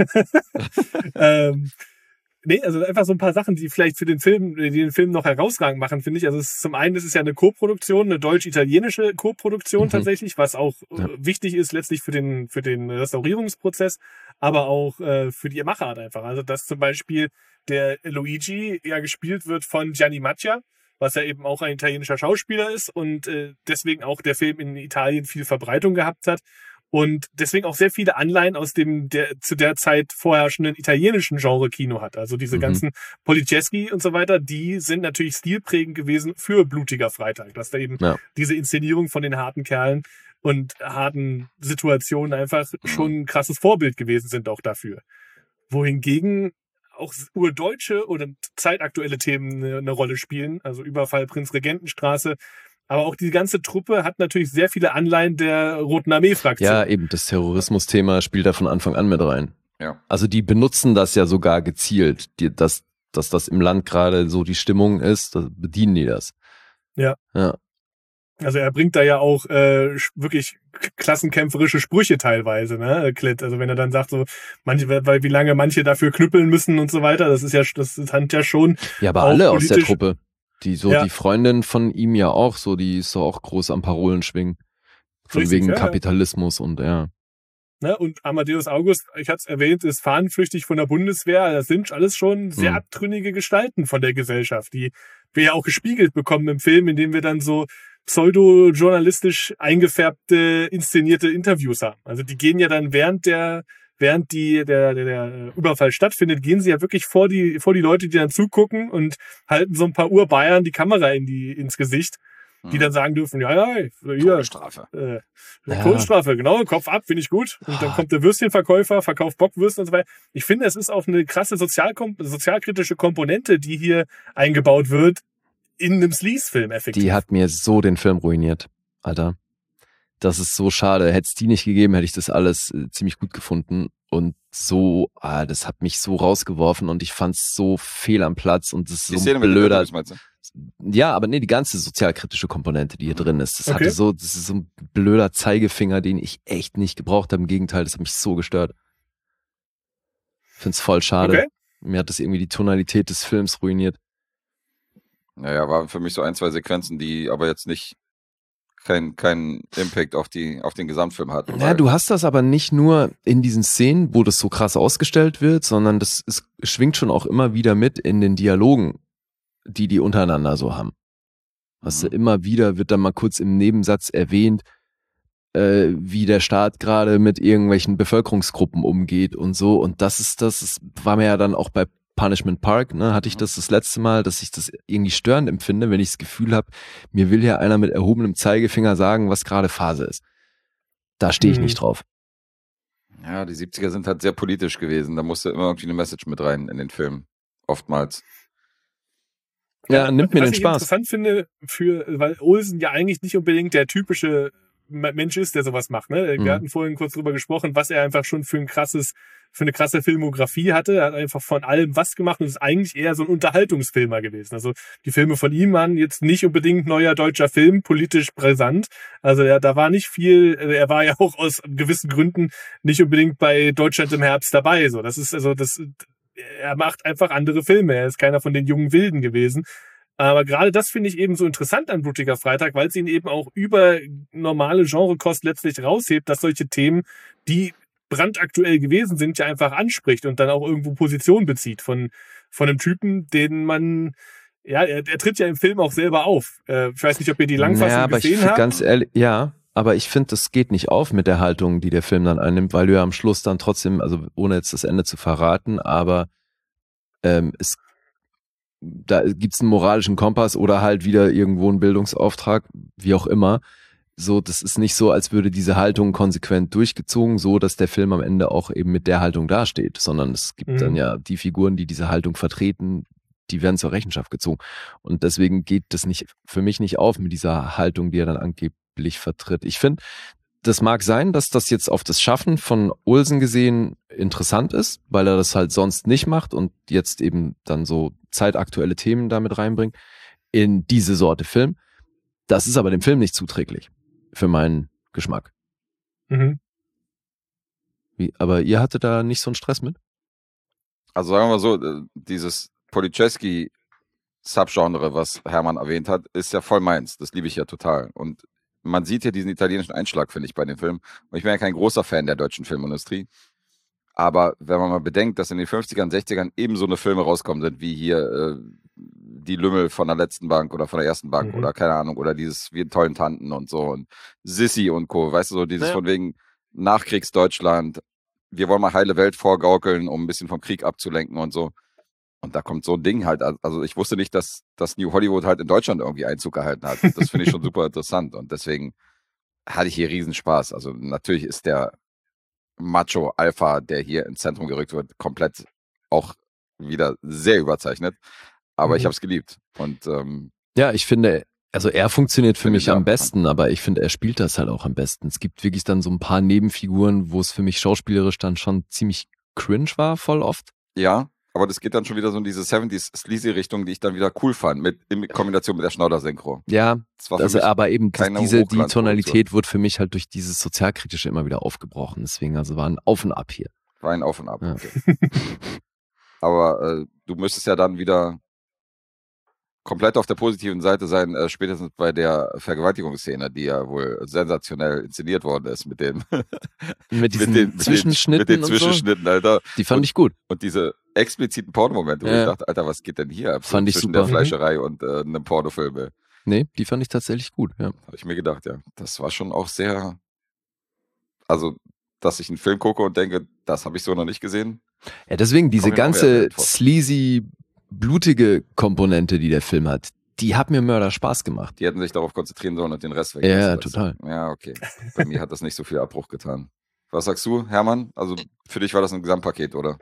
ähm, nee, also einfach so ein paar Sachen, die vielleicht für den Film, die den Film noch herausragend machen, finde ich. Also es ist, zum einen, es ist ja eine Co-Produktion, eine deutsch-italienische Co-Produktion Mhm. tatsächlich, was auch Ja. äh, wichtig ist letztlich für den für den Restaurierungsprozess, aber auch äh, für die Machart einfach. Also dass zum Beispiel der Luigi ja gespielt wird von Gianni Macchia, was ja eben auch ein italienischer Schauspieler ist und äh, deswegen auch der Film in Italien viel Verbreitung gehabt hat. Und deswegen auch sehr viele Anleihen aus dem der zu der Zeit vorherrschenden italienischen Genre-Kino hat. Also diese Mhm. ganzen Policeski und so weiter, die sind natürlich stilprägend gewesen für Blutiger Freitag. Dass da eben Ja. diese Inszenierung von den harten Kerlen und harten Situationen einfach schon ein krasses Vorbild gewesen sind auch dafür. Wohingegen auch urdeutsche oder zeitaktuelle Themen eine, eine Rolle spielen. Also Überfall Prinzregentenstraße. Aber auch die ganze Truppe hat natürlich sehr viele Anleihen der Roten Armee-Fraktion. Ja, eben, das Terrorismus-Thema spielt da von Anfang an mit rein. Ja. Also die benutzen das ja sogar gezielt, die, dass, dass das im Land gerade so die Stimmung ist, da bedienen die das. Ja. Ja. Also er bringt da ja auch äh, sch- wirklich k- klassenkämpferische Sprüche teilweise, ne, Klett. Also wenn er dann sagt so, manche, weil wie lange manche dafür knüppeln müssen und so weiter, das ist ja, das hat ja schon. Ja, aber Auch alle aus der politisch- Truppe. Die so, Ja. die Freundin von ihm ja auch so, die ist so auch groß am Parolen schwingen. Von Richtig, wegen ja, ja. Kapitalismus und ja. Ne? Und Amadeus August, ich hatte es erwähnt, ist fahnenflüchtig von der Bundeswehr. Das sind alles schon sehr Mhm. abtrünnige Gestalten von der Gesellschaft, die wir ja auch gespiegelt bekommen im Film, in dem wir dann so pseudo-journalistisch eingefärbte, inszenierte Interviews haben. Also die gehen ja dann während der während die, der, der, der Überfall stattfindet, gehen sie ja wirklich vor die, vor die Leute, die dann zugucken und halten so ein paar Urbayern die Kamera in die, ins Gesicht, die Mhm. dann sagen dürfen, ja, ja, hier, Todesstrafe. äh, Ja. Todesstrafe, genau, Kopf ab, finde ich gut. Und dann kommt der Würstchenverkäufer, verkauft Bockwürste und so weiter. Ich finde, es ist auch eine krasse sozialkom sozialkritische Komponente, die hier eingebaut wird in einem Sleaze-Film effektiv. Die hat mir so den Film ruiniert, Alter. Das ist so schade. Hätte es die nicht gegeben, hätte ich das alles äh, ziemlich gut gefunden. Und so, ah, das hat mich so rausgeworfen und ich fand's so fehl am Platz und das ist Die so Szene ein mit den blöder. Interviews, meinst du? Ja, aber nee, die ganze sozialkritische Komponente, die hier drin ist, das Okay. hatte so, das ist so ein blöder Zeigefinger, den ich echt nicht gebraucht habe. Im Gegenteil, das hat mich so gestört. Find's voll schade. Okay. Mir hat das irgendwie die Tonalität des Films ruiniert. Naja, waren für mich so ein, zwei Sequenzen, die aber jetzt nicht kein, kein Impact auf die, auf den Gesamtfilm hatten. Ja, weil- du hast das aber nicht nur in diesen Szenen, wo das so krass ausgestellt wird, sondern das ist, schwingt schon auch immer wieder mit in den Dialogen, die die untereinander so haben. Hast Mhm. du immer wieder, wird dann mal kurz im Nebensatz erwähnt, äh, wie der Staat gerade mit irgendwelchen Bevölkerungsgruppen umgeht und so. Und das ist das, ist, war mir ja dann auch bei Punishment Park, ne, hatte ich das das letzte Mal, dass ich das irgendwie störend empfinde, wenn ich das Gefühl habe, mir will hier einer mit erhobenem Zeigefinger sagen, was gerade Phase ist. Da stehe ich Mhm. nicht drauf. Ja, die siebziger sind halt sehr politisch gewesen. Da musste immer irgendwie eine Message mit rein in den Film. Oftmals. Ja, nimmt mir Was den ich Spaß. interessant finde, für, weil Olsen ja eigentlich nicht unbedingt der typische M- Mensch ist, der sowas macht. Ne? Wir Mhm. hatten vorhin kurz drüber gesprochen, was er einfach schon für ein krasses, für eine krasse Filmografie hatte. Er hat einfach von allem was gemacht und ist eigentlich eher so ein Unterhaltungsfilmer gewesen. Also die Filme von ihm waren jetzt nicht unbedingt neuer deutscher Film, politisch brisant. Also er, da war nicht viel, er war ja auch aus gewissen Gründen nicht unbedingt bei Deutschland im Herbst dabei. So, das ist also das. Er macht einfach andere Filme. Er ist keiner von den jungen Wilden gewesen. Aber gerade das finde ich eben so interessant an Blutiger Freitag, weil es ihn eben auch über normale Genrekost letztlich raushebt, dass solche Themen, die brandaktuell gewesen sind, ja einfach anspricht und dann auch irgendwo Position bezieht von, von einem Typen, den man, ja, er, er tritt ja im Film auch selber auf. Äh, ich weiß nicht, ob ihr die Langfassung naja, aber gesehen ich, habt. Ganz ehrlich, ja, aber ich finde, das geht nicht auf mit der Haltung, die der Film dann einnimmt, weil du ja am Schluss dann trotzdem, also ohne jetzt das Ende zu verraten, aber ähm, es da gibt's einen moralischen Kompass oder halt wieder irgendwo einen Bildungsauftrag, wie auch immer. So, das ist nicht so, als würde diese Haltung konsequent durchgezogen, so dass der Film am Ende auch eben mit der Haltung dasteht, sondern es gibt Mhm. dann ja die Figuren, die diese Haltung vertreten, die werden zur Rechenschaft gezogen. Und deswegen geht das nicht für mich nicht auf mit dieser Haltung, die er dann angeblich vertritt. Ich finde, das mag sein, dass das jetzt auf das Schaffen von Olsen gesehen interessant ist, weil er das halt sonst nicht macht und jetzt eben dann so zeitaktuelle Themen damit reinbringt in diese Sorte Film. Das ist aber dem Film nicht zuträglich für meinen Geschmack. Mhm. Wie, aber ihr hattet da nicht so einen Stress mit? Also sagen wir mal so, äh, dieses Policeski-Subgenre, was Hermann erwähnt hat, ist ja voll meins. Das liebe ich ja total. Und man sieht ja diesen italienischen Einschlag, finde ich, bei dem Film. Und ich bin ja kein großer Fan der deutschen Filmindustrie. Aber wenn man mal bedenkt, dass in den fünfzigern, sechzigern eben so eine Filme rauskommen sind, wie hier äh, die Lümmel von der letzten Bank oder von der ersten Bank Mhm. oder keine Ahnung, oder dieses Wir tollen Tanten und so und Sissi und Co., weißt du, so dieses Ja. von wegen Nachkriegsdeutschland, wir wollen mal heile Welt vorgaukeln, um ein bisschen vom Krieg abzulenken und so. Und da kommt so ein Ding halt, also ich wusste nicht, dass das New Hollywood halt in Deutschland irgendwie Einzug gehalten hat. Das finde ich schon super interessant und deswegen hatte ich hier riesen Spaß. Also natürlich ist der Macho-Alpha, der hier ins Zentrum gerückt wird, komplett auch wieder sehr überzeichnet. Aber Mhm. ich habe es geliebt. Und ähm, Ja, ich finde, also er funktioniert für Finde mich ich am auch. besten, aber ich finde, er spielt das halt auch am besten. Es gibt wirklich dann so ein paar Nebenfiguren, wo es für mich schauspielerisch dann schon ziemlich cringe war, voll oft. ja, aber das geht dann schon wieder so in diese siebziger Sleazy-Richtung, die ich dann wieder cool fand, mit, in Kombination mit der Schnauder-Synchro. Ja, Das war für also, mich aber eben die- keine diese, die Hochglanzproduktion. Tonalität wurde für mich halt durch dieses Sozialkritische immer wieder aufgebrochen. Deswegen, also war ein Auf und Ab hier. War ein Auf und Ab. Ja. Okay. Aber äh, du müsstest ja dann wieder komplett auf der positiven Seite sein, äh, spätestens bei der Vergewaltigungsszene, die ja wohl sensationell inszeniert worden ist mit dem Mit diesen mit den, Zwischenschnitten mit den, mit den und so. Zwischenschnitten, Alter. Die fand und, ich gut. Und diese expliziten Pornomomente, wo Ja. ich dachte, Alter, was geht denn hier ab? Fand ich zwischen super. der Fleischerei und äh, einem Pornofilm. ey. Nee, die fand ich tatsächlich gut, ja. Habe ich mir gedacht, ja. Das war schon auch sehr, also, dass ich einen Film gucke und denke, das habe ich so noch nicht gesehen. Ja, deswegen diese Komm ich mir auch ganze eher vor. sleazy, blutige Komponente, die der Film hat, die hat mir Mörder Spaß gemacht. Die hätten sich darauf konzentrieren sollen und den Rest weg. Ja, total. Ja, okay. Bei mir hat das nicht so viel Abbruch getan. Was sagst du, Hermann? Also für dich war das ein Gesamtpaket, oder?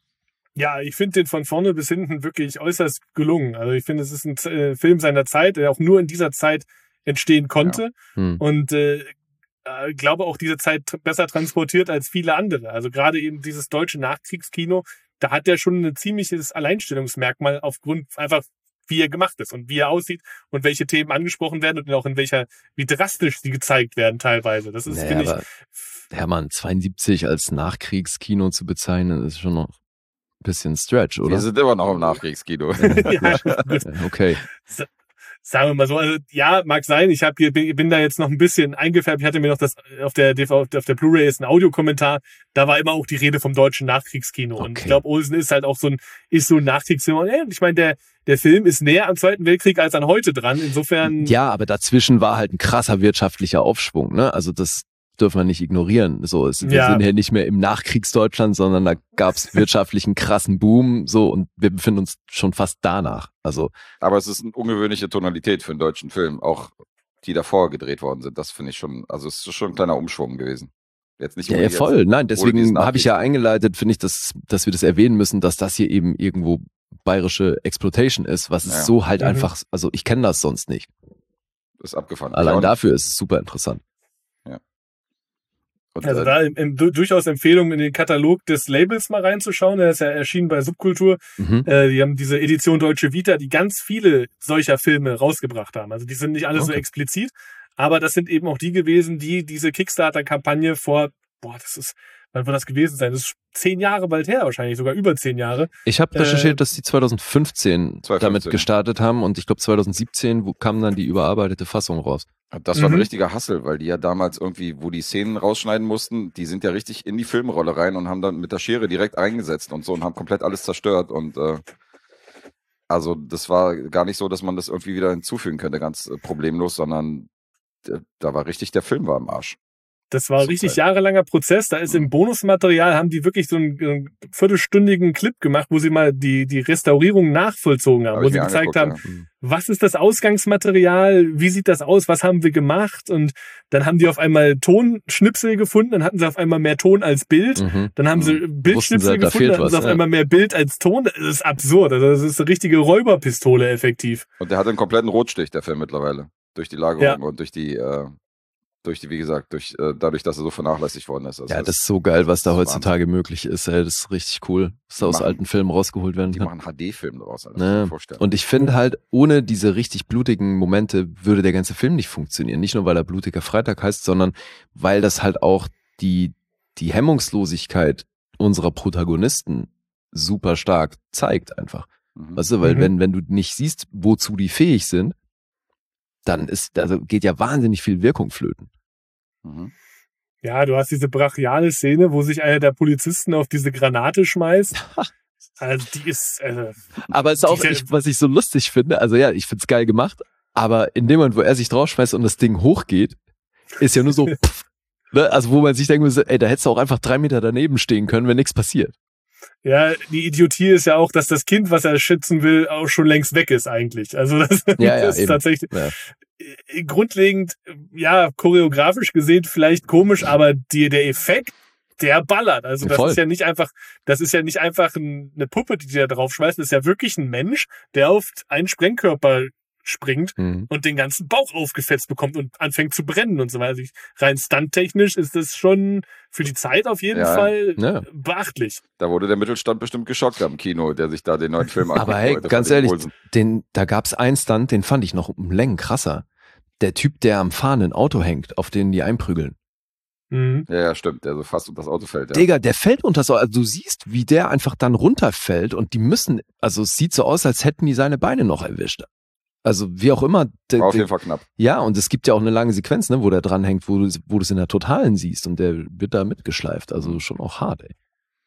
Ja, ich finde den von vorne bis hinten wirklich äußerst gelungen. Also ich finde, es ist ein äh, Film seiner Zeit, der auch nur in dieser Zeit entstehen konnte. Hm. Und äh, äh, glaube auch diese Zeit tr- besser transportiert als viele andere. Also gerade eben dieses deutsche Nachkriegskino, da hat er schon ein ziemliches Alleinstellungsmerkmal aufgrund einfach, wie er gemacht ist und wie er aussieht und welche Themen angesprochen werden und auch in welcher, wie drastisch sie gezeigt werden teilweise. Das ist, Naja, finde ich, aber Hermann, zweiundsiebzig als Nachkriegskino zu bezeichnen, ist schon noch ein bisschen Stretch, oder? Wir sind immer noch im Nachkriegskino. ja, gut. Ja, okay. Sagen wir mal so, also ja, mag sein. Ich hab hier, bin, bin da jetzt noch ein bisschen eingefärbt. Ich hatte mir noch das auf der D V D, auf der Blu-ray ist ein Audiokommentar. Da war immer auch die Rede vom deutschen Nachkriegskino. Und Okay. ich glaube, Olsen ist halt auch so ein, ist so ein Nachkriegskino. Und ich meine, der, der Film ist näher am Zweiten Weltkrieg als an heute dran. Insofern. Ja, aber dazwischen war halt ein krasser wirtschaftlicher Aufschwung, ne? Also das dürfen wir nicht ignorieren. So, es, wir Ja. sind hier nicht mehr im Nachkriegsdeutschland, sondern da gab's wirtschaftlichen krassen Boom, so, und wir befinden uns schon fast danach. Also, Aber es ist eine ungewöhnliche Tonalität für einen deutschen Film, auch die davor gedreht worden sind. Das finde ich schon, also es ist schon ein kleiner Umschwung gewesen. Jetzt nicht ja, ja unbedingt voll. jetzt, Nein, ohne diesen deswegen habe ich ja Nachkriegskrieg. eingeleitet, finde ich, dass, dass wir das erwähnen müssen, dass das hier eben irgendwo bayerische Exploitation ist, was es Ja. so halt Mhm. einfach, also ich kenne das sonst nicht. Ist abgefahren. Allein Ja, dafür ist es super interessant. und, Also äh, da im, im, du- durchaus Empfehlung, in den Katalog des Labels mal reinzuschauen. Der ist ja erschienen bei Subkultur. Mhm. Äh, die haben diese Edition Deutsche Vita, die ganz viele solcher Filme rausgebracht haben. Also die sind nicht alle so Okay. explizit, aber das sind eben auch die gewesen, die diese Kickstarter-Kampagne vor, boah, das ist wann wird das gewesen sein? Das ist zehn Jahre bald her, wahrscheinlich sogar über zehn Jahre. Ich habe recherchiert, Äh, dass die zwanzig fünfzehn zwanzig damit fünfzehn. gestartet haben und ich glaube zwanzig siebzehn wo kam dann die überarbeitete Fassung raus. Das war Mhm. ein richtiger Hassel, weil die ja damals irgendwie, wo die Szenen rausschneiden mussten, die sind ja richtig in die Filmrolle rein und haben dann mit der Schere direkt eingesetzt und so und haben komplett alles zerstört und äh, also das war gar nicht so, dass man das irgendwie wieder hinzufügen könnte, ganz äh, problemlos, sondern äh, da war richtig, der Film war im Arsch. Das war ein Zur richtig Zeit. jahrelanger Prozess. Da ist Mhm. im Bonusmaterial, haben die wirklich so einen, einen viertelstündigen Clip gemacht, wo sie mal die, die Restaurierung nachvollzogen haben, Hab wo ich sie mir gezeigt angeguckt, haben, was ist das Ausgangsmaterial, wie sieht das aus, was haben wir gemacht, und dann haben die auf einmal Tonschnipsel gefunden, dann hatten sie auf einmal mehr Ton als Bild, Mhm. dann haben sie Mhm. Bildschnipsel Wussten sie, da gefunden, fehlt dann haben sie was, auf ja. einmal mehr Bild als Ton. Das ist absurd, also das ist eine richtige Räuberpistole effektiv. Und der hatte einen kompletten Rotstich, der Film mittlerweile. Durch die Lagerung Ja. und durch die, äh, durch die, wie gesagt, durch äh, dadurch, dass er so vernachlässigt worden ist. Also Ja, das ist so geil, was da das ist heutzutage möglich ist. Ey. Das ist richtig cool, was da Die aus machen- alten Filmen rausgeholt werden die kann. machen H D-Film daraus, Alter. Das kann ich Ne? mir vorstellen. Und ich finde halt, ohne diese richtig blutigen Momente würde der ganze Film nicht funktionieren. Nicht nur, weil er Blutiger Freitag heißt, sondern weil das halt auch die, die Hemmungslosigkeit unserer Protagonisten super stark zeigt einfach. Mhm. Weißt du, weil Mhm. wenn, wenn du nicht siehst, wozu die fähig sind, dann ist, also geht ja wahnsinnig viel Wirkung flöten. Mhm. Ja, du hast diese brachiale Szene, wo sich einer der Polizisten auf diese Granate schmeißt. Also die ist, äh, Aber es ist auch, Diese- ich, was ich so lustig finde, also ja, ich find's geil gemacht, aber in dem Moment, wo er sich draufschmeißt und das Ding hochgeht, ist ja nur so, pff, ne? Also wo man sich denken muss, ey, da hättest du auch einfach drei Meter daneben stehen können, wenn nichts passiert. ja, die Idiotie ist ja auch, dass das Kind, was er schützen will, auch schon längst weg ist eigentlich. Also das, Ja, ja, das ist eben. tatsächlich Ja. äh, grundlegend, äh, ja, choreografisch gesehen vielleicht komisch, aber die, der Effekt, der ballert. Also das Voll. ist ja nicht einfach, das ist ja nicht einfach ein, eine Puppe, die die da draufschmeißt. Das ist ja wirklich ein Mensch, der auf einen Sprengkörper springt Mhm. und den ganzen Bauch aufgefetzt bekommt und anfängt zu brennen und so weiter. Also rein stunttechnisch ist das schon für die Zeit auf jeden Ja. Fall Ja. beachtlich. Da wurde der Mittelstand bestimmt geschockt am Kino, der sich da den neuen Film anguckt. Aber hey, wollte, ganz von dem ehrlich, Olsen. den, da gab's einen Stunt, den fand ich noch um Längen krasser. Der Typ, der am fahrenden Auto hängt, auf den die einprügeln. Mhm. Ja, ja, stimmt, der so fast unter das Auto fällt. Ja. Digga, der fällt unter so, also du siehst, wie der einfach dann runterfällt und die müssen, also es sieht so aus, als hätten die seine Beine noch erwischt. Also wie auch immer. Der, War auf der, jeden Fall knapp. ja, und es gibt ja auch eine lange Sequenz, ne, wo der dranhängt, wo du wo du es in der Totalen siehst und der wird da mitgeschleift. Also schon auch hart, ey.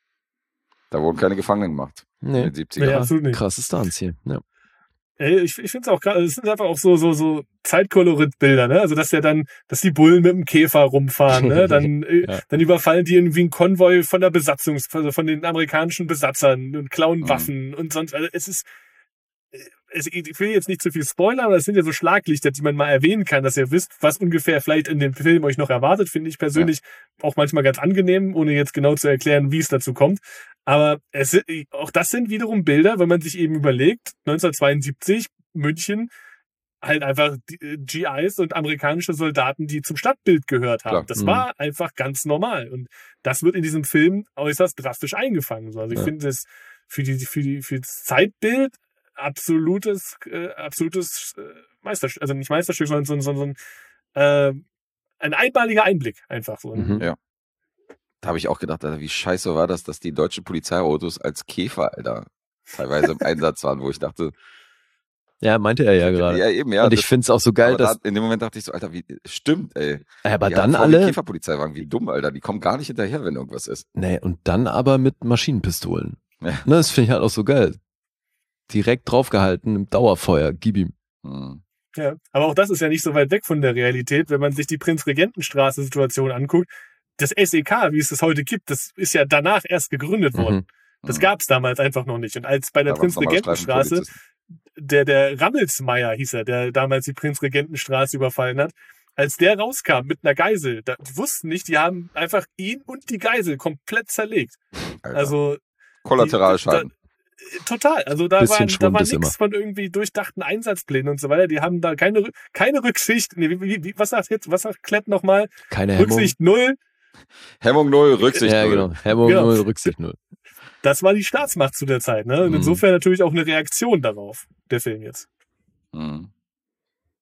Da wurden keine Gefangenen gemacht in Nee, den siebzigern. Ja, absolut nicht. krasse Stunts hier. Ja. Ey, Ich, ich finde es auch gerade, es sind einfach auch so, so, so Zeitkolorit-Bilder, ne? Also, dass ja dann, dass die Bullen mit dem Käfer rumfahren, ne? Dann, äh, Ja. dann überfallen die irgendwie einen Konvoi von der Besatzung, also von den amerikanischen Besatzern und klauen Mhm. Waffen und sonst, also es ist, äh, es, ich will jetzt nicht zu viel spoilern, aber es sind ja so Schlaglichter, die man mal erwähnen kann, dass ihr wisst, was ungefähr vielleicht in dem Film euch noch erwartet, finde ich persönlich auch manchmal ganz angenehm, ohne jetzt genau zu erklären, wie es dazu kommt. Aber es, sind- auch das sind wiederum Bilder, wenn man sich eben überlegt, neunzehnhundertzweiundsiebzig, München, halt einfach die, äh, G Is und amerikanische Soldaten, die zum Stadtbild gehört haben. Klar. Das Mhm. war einfach ganz normal. Und das wird in diesem Film äußerst drastisch eingefangen. So. Also ich Ja. finde das für die, für die, für das Zeitbild absolutes, äh, absolutes äh, Meisterstück, also nicht Meisterstück, sondern so, so, so ein, äh, ein einmaliger Einblick einfach so. Mhm. Ja. Da habe ich auch gedacht, Alter, wie scheiße war das, dass die deutschen Polizeiautos als Käfer, Alter, teilweise im Einsatz waren, wo ich dachte, ja, meinte er ja gerade. ja eben, ja. und ich das- find's auch so geil, aber dass, da, in dem Moment dachte ich so, Alter, wie, stimmt, ey. aber Die dann haben V W alle, Käferpolizeiwagen, wie dumm, Alter, die kommen gar nicht hinterher, wenn irgendwas ist. nee, und dann aber mit Maschinenpistolen. Ja. Ne, das finde ich halt auch so geil. Direkt draufgehalten, im Dauerfeuer, gib ihm. Hm. Ja, aber auch das ist ja nicht so weit weg von der Realität, wenn man sich die Prinzregentenstraße-Situation anguckt. Das S E K, wie es es heute gibt, das ist ja danach erst gegründet worden. Mhm. Das Hm. gab es damals einfach noch nicht. Und als bei der Da waren's nochmal Prinzregentenstraße, Streifenpolizisten. der, der Rammelsmeier hieß er, der damals die Prinzregentenstraße überfallen hat, als der rauskam mit einer Geisel, da, die wussten nicht, die haben einfach ihn und die Geisel komplett zerlegt. Alter. Also Kollateralschaden. die- da- Total. Also da Bisschen war, da Schwund war ist nichts immer. von irgendwie durchdachten Einsatzplänen und so weiter. Die haben da keine, Rü- keine Rücksicht. Nee, wie, wie, wie, was sagt jetzt, was sagt Klett nochmal? Keine Hemmung. Rücksicht null. Hemmung null, Rücksicht Ja, null. genau. Hemmung Genau. null, Rücksicht null. Das war die Staatsmacht zu der Zeit. Ne? Und Mhm. insofern natürlich auch eine Reaktion darauf, der Film jetzt. Hm.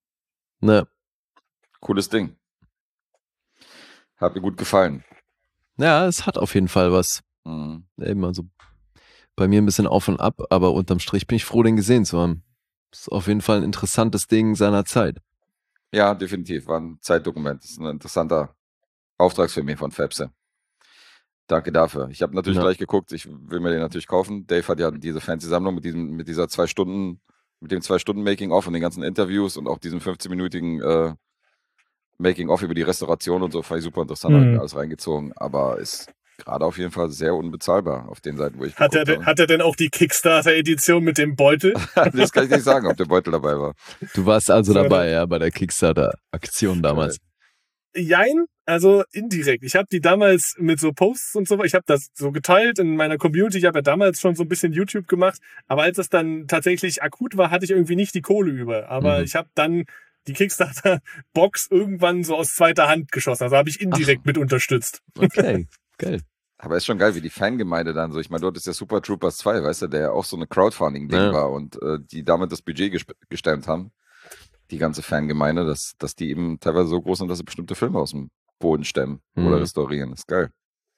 Ne, Cooles Ding. Hat mir gut gefallen. Ja, es hat auf jeden Fall was. Mhm. Eben, also bei mir ein bisschen auf und ab, aber unterm Strich bin ich froh, den gesehen zu haben. Das ist auf jeden Fall ein interessantes Ding seiner Zeit. Ja, definitiv. War ein Zeitdokument. Das ist ein interessanter Auftragsfilm hier von Fepse. Danke dafür. Ich habe natürlich Ja. gleich geguckt, ich will mir den natürlich kaufen. Dave hat ja diese Fancy-Sammlung mit diesem, mit dieser zwei Stunden, mit dem zwei Stunden Making-of und den ganzen Interviews und auch diesem fünfzehn-minütigen äh, Making-of über die Restauration und so, fand ich super interessant, Mhm. habe ich mir alles reingezogen, aber ist gerade auf jeden Fall sehr unbezahlbar auf den Seiten, wo ich Hat er, geguckt denn, habe. hat er denn auch die Kickstarter-Edition mit dem Beutel? Das kann ich nicht sagen, ob der Beutel dabei war. Du warst also So, dabei, ja, bei der Kickstarter-Aktion damals. Jein, also indirekt. Ich habe die damals mit so Posts und so, ich habe das so geteilt in meiner Community. Ich habe ja damals schon so ein bisschen YouTube gemacht, aber als es dann tatsächlich akut war, hatte ich irgendwie nicht die Kohle über. Aber Mhm. ich habe dann die Kickstarter-Box irgendwann so aus zweiter Hand geschossen. Also habe ich indirekt Ach. mit unterstützt. Okay, geil. Aber ist schon geil, wie die Fangemeinde dann so, ich meine, dort ist ja Super Troopers zwei, weißt du, der ja auch so eine Crowdfunding-Ding Ja. war und äh, die damit das Budget gesp- gestemmt haben, die ganze Fangemeinde, dass, dass die eben teilweise so groß sind, dass sie bestimmte Filme aus dem Boden stemmen Mhm. oder restaurieren. Ist geil.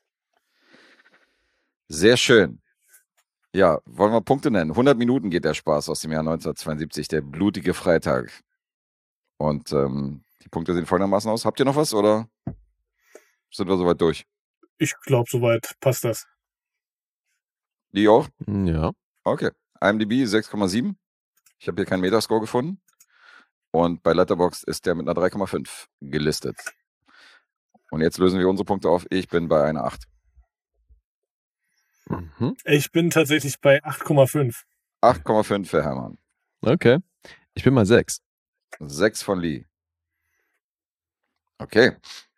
Sehr schön. Ja, wollen wir Punkte nennen? hundert Minuten geht der Spaß aus dem Jahr neunzehnhundertzweiundsiebzig, der blutige Freitag. Und ähm, die Punkte sehen folgendermaßen aus. Habt ihr noch was oder sind wir soweit durch? Ich glaube, soweit passt das. Die auch? Ja. Okay. IMDb sechs Komma sieben. Ich habe hier keinen Metascore gefunden. Und bei Letterboxd ist der mit einer drei Komma fünf gelistet. Und jetzt lösen wir unsere Punkte auf. Ich bin bei einer acht. Mhm. Ich bin tatsächlich bei acht Komma fünf. acht Komma fünf für Hermann. Okay. Ich bin mal sechs. sechs von Lee. Okay.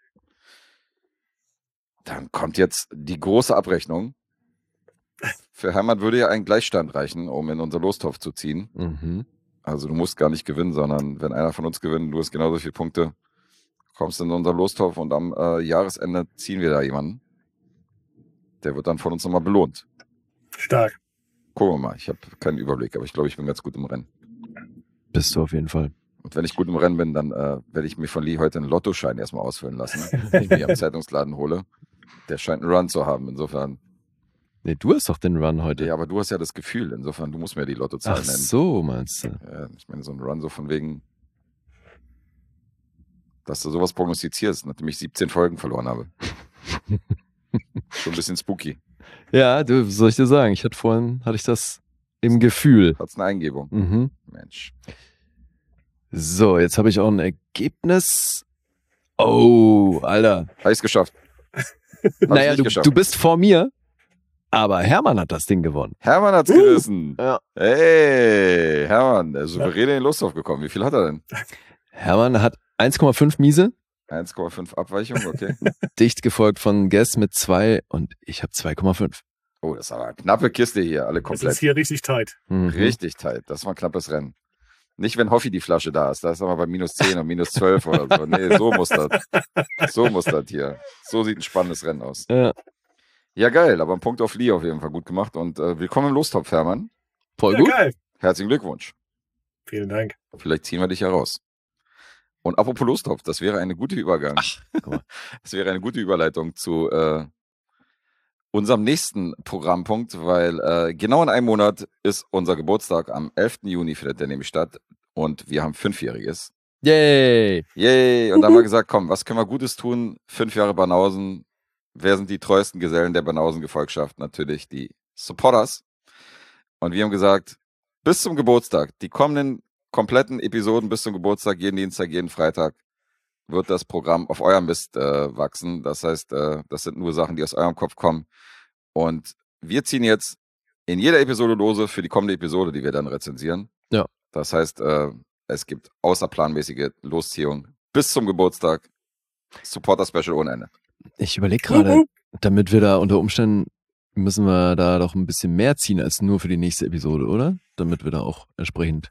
Dann kommt jetzt die große Abrechnung. Für Hermann würde ja ein Gleichstand reichen, um in unser Lostopf zu ziehen. Mhm. Also du musst gar nicht gewinnen, sondern wenn einer von uns gewinnt, du hast genauso viele Punkte, kommst in unser Lostopf und am äh, Jahresende ziehen wir da jemanden. Der wird dann von uns nochmal belohnt. Stark. Gucken wir mal. Ich habe keinen Überblick, aber ich glaube, ich bin ganz gut im Rennen. Bist du auf jeden Fall. Und wenn ich gut im Rennen bin, dann äh, werde ich mir von Lee heute einen Lottoschein erstmal ausfüllen lassen, den ich mir am Zeitungsladen hole. Der scheint einen Run zu haben. Insofern. Nee, du hast doch den Run heute. Ja, aber du hast ja das Gefühl. Insofern, du musst mir die Lottozahl Ach nennen. so, meinst du? Ja, ich meine, so ein Run so von wegen, dass du sowas prognostizierst, nachdem ich siebzehn Folgen verloren habe. Schon ein bisschen spooky. Ja, du, soll ich dir sagen, ich hatte vorhin, hatte ich das im Gefühl. Hat's eine Eingebung. Mhm. Mensch. So, jetzt habe ich auch ein Ergebnis. Oh, Alter. Habe ich's geschafft. Hab's Naja, nicht du, geschafft. du bist vor mir, aber Hermann hat das Ding gewonnen. Hermann hat's Uh. gerissen. Ja. Hey, Hermann, der ist souverän in den Losthof gekommen. Wie viel hat er denn? Hermann hat eins Komma fünf Miese, eins Komma fünf Abweichung, okay. dicht gefolgt von Guess mit zwei und ich habe zwei Komma fünf. Oh, das ist aber eine knappe Kiste hier, alle Das komplett. ist hier richtig tight. Mhm. Richtig tight. Das war ein knappes Rennen. Nicht, wenn Hoffi die Flasche da ist. Da ist er bei minus zehn und minus zwölf oder so. Nee, so muss das. So muss das hier. So sieht ein spannendes Rennen aus. Ja, Ja, geil. Aber ein Punkt auf Lee auf jeden Fall gut gemacht. Und äh, willkommen im Lostopf, Hermann. voll Ja, gut. geil. Herzlichen Glückwunsch. Vielen Dank. Vielleicht ziehen wir dich heraus. Und apropos Lostopf, das wäre eine gute Übergang. guck mal. Das wäre eine gute Überleitung zu äh, unserem nächsten Programmpunkt, weil äh, genau in einem Monat ist unser Geburtstag. Am elften Juni findet der nämlich statt. Und wir haben Fünfjähriges. Yay! Yay! Und dann haben wir gesagt, komm, was können wir Gutes tun? Fünf Jahre Banausen. Wer sind die treuesten Gesellen der Banausen-Gefolgschaft? Natürlich die Supporters. Und wir haben gesagt, bis zum Geburtstag, die kommenden kompletten Episoden bis zum Geburtstag, jeden Dienstag, jeden Freitag, wird das Programm auf eurem Mist äh, wachsen. Das heißt, äh, das sind nur Sachen, die aus eurem Kopf kommen. Und wir ziehen jetzt in jeder Episode Lose für die kommende Episode, die wir dann rezensieren. Ja. Das heißt, äh, es gibt außerplanmäßige Losziehung bis zum Geburtstag. Supporter-Special ohne Ende. Ich überlege gerade, damit wir da unter Umständen, müssen wir da doch ein bisschen mehr ziehen als nur für die nächste Episode, oder? Damit wir da auch entsprechend.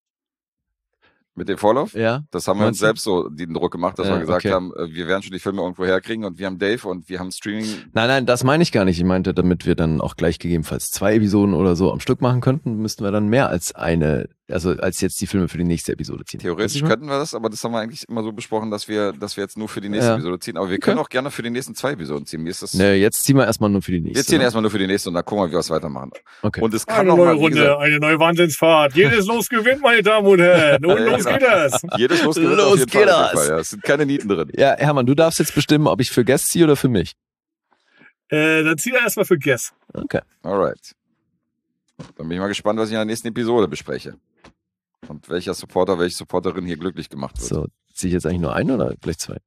Mit dem Vorlauf? Ja. Das haben wir uns Meinst du? selbst so den Druck gemacht, dass Ja, wir gesagt okay. haben, äh, wir werden schon die Filme irgendwo herkriegen und wir haben Dave und wir haben Streaming. Nein, nein, das meine ich gar nicht. Ich meinte, damit wir dann auch gleich gegebenenfalls zwei Episoden oder so am Stück machen könnten, müssten wir dann mehr als eine Also als jetzt die Filme für die nächste Episode ziehen. Theoretisch könnten wir das, aber das haben wir eigentlich immer so besprochen, dass wir, dass wir jetzt nur für die nächste Ja. Episode ziehen. Aber wir Okay. können auch gerne für die nächsten zwei Episoden ziehen. Mir ist das. Ne, jetzt ziehen wir erstmal nur für die nächste. Wir ziehen ne? erstmal nur für die nächste und dann gucken wir, wie wir es weitermachen. Okay. Und es kann Eine auch neue mal, wie Runde, gesagt, eine neue Wahnsinnsfahrt. Jedes Los gewinnt, meine Damen und Herren. Und Ja, los genau. geht das. jedes Los gewinnt Los auf jeden geht Fall, auf jeden das. Fall. Ja, es sind keine Nieten drin. Ja, Hermann, du darfst jetzt bestimmen, ob ich für Guest ziehe oder für mich. Äh, dann zieh er erstmal für Guess. Okay. Alright. Dann bin ich mal gespannt, was ich in der nächsten Episode bespreche. Und welcher Supporter, welche Supporterin hier glücklich gemacht wird. So, So, ziehe ich jetzt eigentlich nur einen oder vielleicht zwei?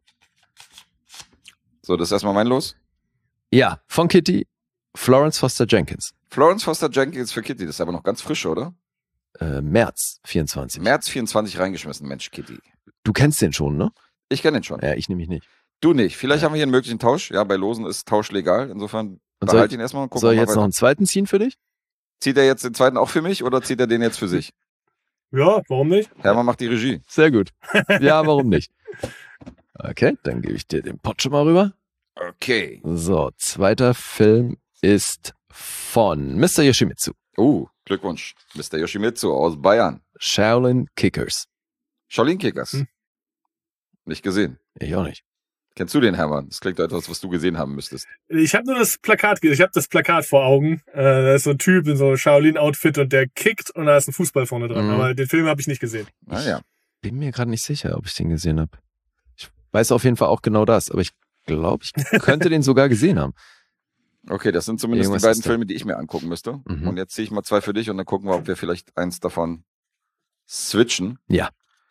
so das ist erstmal mein Los. Ja, von Kitty, Florence Foster Jenkins. Florence Foster Jenkins für Kitty, das ist aber noch ganz frisch, oder? Äh, März vierundzwanzig. März vierundzwanzig reingeschmissen, Mensch, Kitty. Du kennst den schon, ne? Ich kenne den schon. Ja, ich nämlich nicht. Du nicht. Vielleicht Ja. haben wir hier einen möglichen Tausch. Ja, bei Losen ist Tausch legal. Insofern Und behalt soll- ihn erstmal und gucken Soll wir ich mal jetzt weiter. noch einen zweiten ziehen für dich? Zieht er jetzt den zweiten auch für mich oder zieht er den jetzt für sich? Ja, warum nicht? Hermann macht die Regie. Sehr gut. Ja, warum nicht? Okay, dann gebe ich dir den Pot schon mal rüber. Okay. So, zweiter Film ist von Mister Yoshimitsu. Uh, Glückwunsch. Mister Yoshimitsu aus Bayern. Shaolin Kickers. Shaolin Kickers. Hm. Nicht gesehen. Ich auch nicht. Kennst du den, Hermann? Das klingt doch etwas, was du gesehen haben müsstest. Ich habe nur das Plakat gesehen. Ich habe das Plakat vor Augen. Äh, da ist so ein Typ in so einem Shaolin-Outfit und der kickt und da ist ein Fußball vorne dran. Mhm. Aber den Film habe ich nicht gesehen. Naja. Bin mir gerade nicht sicher, ob ich den gesehen habe. Ich weiß auf jeden Fall auch genau das, aber ich glaube, ich könnte den sogar gesehen haben. Okay, das sind zumindest Irgendwas die beiden ist da. Filme, die ich mir angucken müsste. Mhm. Und jetzt ziehe ich mal zwei für dich und dann gucken wir, ob wir vielleicht eins davon switchen. Ja.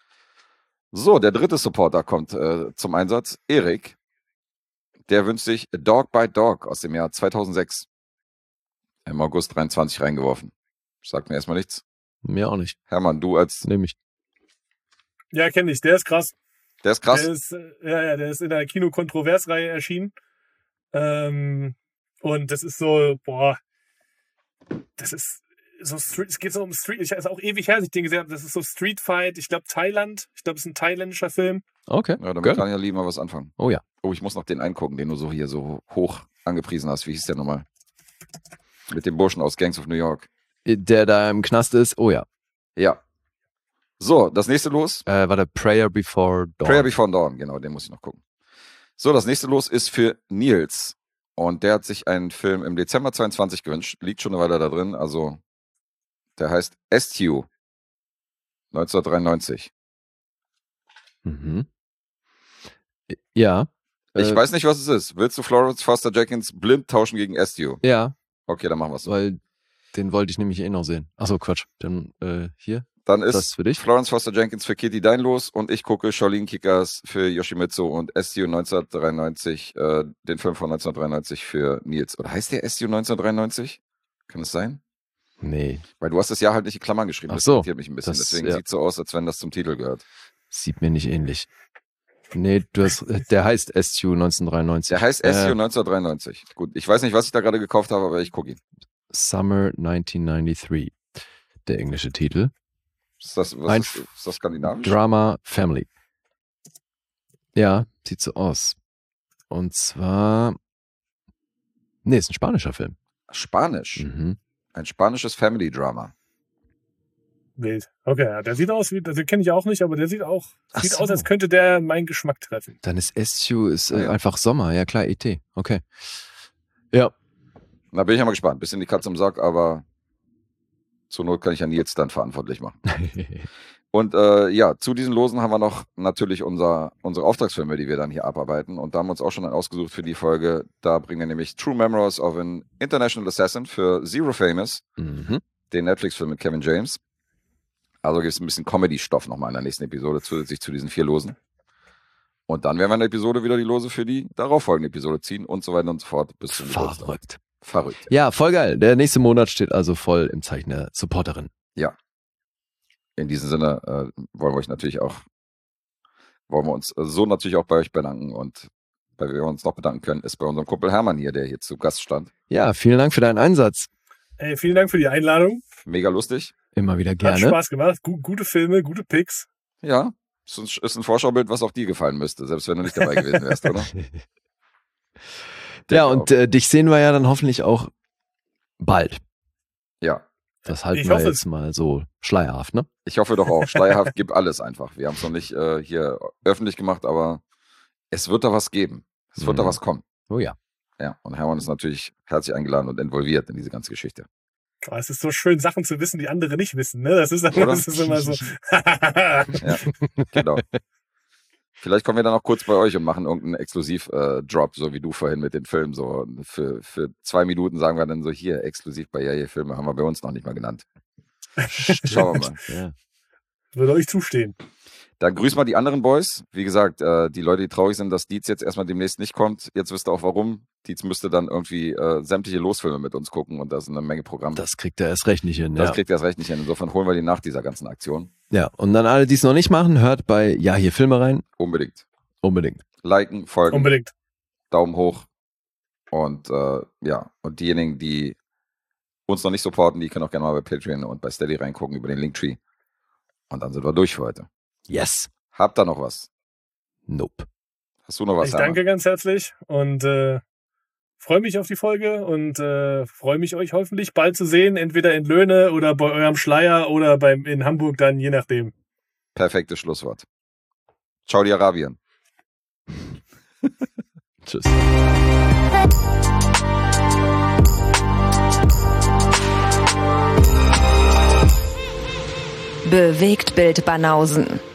So, der dritte Supporter kommt äh, zum Einsatz. Erik. Der wünscht sich Dog Bite Dog aus dem Jahr zweitausendsechs. Im August dreiundzwanzig reingeworfen. Sagt mir erstmal nichts. Mir auch nicht. Hermann, du als... Nehme ich. Ja, kenne ich. Der ist krass. Der ist krass. Der ist, äh, ja, ja, der ist in der Kino-Kontroversreihe erschienen. Ähm, und das ist so, boah, das ist so Street, es geht so um Street, ich ist auch ewig her, dass ich den gesehen habe. Das ist so Street Fight, ich glaube Thailand, ich glaube, es ist ein thailändischer Film. Okay. Ja, damit Geil. kann ich ja lieber mal was anfangen. Oh ja. Oh, ich muss noch den eingucken, den du so hier so hoch angepriesen hast. Wie hieß der nochmal? Mit dem Burschen aus Gangs of New York. Der da im Knast ist, oh ja. Ja. So, das nächste Los. Äh, war der Prayer Before Dawn. Prayer Before Dawn, genau, den muss ich noch gucken. So, das nächste Los ist für Nils. Und der hat sich einen Film im Dezember zweiundzwanzig gewünscht. Liegt schon eine Weile da drin. Also, der heißt Estu. neunzehnhundertdreiundneunzig. Mhm. Ja. Ich äh, weiß nicht, was es ist. Willst du Florence Foster Jenkins blind tauschen gegen Estu? Ja, Okay, dann machen wir es so. weil den wollte ich nämlich eh noch sehen. Achso, Quatsch. Dann äh, hier. Dann ist Das für dich? Florence Foster Jenkins für Kitty dein Los und ich gucke Shaolin Kickers für Yoshimitsu und S T U neunzehnhundertdreiundneunzig, äh, den Film von neunzehnhundertdreiundneunzig für Nils. Oder heißt der S T U neunzehnhundertdreiundneunzig? Kann es sein? Nee, Weil du hast das Jahr halt nicht in Klammern geschrieben. Ach Das so. irritiert mich ein bisschen. Das- Deswegen ja. sieht so aus, als wenn das zum Titel gehört. sieht mir nicht ähnlich. Nee, du hast, äh, der heißt S T U neunzehnhundertdreiundneunzig. Der heißt S T U Äh, neunzehnhundertdreiundneunzig. Gut, ich weiß nicht, was ich da gerade gekauft habe, aber ich gucke ihn. Summer neunzehnhundertdreiundneunzig. Der englische Titel. Ist das, was Ein ist, ist das skandinavisch? Drama Family. Ja, sieht so aus. Und zwar. Nee, ist ein spanischer Film. Spanisch. Mhm. Ein spanisches Family-Drama. Wild. Okay, ja, der sieht aus wie, den kenne ich auch nicht, aber der sieht auch, Ach sieht so. aus, als könnte der meinen Geschmack treffen. Dann ist S T U ist, äh, Ah, ja. einfach Sommer. Ja klar, E T. Okay. Ja. Da bin ich ja mal gespannt. Bisschen die Katze im Sack, aber zur Not kann ich ja Nils dann verantwortlich machen. Und äh, ja, zu diesen Losen haben wir noch natürlich unser, unsere Auftragsfilme, die wir dann hier abarbeiten. Und da haben wir uns auch schon einen ausgesucht für die Folge. Da bringen wir nämlich True Memoirs of an International Assassin für Zero Famous, mhm. den Netflix-Film mit Kevin James. Also gibt es ein bisschen Comedy-Stoff nochmal in der nächsten Episode zusätzlich zu diesen vier Losen. Und dann werden wir in der Episode wieder die Lose für die darauffolgende Episode ziehen und so weiter und so fort bis zum Geburtstag. Verrückt. Verrückt. Ja, voll geil. Der nächste Monat steht also voll im Zeichen der Supporterin. In diesem Sinne äh, wollen wir euch natürlich auch, wollen wir uns äh, so natürlich auch bei euch bedanken. Und bei wem wir uns noch bedanken können, ist bei unserem Kumpel Hermann hier, der hier zu Gast stand. Ja, vielen Dank für deinen Einsatz. Ey, vielen Dank für die Einladung. Mega lustig. Immer wieder Hat gerne. Spaß gemacht. Gu gute Filme, gute Picks. Ja, ist ein, ist ein Vorschaubild, was auch dir gefallen müsste, selbst wenn du nicht dabei gewesen wärst, oder? Ja, Denke und äh, dich sehen wir ja dann hoffentlich auch bald. Ja, Das halten Ich wir hoffe jetzt mal so schleierhaft, ne? Ich hoffe doch auch. Schleierhaft gibt alles einfach. Wir haben es noch nicht äh, hier öffentlich gemacht, aber es wird da was geben. Es wird Mhm. da was kommen. Oh ja. Ja, und Hermann ist natürlich herzlich eingeladen und involviert in diese ganze Geschichte. Oh, es ist so schön, Sachen zu wissen, die andere nicht wissen. Ne? Das, ist, Oder? das ist immer so. Ja, genau. Vielleicht kommen wir dann auch kurz bei euch und machen irgendeinen Exklusiv-Drop, so wie du vorhin mit den Filmen. So für, für zwei Minuten sagen wir dann so, hier, exklusiv bei Ja, Filme haben wir bei uns noch nicht mal genannt. Schauen wir mal. Ja. Würde euch zustehen. Dann grüß mal die anderen Boys. Wie gesagt, äh, die Leute, die traurig sind, dass Dietz jetzt erstmal demnächst nicht kommt. Jetzt wisst ihr auch warum. Dietz müsste dann irgendwie äh, sämtliche Losfilme mit uns gucken und da ist eine Menge Programm. Das kriegt er erst recht nicht hin. Das Ja. kriegt er erst recht nicht hin. Insofern holen wir die nach dieser ganzen Aktion. ja, und dann alle, die es noch nicht machen, hört bei Ja, hier Filme rein. Unbedingt. Unbedingt. Liken, folgen, Unbedingt. Daumen hoch. Und äh, ja, und diejenigen, die uns noch nicht supporten, die können auch gerne mal bei Patreon und bei Steady reingucken über den Linktree. Und dann sind wir durch für heute. Yes. Habt ihr noch was? Nope. Hast du noch was? Ich Hermann? danke ganz herzlich und äh, freue mich auf die Folge und äh, freue mich, euch hoffentlich bald zu sehen, entweder in Löhne oder bei eurem Schleier oder beim in Hamburg dann, je nachdem. Perfektes Schlusswort. Ciao, die Arabien. Tschüss. Bewegt Bild Banausen.